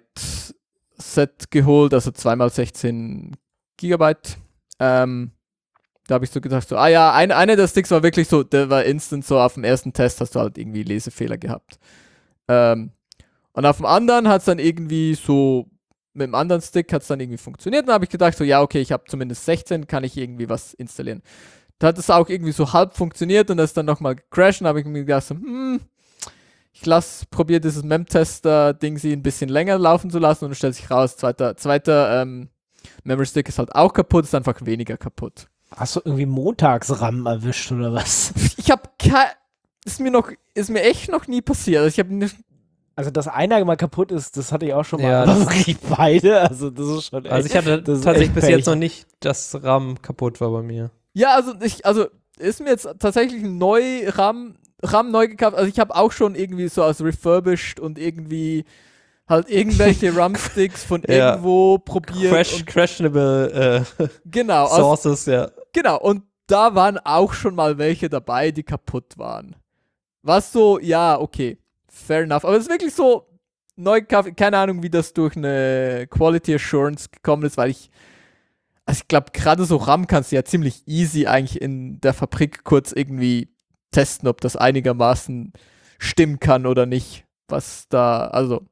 Set geholt, also zwei mal sechzehn Gigabyte. Ähm, da habe ich so gedacht, so, ah ja, ein, einer der Sticks war wirklich so, der war instant so, auf dem ersten Test hast du halt irgendwie Lesefehler gehabt. Ähm, und auf dem anderen hat es dann irgendwie so, mit dem anderen Stick hat es dann irgendwie funktioniert. Dann habe ich gedacht, so, ja, okay, ich habe zumindest sechzehn, kann ich irgendwie was installieren. Da hat es auch irgendwie so halb funktioniert und das ist dann nochmal gecrashed. Dann habe ich mir gedacht, so, hm, ich lass, probiere dieses Memtester-Ding sie ein bisschen länger laufen zu lassen und dann stellt sich raus, zweiter, zweiter ähm, Memory Stick ist halt auch kaputt, ist einfach weniger kaputt. Hast du irgendwie Montags-RAM erwischt oder was? Ich habe kein, ist mir noch, ist mir echt noch nie passiert. Also ich habe nicht, Also, dass einer mal kaputt ist, das hatte ich auch schon mal. Ja, aber das- wirklich beide, also das ist schon echt, Also ich hatte das ist tatsächlich echt bis Pech. jetzt noch nicht, dass RAM kaputt war bei mir. ja, also ich, also ist mir jetzt tatsächlich ein neu RAM, RAM neu gekauft. Also ich habe auch schon irgendwie so als refurbished und irgendwie halt irgendwelche RAM-Sticks von Ja. irgendwo probiert. Crash, und, questionable äh, genau, aus, Sources, ja. genau. Und da waren auch schon mal welche dabei, die kaputt waren. Was so, ja, okay, fair enough. Aber es ist wirklich so neu gekauft. Keine Ahnung, wie das durch eine Quality Assurance gekommen ist, weil ich Also ich glaube, gerade so RAM kannst du ja ziemlich easy eigentlich in der Fabrik kurz irgendwie testen, ob das einigermaßen stimmen kann oder nicht. Was da, also,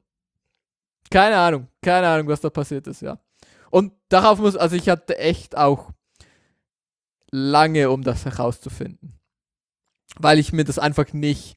keine Ahnung, keine Ahnung, was da passiert ist, ja. Und darauf muss, also ich hatte echt auch lange, um das herauszufinden. Weil ich mir das einfach nicht,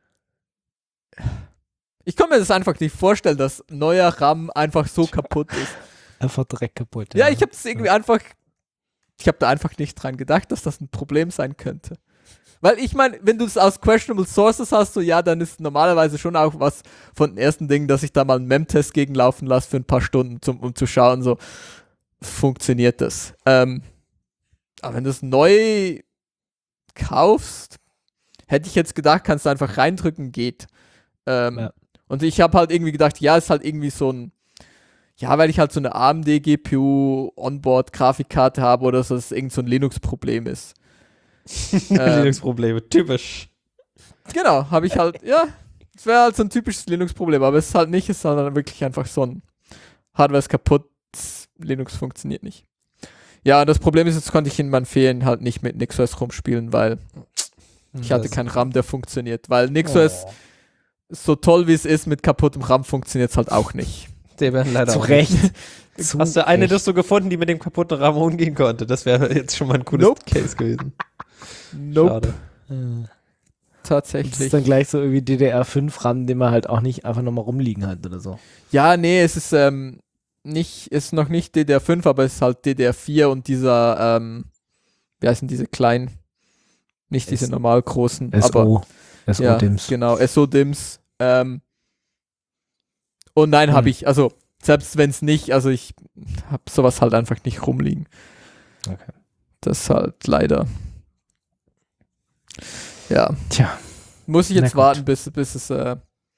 ich kann mir das einfach nicht vorstellen, dass neuer RAM einfach so kaputt ist. Einfach direkt kaputt. Ja, ich habe es irgendwie einfach Ich habe da einfach nicht dran gedacht, dass das ein Problem sein könnte. Weil ich meine, wenn du es aus questionable sources hast, so ja, dann ist normalerweise schon auch was von den ersten Dingen, dass ich da mal einen Mem-Test gegenlaufen lasse für ein paar Stunden, zum, um zu schauen, so funktioniert das. Ähm, aber wenn du es neu kaufst, hätte ich jetzt gedacht, kannst du einfach reindrücken, geht. Ähm, Ja. Und ich habe halt irgendwie gedacht, ja, ist halt irgendwie so ein, ja, weil ich halt so eine A M D G P U Onboard-Grafikkarte habe oder so, dass es irgend so ein Linux-Problem ist. ähm, Linux-Probleme, typisch. Genau, habe ich halt, ja, es wäre halt so ein typisches Linux-Problem, aber es ist halt nicht, es ist halt wirklich einfach so ein Hardware ist kaputt, Linux funktioniert nicht. Ja, und das Problem ist, jetzt konnte ich in meinen Ferien halt nicht mit NixOS rumspielen, weil ich hatte keinen RAM, der funktioniert, weil NixOS, Oh. so toll wie es ist, mit kaputtem RAM funktioniert es halt auch nicht. Der wäre leider Zu auch Recht. nicht. Zu Hast du eine Recht. Liste gefunden, die mit dem kaputten RAM umgehen konnte? Das wäre jetzt schon mal ein cooles Nope. Case gewesen. Nope, Schade. Das tatsächlich. ist dann gleich so irgendwie D D R fünf RAM, den man halt auch nicht einfach nochmal rumliegen hat oder so. Ja, nee, es ist ähm, nicht, ist noch nicht D D R fünf, aber es ist halt D D R vier und dieser, ähm, wie heißen diese kleinen, nicht diese S- normal großen, aber S O. S ja, O-Dims. genau, S O-Dims. Ähm, und nein, Hm. habe ich, also selbst wenn es nicht, also ich habe sowas halt einfach nicht rumliegen. Okay. Das halt leider. Ja, Tja. muss ich Na jetzt gut. warten, bis, bis es. Äh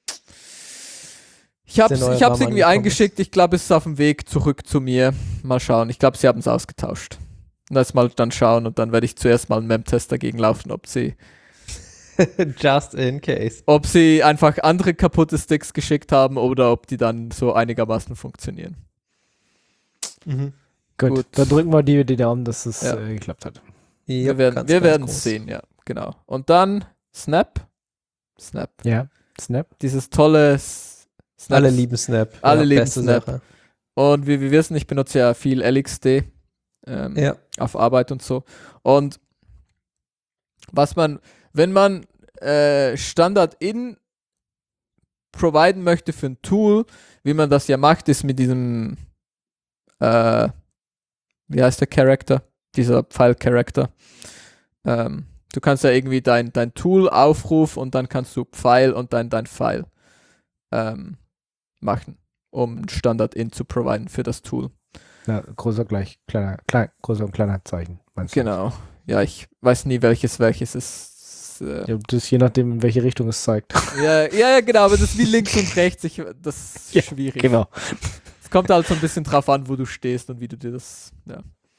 ich hab's, neue ich hab's RAM irgendwie angekommen eingeschickt. Ich glaube, es ist auf dem Weg zurück zu mir. Mal schauen. Ich glaube, sie haben es ausgetauscht. Und das mal dann schauen und dann werde ich zuerst mal einen Mem-Test dagegen laufen, ob sie, Just in case. ob sie einfach andere kaputte Sticks geschickt haben oder ob die dann so einigermaßen funktionieren. Mhm. Gut. Gut. Dann drücken wir die, die Daumen, dass es Ja. äh, geklappt hat. Wir werden wir werden es sehen, ja, genau. Und dann Snap. Snap. Ja. Snap. Dieses tolle S- Snap. Alle lieben Snap. Alle lieben beste Snap. Sache. Und wie wir wissen, ich benutze ja viel L X D ähm, Ja. auf Arbeit und so. Und was man, wenn man äh, Standard-In providen möchte für ein Tool, wie man das ja macht, ist mit diesem äh, wie heißt der Character? Dieser File-Character. Ähm, du kannst ja irgendwie dein, dein Tool aufrufen und dann kannst du File und dann dein File ähm, machen, um ein Standard-In zu providen für das Tool. Ja, großer gleich, kleiner, klein, großer und kleiner Zeichen. Meinst du? Genau. Ja, ich weiß nie, welches welches ist. Äh, Ja, das ist je nachdem, in welche Richtung es zeigt. ja, ja, ja, genau, aber das ist wie links und rechts. Ich, das ist Ja, schwierig. Genau. Es kommt halt so ein bisschen drauf an, wo du stehst und wie du dir das. Ja.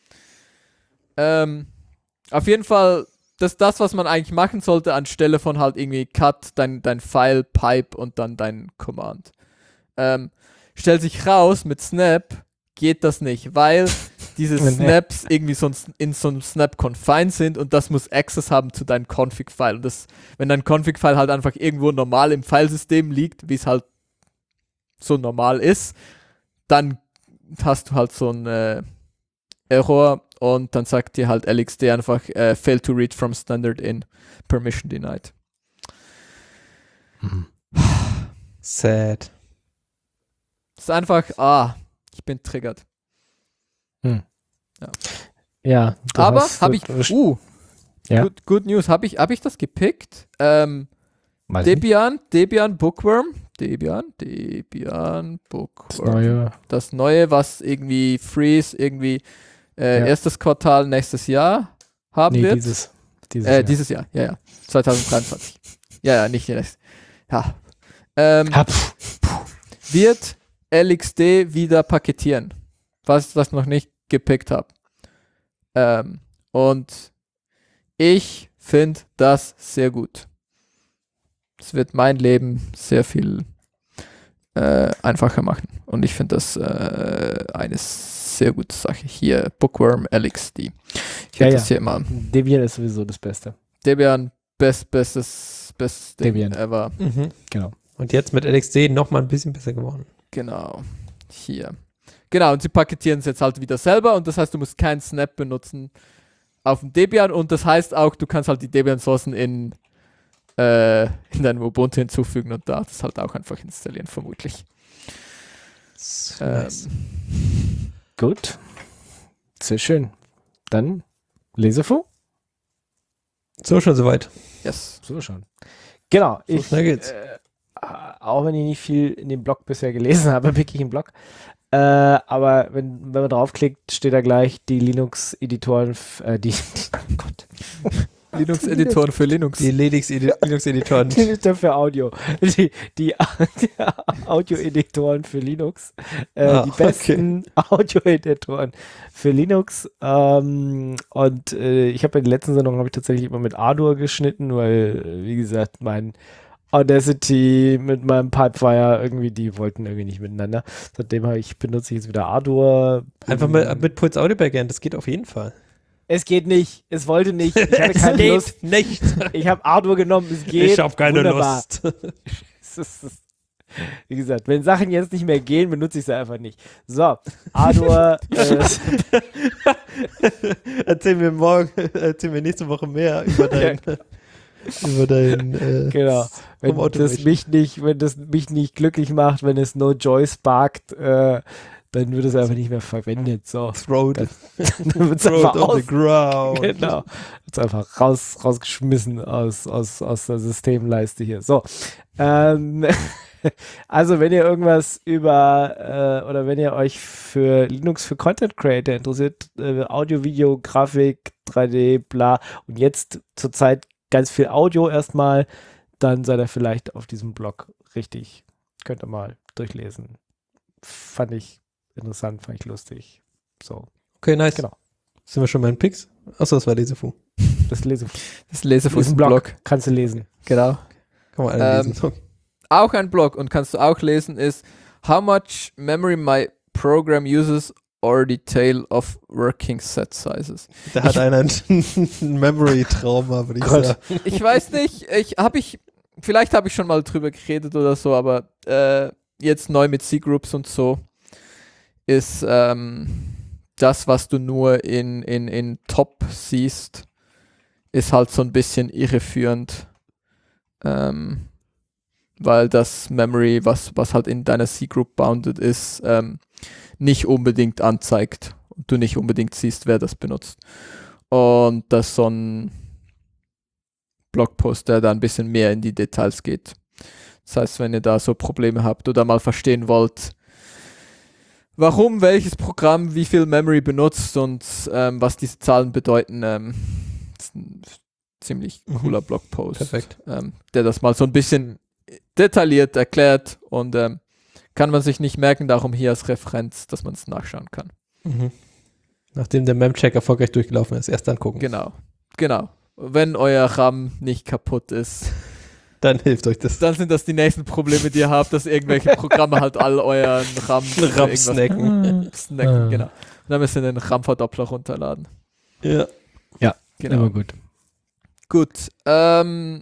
Ähm, auf jeden Fall, das ist das, was man eigentlich machen sollte, anstelle von halt irgendwie Cut, dein, dein File, Pipe und dann dein Command. Ähm, stellt sich raus, mit Snap geht das nicht, weil diese Nee. Snaps irgendwie so ein, in so einem Snap confined sind und das muss Access haben zu deinem Config-File. Und das, wenn dein Config-File halt einfach irgendwo normal im Filesystem liegt, wie es halt so normal ist, dann hast du halt so ein äh, Error und dann sagt dir halt L X D einfach äh, fail to read from standard in, permission denied. Sad. Das ist einfach, ah, ich bin triggert. Ja. du Aber hast- habe ich, du- uh, Ja. good, good news, habe ich, hab ich das gepickt? Ähm, Weiß nicht. Debian, Debian Bookworm, Debian, Debian Das Bookworm. neue. Das neue, was irgendwie Freeze, irgendwie äh, Ja. erstes Quartal nächstes Jahr haben Nee, wird. dieses. Dieses Äh, Jahr. dieses Jahr, ja, ja. zwanzig dreiundzwanzig. ja, ja, nicht nächstes. Ja. Ähm, Ha, pff, wird L X D wieder paketieren, was ich das noch nicht gepickt habe. Ähm, und ich finde das sehr gut. Es wird mein Leben sehr viel äh, einfacher machen. Und ich finde das äh, eine sehr gute Sache. Hier, Bookworm L X D. Ich Ja, werde ja. das hier mal. Debian ist sowieso das Beste. Debian, best, bestes, bestes Ding Debian. ever. Mhm. Genau. Und jetzt mit L X D nochmal ein bisschen besser geworden. Genau. Hier. Genau, und sie paketieren es jetzt halt wieder selber und das heißt, du musst keinen Snap benutzen auf dem Debian und das heißt auch, du kannst halt die Debian-Sourcen in, äh, in deinem Ubuntu hinzufügen und da das halt auch einfach installieren, vermutlich. Nice. Ähm, Gut. Sehr schön. dann Lesefu? So, schon soweit. Yes. So schon. Genau. So ich, schnell geht's. Äh, auch wenn ich nicht viel in dem Blog bisher gelesen habe, wirklich im Blog. Äh, aber wenn, wenn man draufklickt, steht da gleich die Linux-Editoren, f- äh, die, die Gott. Linux-Editoren für Linux. Die Linux-Editoren. Die Editor für Audio. Die, die, die Audio-Editoren für Linux. Äh, Ah, die besten Audio-Editoren für Linux. Ähm, und äh, ich habe in der letzten Sendung habe ich tatsächlich immer mit Ardour geschnitten, weil, äh, wie gesagt, mein Audacity mit meinem Pipewire irgendwie, die wollten irgendwie nicht miteinander. Seitdem habe ich, benutze ich jetzt wieder Ardour. Einfach mal mit Puls Audio Backend, das geht auf jeden Fall. Es geht nicht, es wollte nicht, ich hatte keine geht Lust. nicht. Ich habe Ardour genommen, es geht. Ich habe keine Wunderbar. Lust. Es ist, es- Wie gesagt, wenn Sachen jetzt nicht mehr gehen, benutze ich sie einfach nicht. So, Ardour, äh, Erzähl mir morgen, erzähl mir nächste Woche mehr über dein, über dein, äh, genau. Wenn Home das Automation. mich nicht, wenn das mich nicht glücklich macht, wenn es No Joy sparkt, äh, dann wird es einfach nicht mehr verwendet. So, Throat, dann wird es throat einfach on the aus, ground. genau, wird's einfach raus, rausgeschmissen aus, aus, aus der Systemleiste hier. So, ähm, also wenn ihr irgendwas über äh, oder wenn ihr euch für Linux für Content Creator interessiert, äh, Audio, Video, Grafik, drei D, bla und jetzt zurzeit ganz viel Audio erstmal, dann seid ihr vielleicht auf diesem Blog richtig. Könnt ihr mal durchlesen. Fand ich interessant, fand ich lustig. So, Okay, nice. Genau. Sind wir schon bei den Picks? Achso, das war Lesefu. das lese Das Lesefuß im Blog. Blog. Kannst du lesen. Genau. Kann man alle Ähm, lesen. Auch ein Blog und kannst du auch lesen ist How much memory my program uses or detail of working set sizes. Da hat einer ein Memory-Trauma, würde ich Gott. sagen. Ich weiß nicht, ich habe ich, vielleicht habe ich schon mal drüber geredet oder so, aber äh, jetzt neu mit C-Groups und so ist ähm, das, was du nur in, in, in Top siehst, ist halt so ein bisschen irreführend. Ähm, weil das Memory, was, was halt in deiner C-Group bounded ist, ähm, nicht unbedingt anzeigt und du nicht unbedingt siehst, wer das benutzt. Und das ist so ein Blogpost, der da ein bisschen mehr in die Details geht. Das heißt, wenn ihr da so Probleme habt oder mal verstehen wollt, warum welches Programm wie viel Memory benutzt und ähm, was diese Zahlen bedeuten, ähm, ist ein ziemlich Mhm. cooler Blogpost, Perfekt. ähm, der das mal so ein bisschen detailliert erklärt und ähm, kann man sich nicht merken, darum hier als Referenz, dass man es nachschauen kann. Mhm. Nachdem der Mem-Check erfolgreich durchgelaufen ist, erst angucken. Genau, genau. Wenn euer RAM nicht kaputt ist, Dann hilft euch das. dann sind das die nächsten Probleme, die ihr habt, dass irgendwelche Programme halt all euren RAM, oder RAM irgendwas snacken. snacken. Ah. Genau. Und dann müsst ihr den RAM-Verdoppler runterladen. Ja. Genau. Immer gut. Gut. Ähm,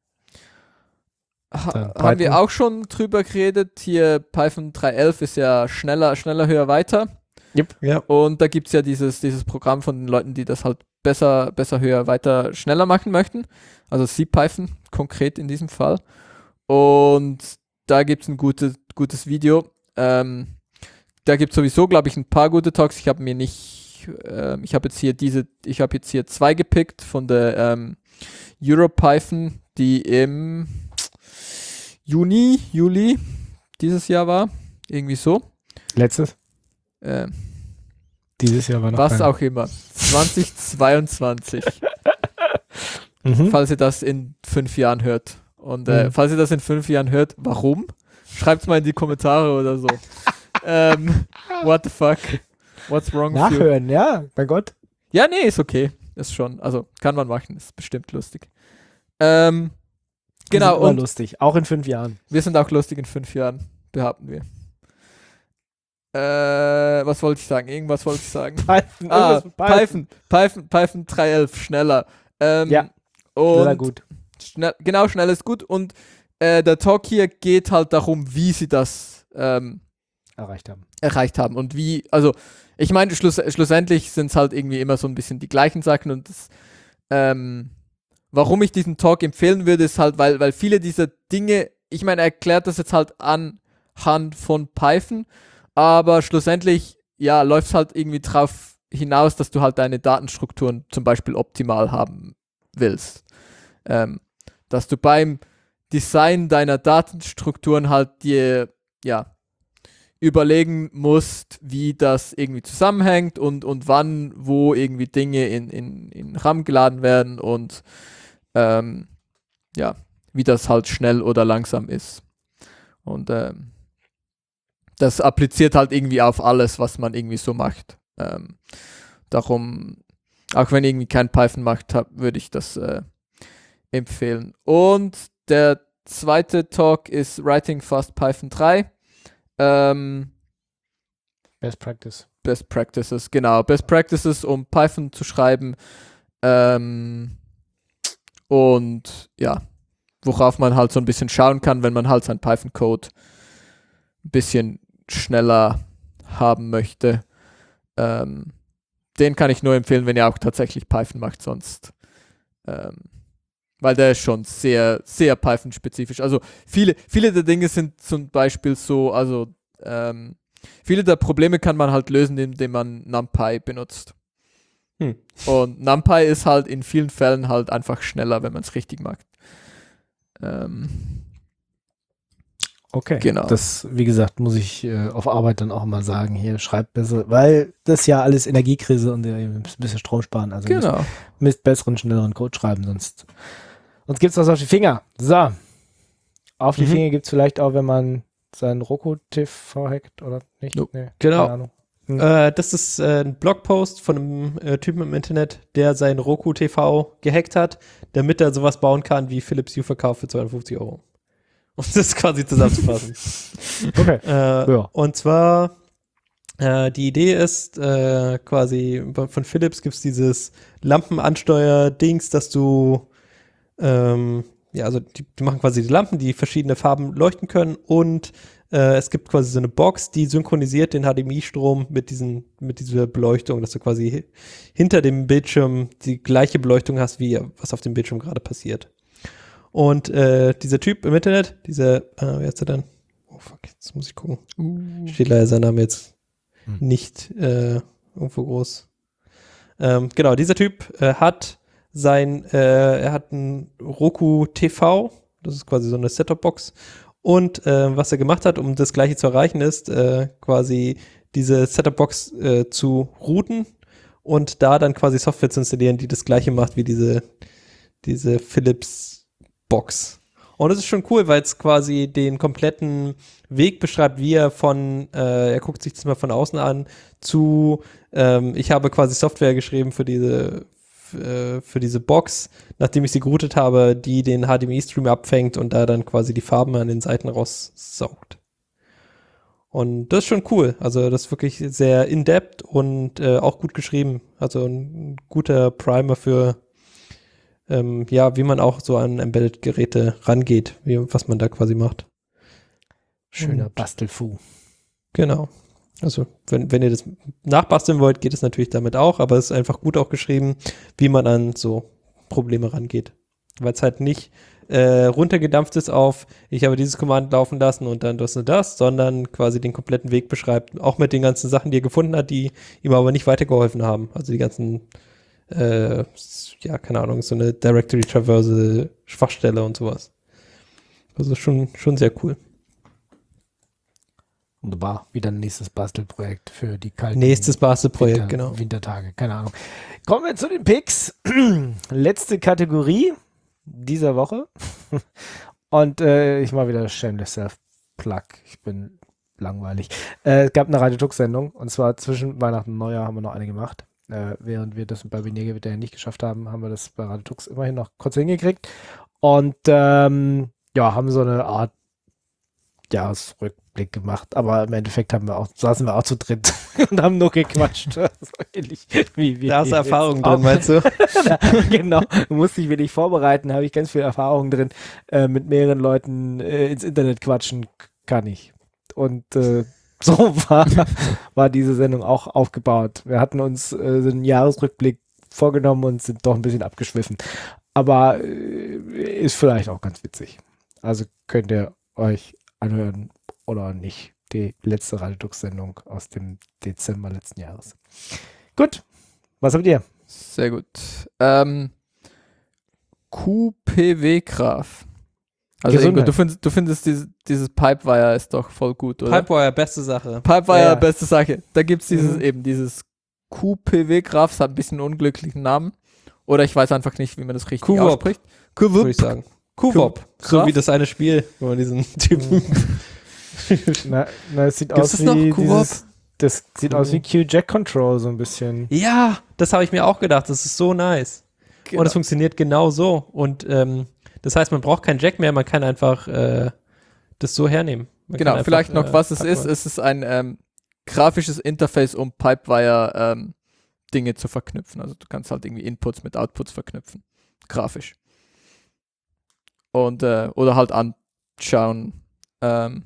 ha Dann haben Python. wir auch schon drüber geredet. Hier Python drei Punkt elf ist ja schneller, schneller, höher, weiter. Ja. Und da gibt es ja dieses, dieses Programm von den Leuten, die das halt besser, besser, höher, weiter, schneller machen möchten. Also CPython konkret in diesem Fall. Und da gibt es ein gutes, gutes Video. Ähm, da gibt es sowieso, glaube ich, ein paar gute Talks. Ich habe mir nicht, äh, ich habe jetzt hier diese, ich habe jetzt hier zwei gepickt von der ähm, EuroPython, die im Juni, Juli dieses Jahr war. Irgendwie so. Letztes? Ähm, Dieses Jahr war noch was keiner. auch immer. zwanzig zweiundzwanzig. Mhm. Falls ihr das in fünf Jahren hört. Und äh, Mhm. falls ihr das in fünf Jahren hört, warum? Schreibt es mal in die Kommentare oder so. ähm, what the fuck? What's wrong with you? Nachhören, ja, mein Gott. Ja, nee, ist okay. Ist schon, also kann man machen, ist bestimmt lustig. Ähm, Wir genau, sind immer und lustig, auch in fünf Jahren. wir sind auch lustig in fünf Jahren, behaupten wir. Äh, was wollte ich sagen? Irgendwas wollte ich sagen. Python, Ah, irgendwas mit Python, Python, Python drei Punkt elf, schneller. Ähm, Ja, Schneller und gut. Schnell, genau, schnell ist gut. Und äh, der Talk hier geht halt darum, wie sie das ähm, Erreicht haben. erreicht haben. Und wie, also, ich meine, schluss, schlussendlich sind es halt irgendwie immer so ein bisschen die gleichen Sachen. Und das, ähm, warum ich diesen Talk empfehlen würde, ist halt, weil, weil viele dieser Dinge, ich meine, er erklärt das jetzt halt anhand von Python, aber schlussendlich, ja, läuft es halt irgendwie drauf hinaus, dass du halt deine Datenstrukturen zum Beispiel optimal haben willst. Ähm, dass du beim Design deiner Datenstrukturen halt dir, ja, überlegen musst, wie das irgendwie zusammenhängt und, und wann, wo irgendwie Dinge in, in, in RAM geladen werden und ähm, ja, wie das halt schnell oder langsam ist. Und ähm, das appliziert halt irgendwie auf alles, was man irgendwie so macht. Ähm, darum, auch wenn ihr irgendwie kein Python macht, würde ich das äh, empfehlen. Und der zweite Talk ist Writing Fast Python drei. Ähm, Best Practice. Best Practices, genau. Best Practices, um Python zu schreiben. Ähm, und ja, worauf man halt so ein bisschen schauen kann, wenn man halt seinen Python-Code ein bisschen schneller haben möchte. Ähm, den kann ich nur empfehlen, wenn ihr auch tatsächlich Python macht, sonst ähm, weil der ist schon sehr, sehr Python-spezifisch. Also viele, viele der Dinge sind zum Beispiel so, also ähm, viele der Probleme kann man halt lösen, indem man NumPy benutzt. Hm. Und NumPy ist halt in vielen Fällen halt einfach schneller, wenn man es richtig macht. Ähm, Okay, genau. Das, wie gesagt, muss ich äh, auf Arbeit dann auch mal sagen, hier schreibt besser, weil das ist ja alles Energiekrise und ihr müsst ein bisschen Strom sparen, also genau. müsst, müsst besseren, schnelleren Code schreiben, sonst, sonst gibt es was auf die Finger. So, auf die Mhm. Finger gibt es vielleicht auch, wenn man seinen Roku-T V hackt, oder nicht? Nope. Nee, Genau. keine Ahnung. Hm. Äh, das ist äh, ein Blogpost von einem äh, Typen im Internet, der seinen Roku-T V gehackt hat, damit er sowas bauen kann wie Philips Hue verkauft für zweihundertfünfzig Euro. Um das quasi zusammenzufassen. Okay. Äh, Ja. Und zwar, äh, die Idee ist äh, quasi, von Philips gibt es dieses Lampenansteuer-Dings, dass du, ähm, ja, also die, die machen quasi die Lampen, die verschiedene Farben leuchten können und äh, es gibt quasi so eine Box, die synchronisiert den H D M I-Strom mit, diesen, mit dieser Beleuchtung, dass du quasi hi- hinter dem Bildschirm die gleiche Beleuchtung hast, wie was auf dem Bildschirm gerade passiert. Und äh, dieser Typ im Internet, dieser, äh, wer ist der denn? Oh fuck, jetzt muss ich gucken. Uh. Steht leider sein Name jetzt Hm. nicht äh, irgendwo groß. Ähm, genau, dieser Typ äh, hat sein, äh, er hat einen Roku T V, das ist quasi so eine Set-Top-Box. Und äh, was er gemacht hat, um das Gleiche zu erreichen, ist äh, quasi diese Set-Top-Box äh, zu routen und da dann quasi Software zu installieren, die das Gleiche macht wie diese, diese Philips Box. Und das ist schon cool, weil es quasi den kompletten Weg beschreibt, wie er von, äh, er guckt sich das mal von außen an, zu, ähm, ich habe quasi Software geschrieben für diese, f- äh, für diese Box, nachdem ich sie geroutet habe, die den H D M I-Stream abfängt und da dann quasi die Farben an den Seiten raussaugt. Und das ist schon cool. Also das ist wirklich sehr in-depth und äh, auch gut geschrieben. Also ein guter Primer für Ähm, ja, wie man auch so an Embedded-Geräte rangeht, wie, was man da quasi macht. Schöner Und- Bastelfu. Genau. Also, wenn, wenn ihr das nachbasteln wollt, geht es natürlich damit auch, aber es ist einfach gut auch geschrieben, wie man an so Probleme rangeht. Weil es halt nicht äh, runtergedampft ist auf, ich habe dieses Command laufen lassen und dann das und das, sondern quasi den kompletten Weg beschreibt, auch mit den ganzen Sachen, die er gefunden hat, die ihm aber nicht weitergeholfen haben. Also die ganzen äh, ja, keine Ahnung, so eine Directory Traverse Schwachstelle und sowas. Also schon, schon sehr cool. Wunderbar. Wieder ein nächstes Bastelprojekt für die kalten Nächstes Bastelprojekt, Winter, genau. Wintertage. Keine Ahnung. Kommen wir zu den Picks. Letzte Kategorie dieser Woche. Und äh, ich mache wieder Shameless Self-Plug. Ich bin langweilig. Äh, es gab eine Radio Tux-Sendung und zwar zwischen Weihnachten und Neujahr haben wir noch eine gemacht. Äh, während wir das bei Vinege wieder nicht geschafft haben, haben wir das bei Radio Tux immerhin noch kurz hingekriegt. Und ähm, ja, haben so eine Art Jahresrückblick gemacht. Aber im Endeffekt haben wir auch, saßen wir auch zu dritt und haben nur gequatscht. So ähnlich wie wir. Da hast du jetzt Erfahrung auch. drin, meinst du? Genau, musste ich wenig vorbereiten, habe ich ganz viel Erfahrung drin. Äh, mit mehreren Leuten äh, ins Internet quatschen kann ich. Und äh, so war, war diese Sendung auch aufgebaut. Wir hatten uns äh, so einen Jahresrückblick vorgenommen und sind doch ein bisschen abgeschwiffen. Aber äh, ist vielleicht auch ganz witzig. Also könnt ihr euch anhören oder nicht. Die letzte Radio Tux Sendung aus dem Dezember letzten Jahres. Gut. Was habt ihr? Sehr gut. Ähm, Q P W-Graph. Also Ingo, du findest, du findest dieses, dieses Pipewire ist doch voll gut, oder? Pipewire, beste Sache. Pipewire, Ja, ja. beste Sache. Da gibt es dieses Mhm. eben dieses Q P W-Graph, es hat ein bisschen einen unglücklichen Namen. Oder ich weiß einfach nicht, wie man das richtig Q W O P, ausspricht. würde ich sagen. Q W O P. So Graph? wie das eine Spiel, wo man diesen Typen. Na, na, es sieht Gibt's aus das noch? wie Q W O P? dieses, das sieht aus wie Q-Jack Control so ein bisschen. Ja, das habe ich mir auch gedacht. Das ist so nice. Genau. Und es funktioniert genau so. Und ähm, das heißt, man braucht keinen Jack mehr, man kann einfach äh, das so hernehmen. Man Genau, kann vielleicht einfach, noch, äh, was es Pipewire- ist. Es ist ein ähm, grafisches Interface, um Pipewire ähm, Dinge zu verknüpfen. Also du kannst halt irgendwie Inputs mit Outputs verknüpfen. Grafisch. Und, äh, oder halt anschauen, ähm,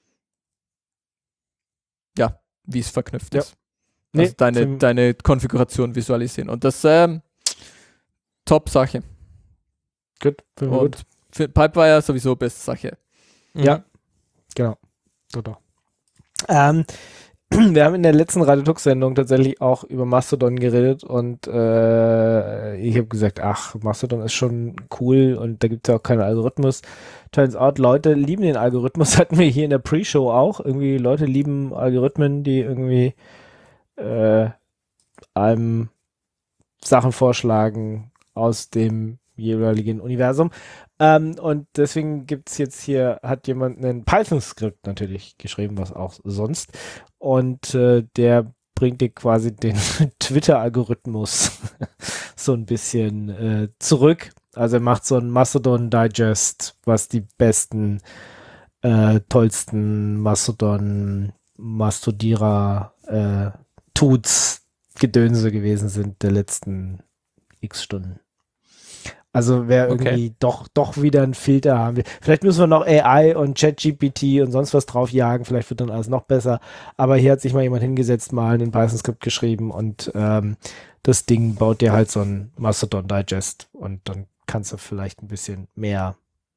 ja, wie es verknüpft Ja. ist. Nee, Also deine, für- deine Konfiguration visualisieren. Und das, ähm, Top-Sache. Gut, finden wir gut. Und für Pipewire sowieso beste Sache. Mhm. Ja. Genau. So doch. Ähm, wir haben in der letzten Radio-Tux-Sendung tatsächlich auch über Mastodon geredet und äh, ich habe gesagt, ach, Mastodon ist schon cool und da gibt es ja auch keinen Algorithmus. Turns out, Leute lieben den Algorithmus, hatten wir hier in der Pre-Show auch. Irgendwie Leute lieben Algorithmen, die irgendwie äh, einem Sachen vorschlagen aus dem jeweiligen Universum. Ähm, und deswegen gibt es jetzt hier, hat jemand einen Python-Skript natürlich geschrieben, was auch sonst. Und äh, der bringt dir quasi den Twitter-Algorithmus so ein bisschen äh, zurück. Also er macht so ein Mastodon-Digest, was die besten, äh, tollsten Mastodon, Mastodierer, äh, Tuts, Gedönse gewesen sind der letzten x Stunden. Also wer Okay. irgendwie doch, doch wieder einen Filter haben will. Vielleicht müssen wir noch A I und ChatGPT und sonst was drauf jagen. Vielleicht wird dann alles noch besser. Aber hier hat sich mal jemand hingesetzt, mal ein Python-Skript geschrieben und ähm, das Ding baut dir halt so ein Mastodon-Digest und dann kannst du vielleicht ein bisschen mehr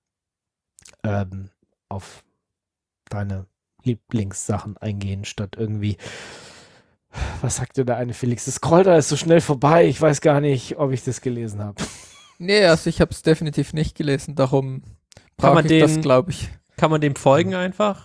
ähm, auf deine Lieblingssachen eingehen, statt irgendwie, was sagte der eine Felix? Das scrollt alles so schnell vorbei. Ich weiß gar nicht, ob ich das gelesen habe. Nee, also ich habe es definitiv nicht gelesen, darum Kann man brauche ich das, den- glaube ich. Kann man dem folgen einfach?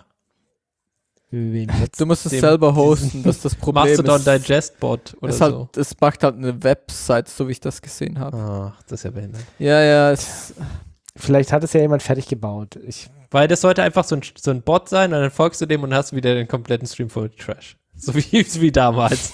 Wem jetzt? Du musst es dem- selber hosten, das ist das Problem. Mastodon es, Digest Bot oder es, so. halt, es macht halt eine Website, so wie ich das gesehen habe. Ach, das ist ja behindert. Ja, ja, es, Vielleicht hat es ja jemand fertig gebaut. Ich, Weil das sollte einfach so ein, so ein Bot sein und dann folgst du dem und hast wieder den kompletten Stream voll Trash. So wie, wie damals.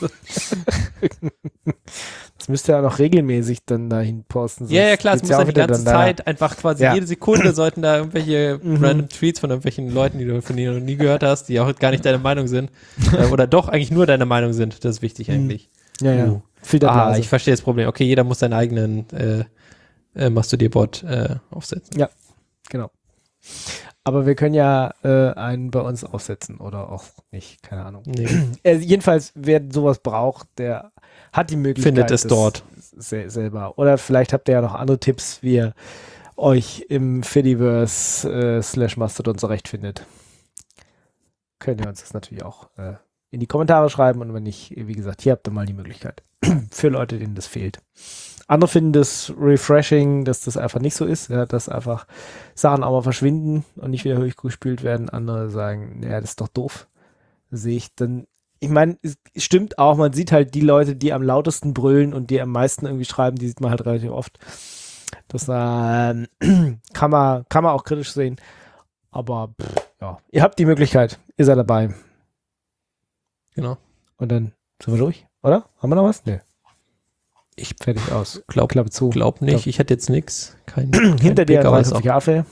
das müsste ja noch regelmäßig dann dahin posten. Ja, ja, sonst klar, es geht's muss auch ja die wieder ganze dann da- Zeit einfach quasi Ja. jede Sekunde sollten da irgendwelche Mhm. random Tweets von irgendwelchen Leuten, die du von denen noch nie gehört hast, die auch gar nicht deine Meinung sind. äh, oder doch eigentlich nur deine Meinung sind. Das ist wichtig Mhm. eigentlich. Ja, ja. Uh. Filterblase. Ah, ich verstehe das Problem. Okay, jeder muss seinen eigenen äh, äh, Mastodon-Bot äh, aufsetzen. Genau. Aber wir können ja äh, einen bei uns aufsetzen oder auch nicht, keine Ahnung. Nee. Äh, jedenfalls, wer sowas braucht, der hat die Möglichkeit. Findet es das dort. se- selber. Oder vielleicht habt ihr ja noch andere Tipps, wie ihr euch im Fediverse äh, slash Mastodon zurechtfindet. Könnt ihr uns das natürlich auch äh, in die Kommentare schreiben und wenn nicht, wie gesagt, hier habt ihr mal die Möglichkeit. Für Leute, denen das fehlt. Andere finden das refreshing, dass das einfach nicht so ist, ja, dass einfach Sachen auch mal verschwinden und nicht wieder durchgespielt werden. Andere sagen, ja, das ist doch doof. Sehe ich dann. Ich meine, es stimmt auch, man sieht halt die Leute, die am lautesten brüllen und die am meisten irgendwie schreiben, die sieht man halt relativ oft. Das ähm, kann, man, kann man auch kritisch sehen. Aber pff, ja, ihr habt die Möglichkeit, ihr seid dabei. Genau. Und dann sind wir durch, oder? Haben wir noch was? Nee. Ich Fertig aus. glaub, Klappe zu. glaub nicht, Glaub- ich hätte jetzt nichts. Kein, kein Hinter dir Blick, aber ist auch- ein Affe.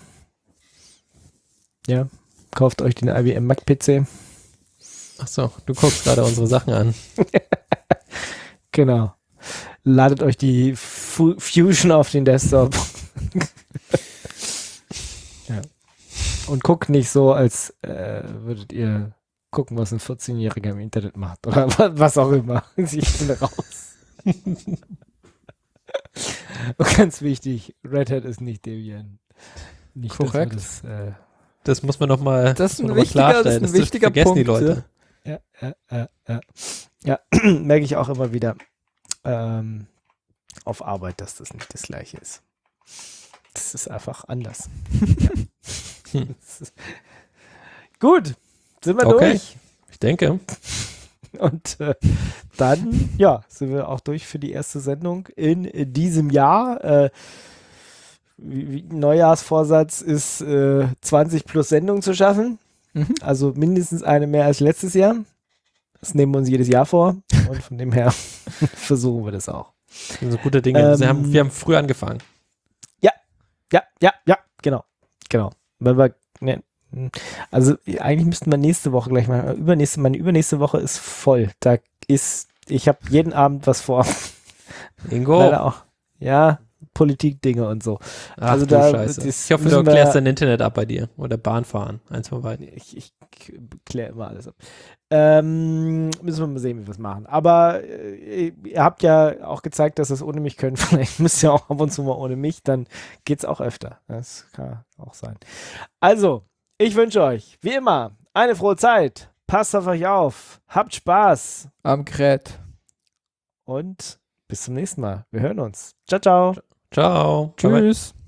Ja. Kauft euch den I B M Mac P C. Ach so, du guckst gerade unsere Sachen an. Genau. Ladet euch die Fu Fusion auf den Desktop. Ja. Und guckt nicht so, als äh, würdet ihr gucken, was ein vierzehnjähriger im Internet macht. Oder wa- was auch immer. Ich bin raus. Und ganz wichtig, Red Hat ist nicht Debian. Nicht, dass wir Korrekt. Das, äh, Das muss man nochmal Das ist ein noch mal wichtiger- das ist ein klarstellen. wichtiger vergessen die Punkt, Leute. ja, ja, ja, ja. Ja, merke ich auch immer wieder ähm, auf Arbeit, dass das nicht das Gleiche ist. Das ist einfach anders. Ja. Das ist gut, sind wir Okay. durch. Ich denke. Und äh, dann, ja, sind wir auch durch für die erste Sendung in, in diesem Jahr. Äh, wie, wie, Neujahrsvorsatz ist, äh, zwanzig plus Sendungen zu schaffen. Mhm. Also mindestens eine mehr als letztes Jahr. Das nehmen wir uns jedes Jahr vor. Und von dem her versuchen wir das auch. Das sind gute Dinge. Ähm, wir, haben, wir haben früh angefangen. Ja, ja, ja, genau. Genau. Weil wir, ne, also eigentlich müssten wir nächste Woche gleich mal, übernächste, meine übernächste Woche ist voll. Da ist, ich habe jeden Abend was vor. Ingo. Leider auch. Ja, Politik-Dinge und so. Ach, also du da, Scheiße. das Ich hoffe, du müssen wir- erklärst dein Internet ab bei dir. Oder Bahnfahren. Eins von beiden. Ich, ich kläre immer alles ab. Ähm, müssen wir mal sehen, wie wir es machen. Aber äh, ihr habt ja auch gezeigt, dass ihr es ohne mich könnt. Vielleicht müsst ihr auch ab und zu mal ohne mich, dann geht es auch öfter. Das kann auch sein. Also, ich wünsche euch, wie immer, eine frohe Zeit. Passt auf euch auf. Habt Spaß. Am Gerät. Und bis zum nächsten Mal. Wir hören uns. Ciao, ciao. Ciao. Bye bye. Tschüss.